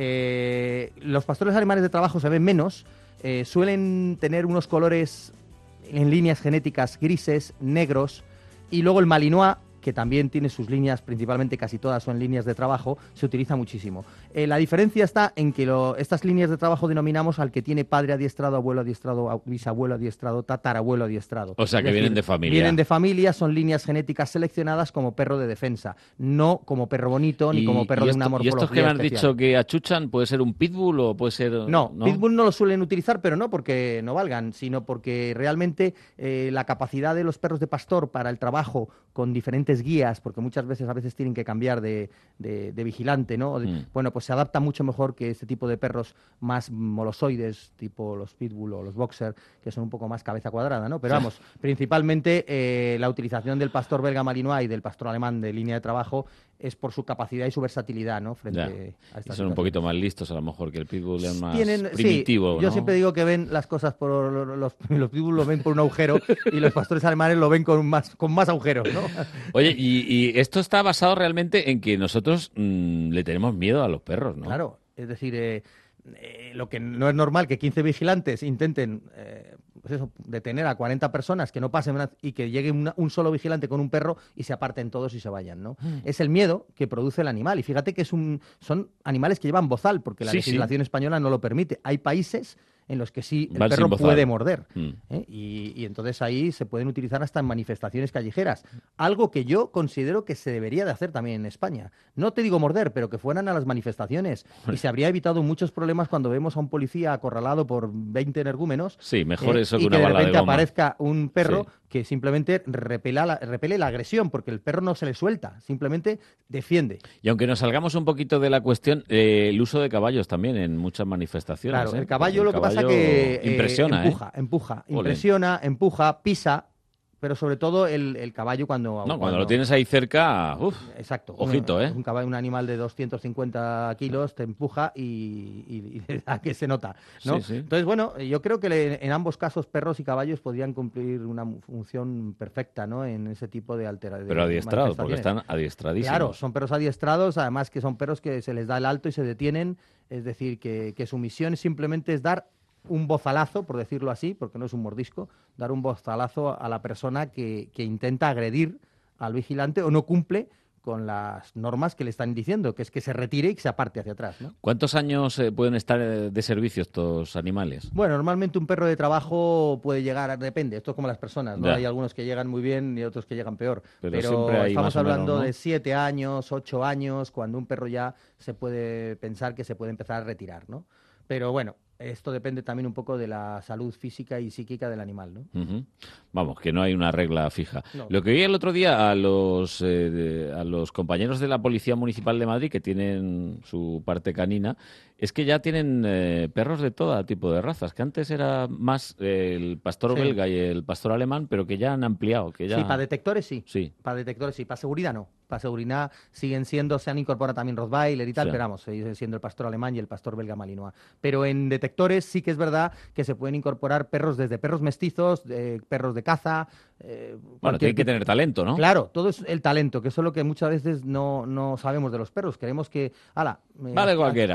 Eh, los pastores alemanes de trabajo se ven menos, eh, suelen tener unos colores en líneas genéticas grises, negros, y luego el Malinois, que también tiene sus líneas, principalmente casi todas son líneas de trabajo, se utiliza muchísimo. Eh, la diferencia está en que lo, estas líneas de trabajo denominamos al que tiene padre adiestrado, abuelo adiestrado, a- bisabuelo adiestrado, tatarabuelo adiestrado. O sea, que Es vienen de familia. Vienen de familia, son líneas genéticas seleccionadas como perro de defensa, no como perro bonito ni Y- como perro y de esto- una ¿Y morfología estos que me has especial. dicho que achuchan puede ser un pitbull o puede ser...? No, Pitbull no lo suelen utilizar, pero no porque no valgan, sino porque realmente eh, la capacidad de los perros de pastor para el trabajo con diferentes guías, porque muchas veces a veces tienen que cambiar de, de- de vigilante, ¿no? O de- Mm. Bueno, pues se adapta mucho mejor que este tipo de perros más molosoides, tipo los Pitbull o los Boxer, que son un poco más cabeza cuadrada, ¿no? Pero Sí. vamos, principalmente eh, la utilización del pastor belga Malinois y del pastor alemán de línea de trabajo es por su capacidad y su versatilidad, ¿no? Frente Ya. a Y estas son un situaciones. poquito más listos a lo mejor que el pitbull es más Tienen- sí, primitivo, yo ¿no? siempre digo que ven las cosas por los, los pitbull lo ven por un agujero y los pastores alemanes lo ven con más con más agujeros, ¿no? Oye, y, y esto está basado realmente en que nosotros mm, le tenemos miedo a los perros, ¿no? Claro, es decir, eh, eh, lo que no es normal que quince vigilantes intenten eh, pues eso, detener a cuarenta personas, que no pasen una- y que llegue una- un solo vigilante con un perro y se aparten todos y se vayan, ¿no? Mm. Es el miedo que produce el animal. Y fíjate que es un, son animales que llevan bozal, porque la Sí, sí. legislación española no lo permite. Hay países en los que sí el Van perro sin bozal. puede morder. Mm. ¿eh? Y, y entonces ahí se pueden utilizar hasta en manifestaciones callejeras. Algo que yo considero que se debería de hacer también en España. No te digo morder, pero que fueran a las manifestaciones. Y se habría evitado muchos problemas cuando vemos a un policía acorralado por veinte energúmenos. Sí, mejor ¿eh? eso que y una que de bala de repente goma. aparezca un perro Sí. que simplemente repela la, repele la agresión, porque el perro no se le suelta, simplemente defiende. Y aunque nos salgamos un poquito de la cuestión, eh, el uso de caballos también en muchas manifestaciones. Claro, ¿eh? el caballo Porque lo que pasa caballo que eh, impresiona, empuja, ¿eh? empuja, Ole. impresiona, empuja, pisa, pero sobre todo el, el caballo cuando... No, cuando lo tienes ahí cerca, uf, Exacto. ojito, un, ¿eh? Un caballo, un animal de doscientos cincuenta kilos te empuja y, y, y a que se nota, ¿no? Sí, sí. Entonces, bueno, yo creo que le- en ambos casos perros y caballos podrían cumplir una mu- función perfecta, ¿no? En ese tipo de alteraciones. Pero adiestrados, porque están adiestradísimos. Claro, son perros adiestrados, además que son perros que se les da el alto y se detienen, es decir, que, que su misión simplemente es dar un bozalazo, por decirlo así, porque no es un mordisco, dar un bozalazo a la persona que, que intenta agredir al vigilante o no cumple con las normas que le están diciendo, que es que se retire y que se aparte hacia atrás, ¿no? ¿Cuántos años eh, pueden estar eh, de servicio estos animales? Bueno, normalmente un perro de trabajo puede llegar, depende, esto es como las personas, ¿no? Ya. Hay algunos que llegan muy bien y otros que llegan peor. Pero Pero, siempre hay estamos más o menos, hablando ¿no? de siete años, ocho años, cuando un perro ya se puede pensar que se puede empezar a retirar, ¿no? Pero bueno, esto depende también un poco de la salud física y psíquica del animal, ¿no? Ujú. Vamos, que no hay una regla fija. No. Lo que vi el otro día a los, eh, de- a los compañeros de la Policía Municipal de Madrid, que tienen su parte canina, es que ya tienen eh, perros de todo tipo de razas, que antes era más eh, el pastor Sí. belga y el pastor alemán, pero que ya han ampliado. Que ya... Sí, para detectores sí. Sí. Para detectores sí, para seguridad no. Para seguridad siguen siendo, se han incorporado también Rottweiler y tal, Sí. pero vamos, siguen siendo el pastor alemán y el pastor belga Malinois. Pero en detectores sí que es verdad que se pueden incorporar perros desde perros mestizos, eh, perros de caza. Eh, Bueno, cualquier tiene que tipo- tener talento, ¿no? Claro, todo es el talento, que eso es lo que muchas veces no, no sabemos de los perros. Queremos que, ala, me- Vale cualquiera. cualquier No. perro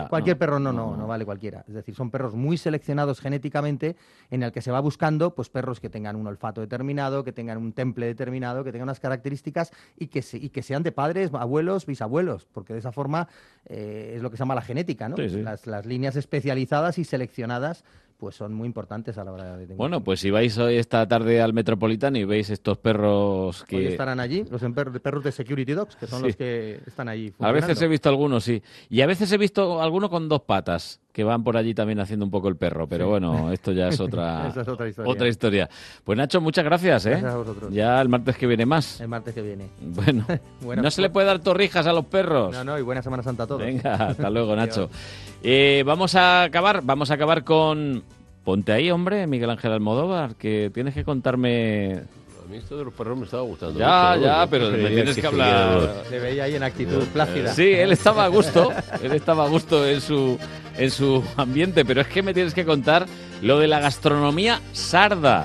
perro no, no, no vale cualquiera. Es decir, son perros muy seleccionados genéticamente en el que se va buscando pues perros que tengan un olfato determinado, que tengan un temple determinado, que tengan unas características y que, se, y que sean de padres, abuelos, bisabuelos, porque de esa forma eh, es lo que se llama la genética, ¿no? Sí, sí. Las, las líneas especializadas y seleccionadas pues son muy importantes a la hora de... Bueno, pues si vais hoy esta tarde al Metropolitano y veis estos perros que... Hoy estarán allí, los emper- perros de Security Dogs, que son Sí. los que están allí A veces he funcionando. visto algunos, sí. Y a veces he visto algunos con dos patas, que van por allí también haciendo un poco el perro. Pero Sí. bueno, esto ya es otra, Esa es otra historia. otra historia. Pues Nacho, muchas gracias, ¿eh? Gracias a vosotros. Ya el martes que viene más. El martes que viene. Bueno, Buena- no se le puede dar torrijas a los perros. No, no, y buena Semana Santa a todos. Venga, hasta luego, Nacho. Eh, vamos a acabar, vamos a acabar con... Ponte ahí, hombre, Miguel Ángel Almodóvar, que tienes que contarme... A mí esto de los perros me estaba gustando Ya, mucho, ¿no? ya, Yo pero me preferiría tienes que siguiéramos- hablar... Se veía ahí en actitud plácida. Sí, él estaba a gusto, él estaba a gusto en su, en su ambiente, pero es que me tienes que contar lo de la gastronomía sarda.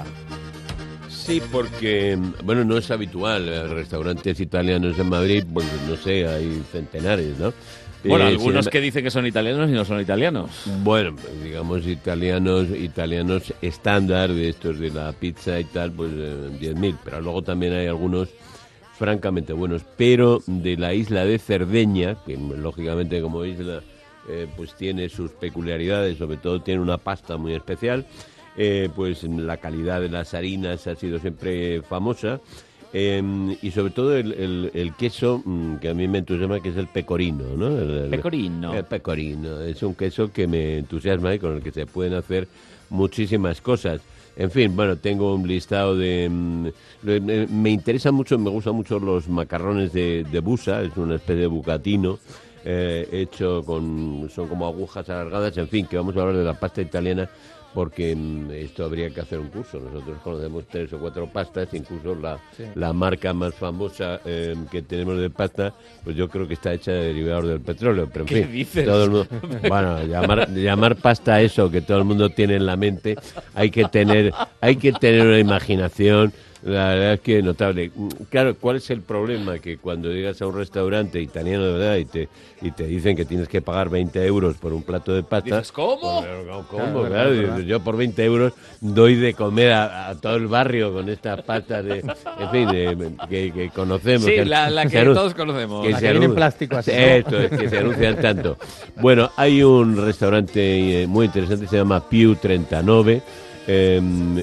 Sí, porque, bueno, no es habitual. eh, Restaurantes italianos en Madrid, pues no sé, hay centenares, ¿no? Bueno, Eh, algunos sin- que dicen que son italianos y no son italianos. Bueno, digamos italianos italianos estándar, de estos de la pizza y tal, pues eh, diez mil. Pero luego también hay algunos francamente buenos. Pero de la isla de Cerdeña, que lógicamente como isla eh, pues tiene sus peculiaridades, sobre todo tiene una pasta muy especial, eh, pues la calidad de las harinas ha sido siempre famosa. Eh, y sobre todo el, el, el queso mm, que a mí me entusiasma, que es el pecorino, ¿no? El, el- Pecorino. El pecorino. Es un queso que me entusiasma y con el que se pueden hacer muchísimas cosas. En fin, bueno, tengo un listado de... mm, le- me, me interesan mucho, me gustan mucho los macarrones de, de busa, es una especie de bucatino, eh, hecho con... son como agujas alargadas, en fin, que vamos a hablar de la pasta italiana, porque mm, esto habría que hacer un curso. Nosotros conocemos tres o cuatro pastas, incluso la, Sí. la marca más famosa eh, que tenemos de pasta, pues yo creo que está hecha de derivados del petróleo. Pero en ¿Qué fin, dices? todo el mundo, bueno, llamar, llamar pasta a eso que todo el mundo tiene en la mente, hay que tener, hay que tener una imaginación. La verdad es que notable. Claro, ¿cuál es el problema? Que cuando llegas a un restaurante italiano de verdad y te, y te dicen que tienes que pagar veinte euros por un plato de pasta... Dices, ¿cómo? Pues, ¿cómo? Claro, Claro, claro, dices, claro. yo por veinte euros doy de comer a, a todo el barrio con estas pastas de... En fin, de- que, que conocemos. Sí, la- la que se anun- todos conocemos. La se que viene en anun- plástico así, ¿no? Esto es, que se anuncian tanto. Bueno, hay un restaurante eh, muy interesante, se llama Piu treinta y nueve. Eh,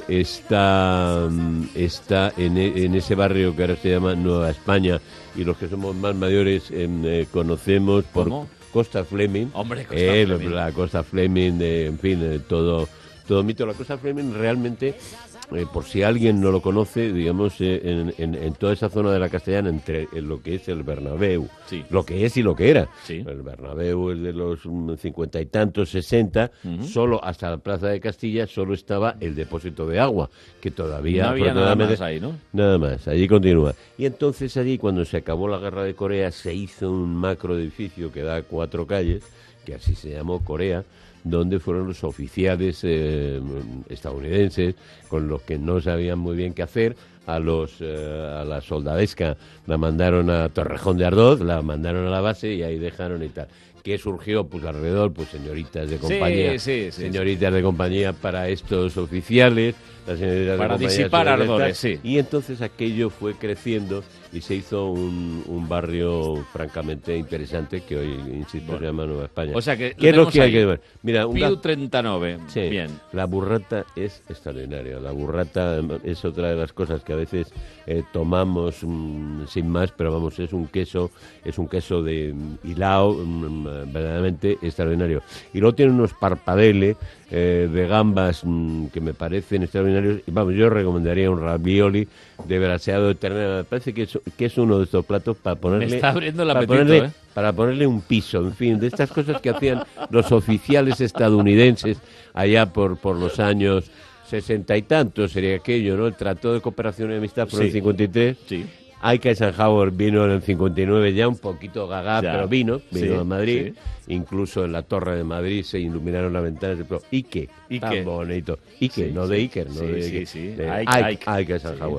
está está en, e- en ese barrio que ahora se llama Nueva España, y los que somos más mayores eh, eh, conocemos por ¿Cómo? Costa Fleming. Hombre, Costa Eh, Fleming. La Costa Fleming, eh, en fin, eh, todo, todo mito. La Costa Fleming realmente, eh, por si alguien no lo conoce, digamos, eh, en, en- en toda esa zona de la Castellana, entre eh, lo que es el Bernabéu, Sí. lo que es y lo que era. Sí. El Bernabéu es de los mm, cincuenta y tantos, sesenta, Ujú. solo hasta la Plaza de Castilla solo estaba el depósito de agua, que todavía... No había nada afortunadamente, más ahí, ¿no? Nada más, allí continúa. Y entonces allí, cuando se acabó la guerra de Corea, se hizo un macro edificio que da cuatro calles, que así se llamó Corea, donde fueron los oficiales eh, estadounidenses, con los que no sabían muy bien qué hacer. A los eh, a la soldadesca la mandaron a Torrejón de Ardoz, la mandaron a la base y ahí dejaron y tal. ¿Qué surgió? Pues alrededor, pues señoritas de compañía, sí, sí, señoritas de compañía para estos oficiales, las señoritas Para de compañía disipar sobre ardores, estas, sí. y entonces aquello fue creciendo y se hizo un, un barrio francamente interesante que hoy, insisto, se llama Nueva España. O sea que ¿Qué es lo lo que hay tenemos que ver? Mira, un Piu ga- treinta y nueve. Sí, Bien. la burrata es extraordinaria. La burrata em, es otra de las cosas que a veces eh, tomamos mm, sin más, pero vamos, es un queso, es un queso de mm, hilao mm, verdaderamente extraordinario. Y luego tiene unos parpadeles eh, de gambas mm, que me parecen extraordinarios. Y vamos, yo recomendaría un ravioli de braseado de ternera. Me parece que es, que es uno de estos platos para ponerle... está abriendo el para apetito, ponerle- ¿eh? para ponerle un piso, en fin, de estas cosas que hacían los oficiales estadounidenses allá por, por los años sesenta y tantos, sería aquello, ¿no? El Tratado de Cooperación y Amistad fue en el Sí. cincuenta y tres. Sí. Ike Eisenhower vino en el cincuenta y nueve ya un poquito gaga, Ya. pero vino, vino Sí, a Madrid. Incluso en la Torre de Madrid se iluminaron las ventanas. Pero Ike, Ike. tan bonito. Ike, Sí, no sí. de Iker, no Sí, de, sí, Ike, sí. de Ike, Ike, Ike. Ike Eisenhower.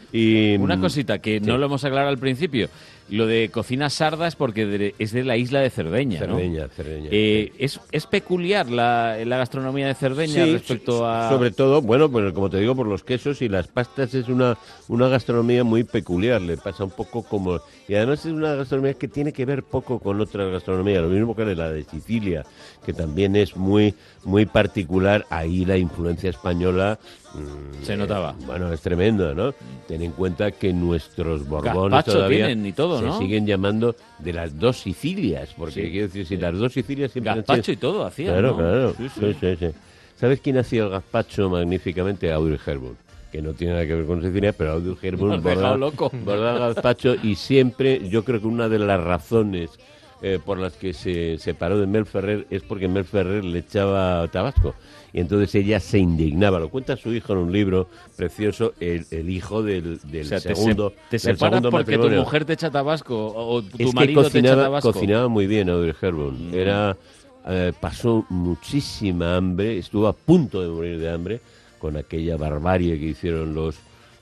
Y, Una cosita que sí. no lo hemos aclarado al principio. Lo de cocina sarda es porque de- es de la isla de Cerdeña, ¿no? Cerdeña, Cerdeña. Eh, es, es peculiar la, la gastronomía de Cerdeña Sí, respecto a... Sobre todo, bueno, pues como te digo, por los quesos y las pastas es una, una gastronomía muy peculiar, le pasa un poco como... Y además es una gastronomía que tiene que ver poco con otra gastronomía, lo mismo que la de Sicilia, que también es muy, muy particular. Ahí la influencia española... mmm, Se notaba. eh, bueno, es tremenda, ¿no? Ten en cuenta que nuestros Borbones Gazpacho todavía tienen y todo, se ¿no? siguen llamando de las dos Sicilias, porque Sí. quiero decir, si las dos Sicilias siempre han Gazpacho sido- y todo hacían, Claro, ¿no? claro. Sí, sí. Sí, sí, sí. ¿Sabes quién hacía el gazpacho magníficamente? Audrey Hepburn, que no tiene nada que ver con Sicilia, pero Audrey Me Hepburn has dejado bordaba, loco. bordaba el gazpacho, y siempre, yo creo que una de las razones eh, por las que se separó de Mel Ferrer es porque Mel Ferrer le echaba tabasco. Y entonces ella se indignaba. Lo cuenta su hijo en un libro precioso, el, el hijo del, del O sea, te, segundo, se- te del separas segundo porque tu matrimonio. mujer te echa tabasco o o tu Es que marido te echa cocinaba, tabasco. cocinaba muy bien Audrey Hepburn. Mm. Era, eh, pasó muchísima hambre, estuvo a punto de morir de hambre con aquella barbarie que hicieron los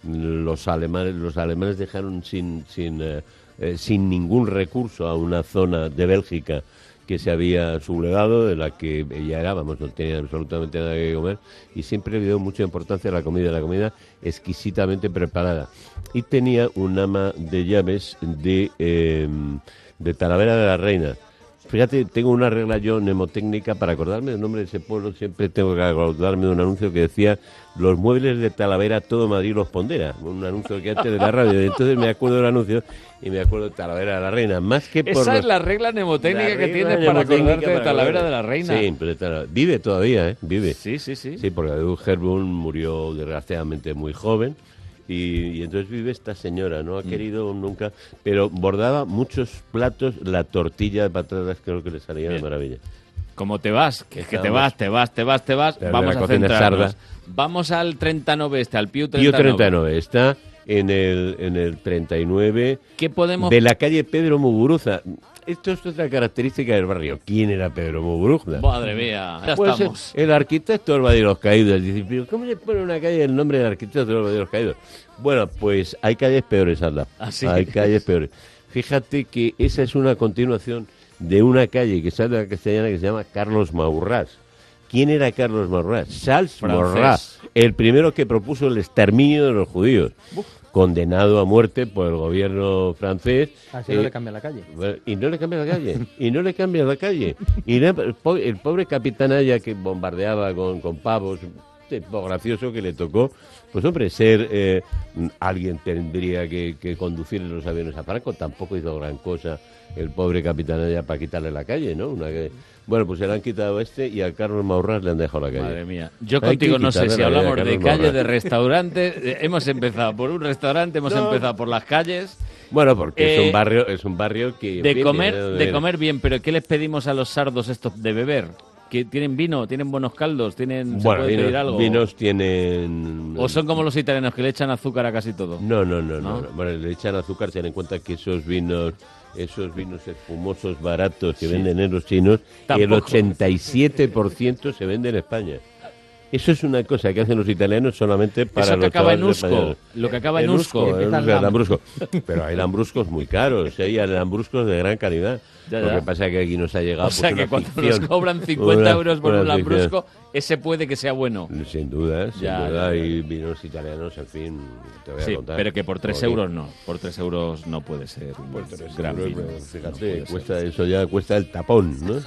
los alemanes. Los alemanes dejaron sin sin eh, eh, sin ningún recurso a una zona de Bélgica que se había sublevado, de la que ella era, vamos, no tenía absolutamente nada que comer, y siempre le dio mucha importancia a la comida, la comida exquisitamente preparada. Y tenía un ama de llaves de, eh, de Talavera de la Reina. Fíjate, tengo una regla yo mnemotécnica para acordarme del nombre de ese pueblo. Siempre tengo que acordarme de un anuncio que decía: los muebles de Talavera todo Madrid los pondera. Un anuncio que antes de la radio. Entonces me acuerdo del anuncio y me acuerdo de Talavera de la Reina. Más que por Esa los- es la regla mnemotécnica la que regla tienes para mnemotécnica acordarte de para Talavera acordar. de la Reina. Sí, pero Talavera- vive todavía, ¿eh? Vive. Sí, sí, sí. Sí, porque Audrey Hepburn murió desgraciadamente muy joven. Y, y entonces vive esta señora, no ha Mm. querido nunca, pero bordaba muchos platos, la tortilla de patatas creo que le salía de Bien. maravilla. Como te vas, que es que te Estamos- vas, te vas, te vas, te vas, Pero vamos la a cocina centrarnos. sarda. Vamos al treinta y nueve este, al Piu Pío treinta y nueve. treinta y nueve está en el, en el treinta y nueve ¿Qué podemos...? de la calle Pedro Muguruza. Esto es otra característica del barrio. ¿Quién era Pedro Muguruza? Madre mía, ya Pues estamos. el, el arquitecto del Valle de los Caídos. Dice, pero ¿cómo le pone una calle el nombre del arquitecto del Valle de los Caídos? Bueno, pues hay calles peores, Alda. ¿Ah, sí? Hay calles peores. Fíjate que esa es una continuación de una calle que sale de la castellana que se llama Carlos Maurrás. ¿Quién era Carlos Maurrás? Charles Francés. Maurras, el primero que propuso el exterminio de los judíos. Condenado a muerte por el gobierno francés. Así no Eh, le cambia la calle. bueno, y no le cambia la calle, y no le cambia la calle. Y le- el, po- el pobre capitanaya que bombardeaba con, con pavos, tipo gracioso que le tocó, pues hombre, ser eh, mm, alguien tendría que, que conducir los aviones a Franco, tampoco hizo gran cosa el pobre capitanaya para quitarle la calle, ¿no? Una que- bueno, pues se le han quitado a este y a Carlos Maurras le han dejado la calle. Madre mía. Yo Hay que contigo no sé quitarle si la calle a hablamos de Carlos calle, Maurras. de restaurantes. eh, hemos empezado por un restaurante, hemos No. empezado por las calles. Bueno, porque es Eh, un barrio, es un barrio que... en De fin, comer, viene de comer bien, pero ¿qué les pedimos a los sardos estos de beber? ¿Que tienen vino? ¿Tienen buenos caldos? ¿Tienen, ¿se Bueno, puede pedir vinos, algo? vinos tienen... ¿O son como los italianos que le echan azúcar a casi todo? No, no, no, no. ¿No? no. Bueno, le echan azúcar, ten en cuenta que esos vinos, esos vinos espumosos baratos que Sí. venden en los chinos, el Tampoco. ochenta y siete por ciento se vende en España. Eso es una cosa que hacen los italianos solamente para Eso que los acaba en chavales usco, españoles. lo que acaba en El usco. el Empieza usco, el el lambrusco. Pero hay lambruscos muy caros, ¿eh? Hay lambruscos de gran calidad. Ya, Lo ya. que pasa es que aquí nos ha llegado O sea pues, que una cuando ficción, nos cobran cincuenta una- euros por una un ficción. lambrusco, ese puede que sea bueno. Sin duda, sin Ya, duda. ya, ya. Hay vinos italianos, en fin, te voy a Sí, contar. pero que por tres Como que- euros no. Por tres euros no puede ser un Por tres gran euros, vino. pero No fíjate, puede cuesta, eso ya cuesta el tapón, ¿no? O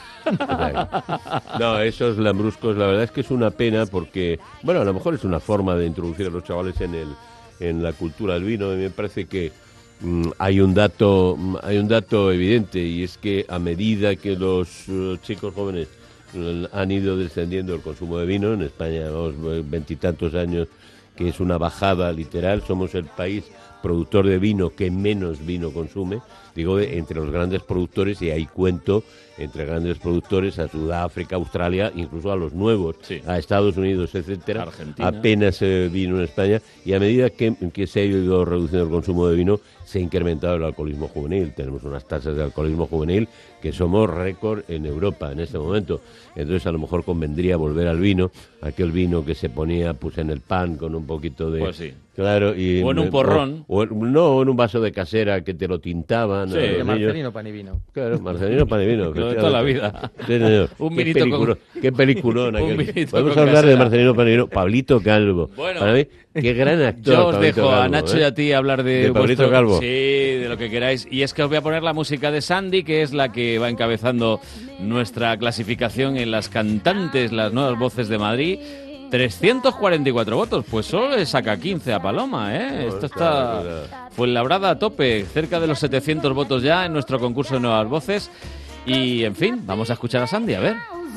sea, no, esos lambruscos, la verdad es que es una pena porque, bueno, a lo mejor es una forma de introducir a los chavales en el en la cultura del vino. Y me parece que mm, hay un dato mm, hay un dato evidente, y es que a medida que los eh, chicos jóvenes eh, han ido descendiendo el consumo de vino, en España vamos veintitantos años que es una bajada literal, somos el país productor de vino que menos vino consume, digo, de- entre los grandes productores, y ahí cuento entre grandes productores a Sudáfrica, Australia, incluso a los nuevos, a Estados Unidos, etcétera. Argentina. Apenas eh, vino en España, y a medida que, que se ha ido reduciendo el consumo de vino, se ha incrementado el alcoholismo juvenil. Tenemos unas tasas de alcoholismo juvenil que somos récord en Europa en este momento. Entonces a lo mejor convendría volver al vino, aquel vino que se ponía pues en el pan con un poquito de Pues sí. Claro, y o en un porrón. O, o en, no, o en un vaso de casera que te lo tintaban. Sí, de Marcelino Pan y Vino. Claro, Marcelino Pan y Vino. Lo de toda la vida. Sí, no, un qué minito peliculón, con... Qué peliculón. un aquel. con Podemos hablar casera. de Marcelino Pan y Vino. Pablito Calvo. Bueno, para mí, qué gran actor. Yo os Pablito dejo Calvo, a Nacho ¿eh? y a ti hablar de, de Pablito vuestro... Calvo. Sí, de lo que queráis. Y es que os voy a poner la música de Sandy, que es la que va encabezando nuestra clasificación en las cantantes, las nuevas voces de Madrid. trescientos cuarenta y cuatro votos, pues solo le saca quince a Paloma, ¿eh? Esto está... Fuenlabrada a tope, cerca de los setecientos votos ya en nuestro concurso de nuevas voces. Y, en fin, vamos a escuchar a Sandy, a ver.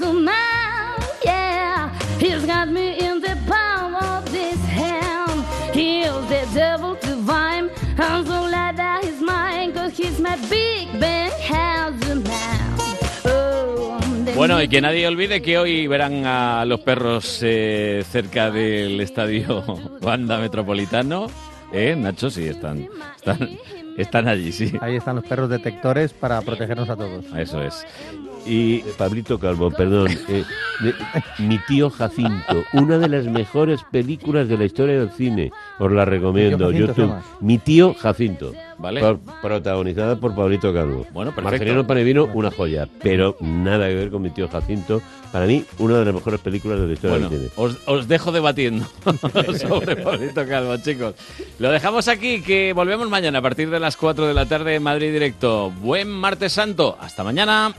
Bueno, y que nadie olvide que hoy verán a los perros eh, cerca del estadio Wanda Metropolitano. ¿Eh, Nacho? Sí, están, están, están allí, sí. Ahí están los perros detectores para protegernos a todos. Eso es. Y Pablito Calvo, perdón, eh, de, Mi tío Jacinto, una de las mejores películas de la historia del cine, os la recomiendo, Mi tío Jacinto, YouTube. Mi tío Jacinto, vale. Pro, protagonizada por Pablito Calvo. Bueno, perfecto. Marcelino Pan y Vino, una joya, pero nada que ver con Mi tío Jacinto. Para mí, una de las mejores películas de la historia bueno, del cine. Os, os dejo debatiendo sobre Pablito Calvo, chicos. Lo dejamos aquí, que volvemos mañana a partir de las cuatro de la tarde en Madrid Directo. Buen martes santo, hasta mañana.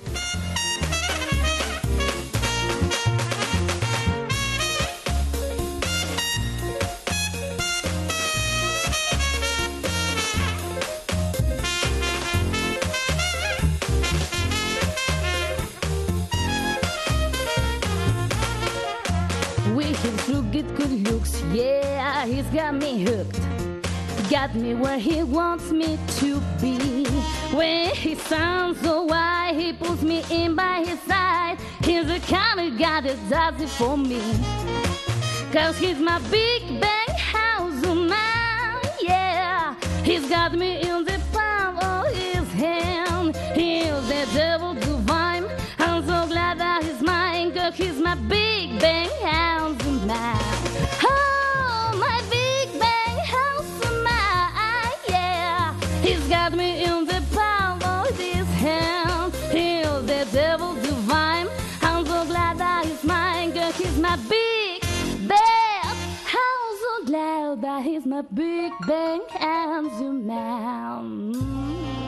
Good looks, yeah, he's got me hooked. Got me where he wants me to be. When he sounds so wide, he pulls me in by his side. He's the kind of guy that does it for me. Cause he's my big bang house man, yeah. He's got me in the palm of his hand. He's the devil divine. I'm so glad that he's mine. Cause he's my big bang house man. Oh, my big bang house man, yeah. He's got me in the palm of his hand. He's the devil divine. I'm so glad that he's mine. Cause he's my big bang. I'm so glad that he's my big bang house man.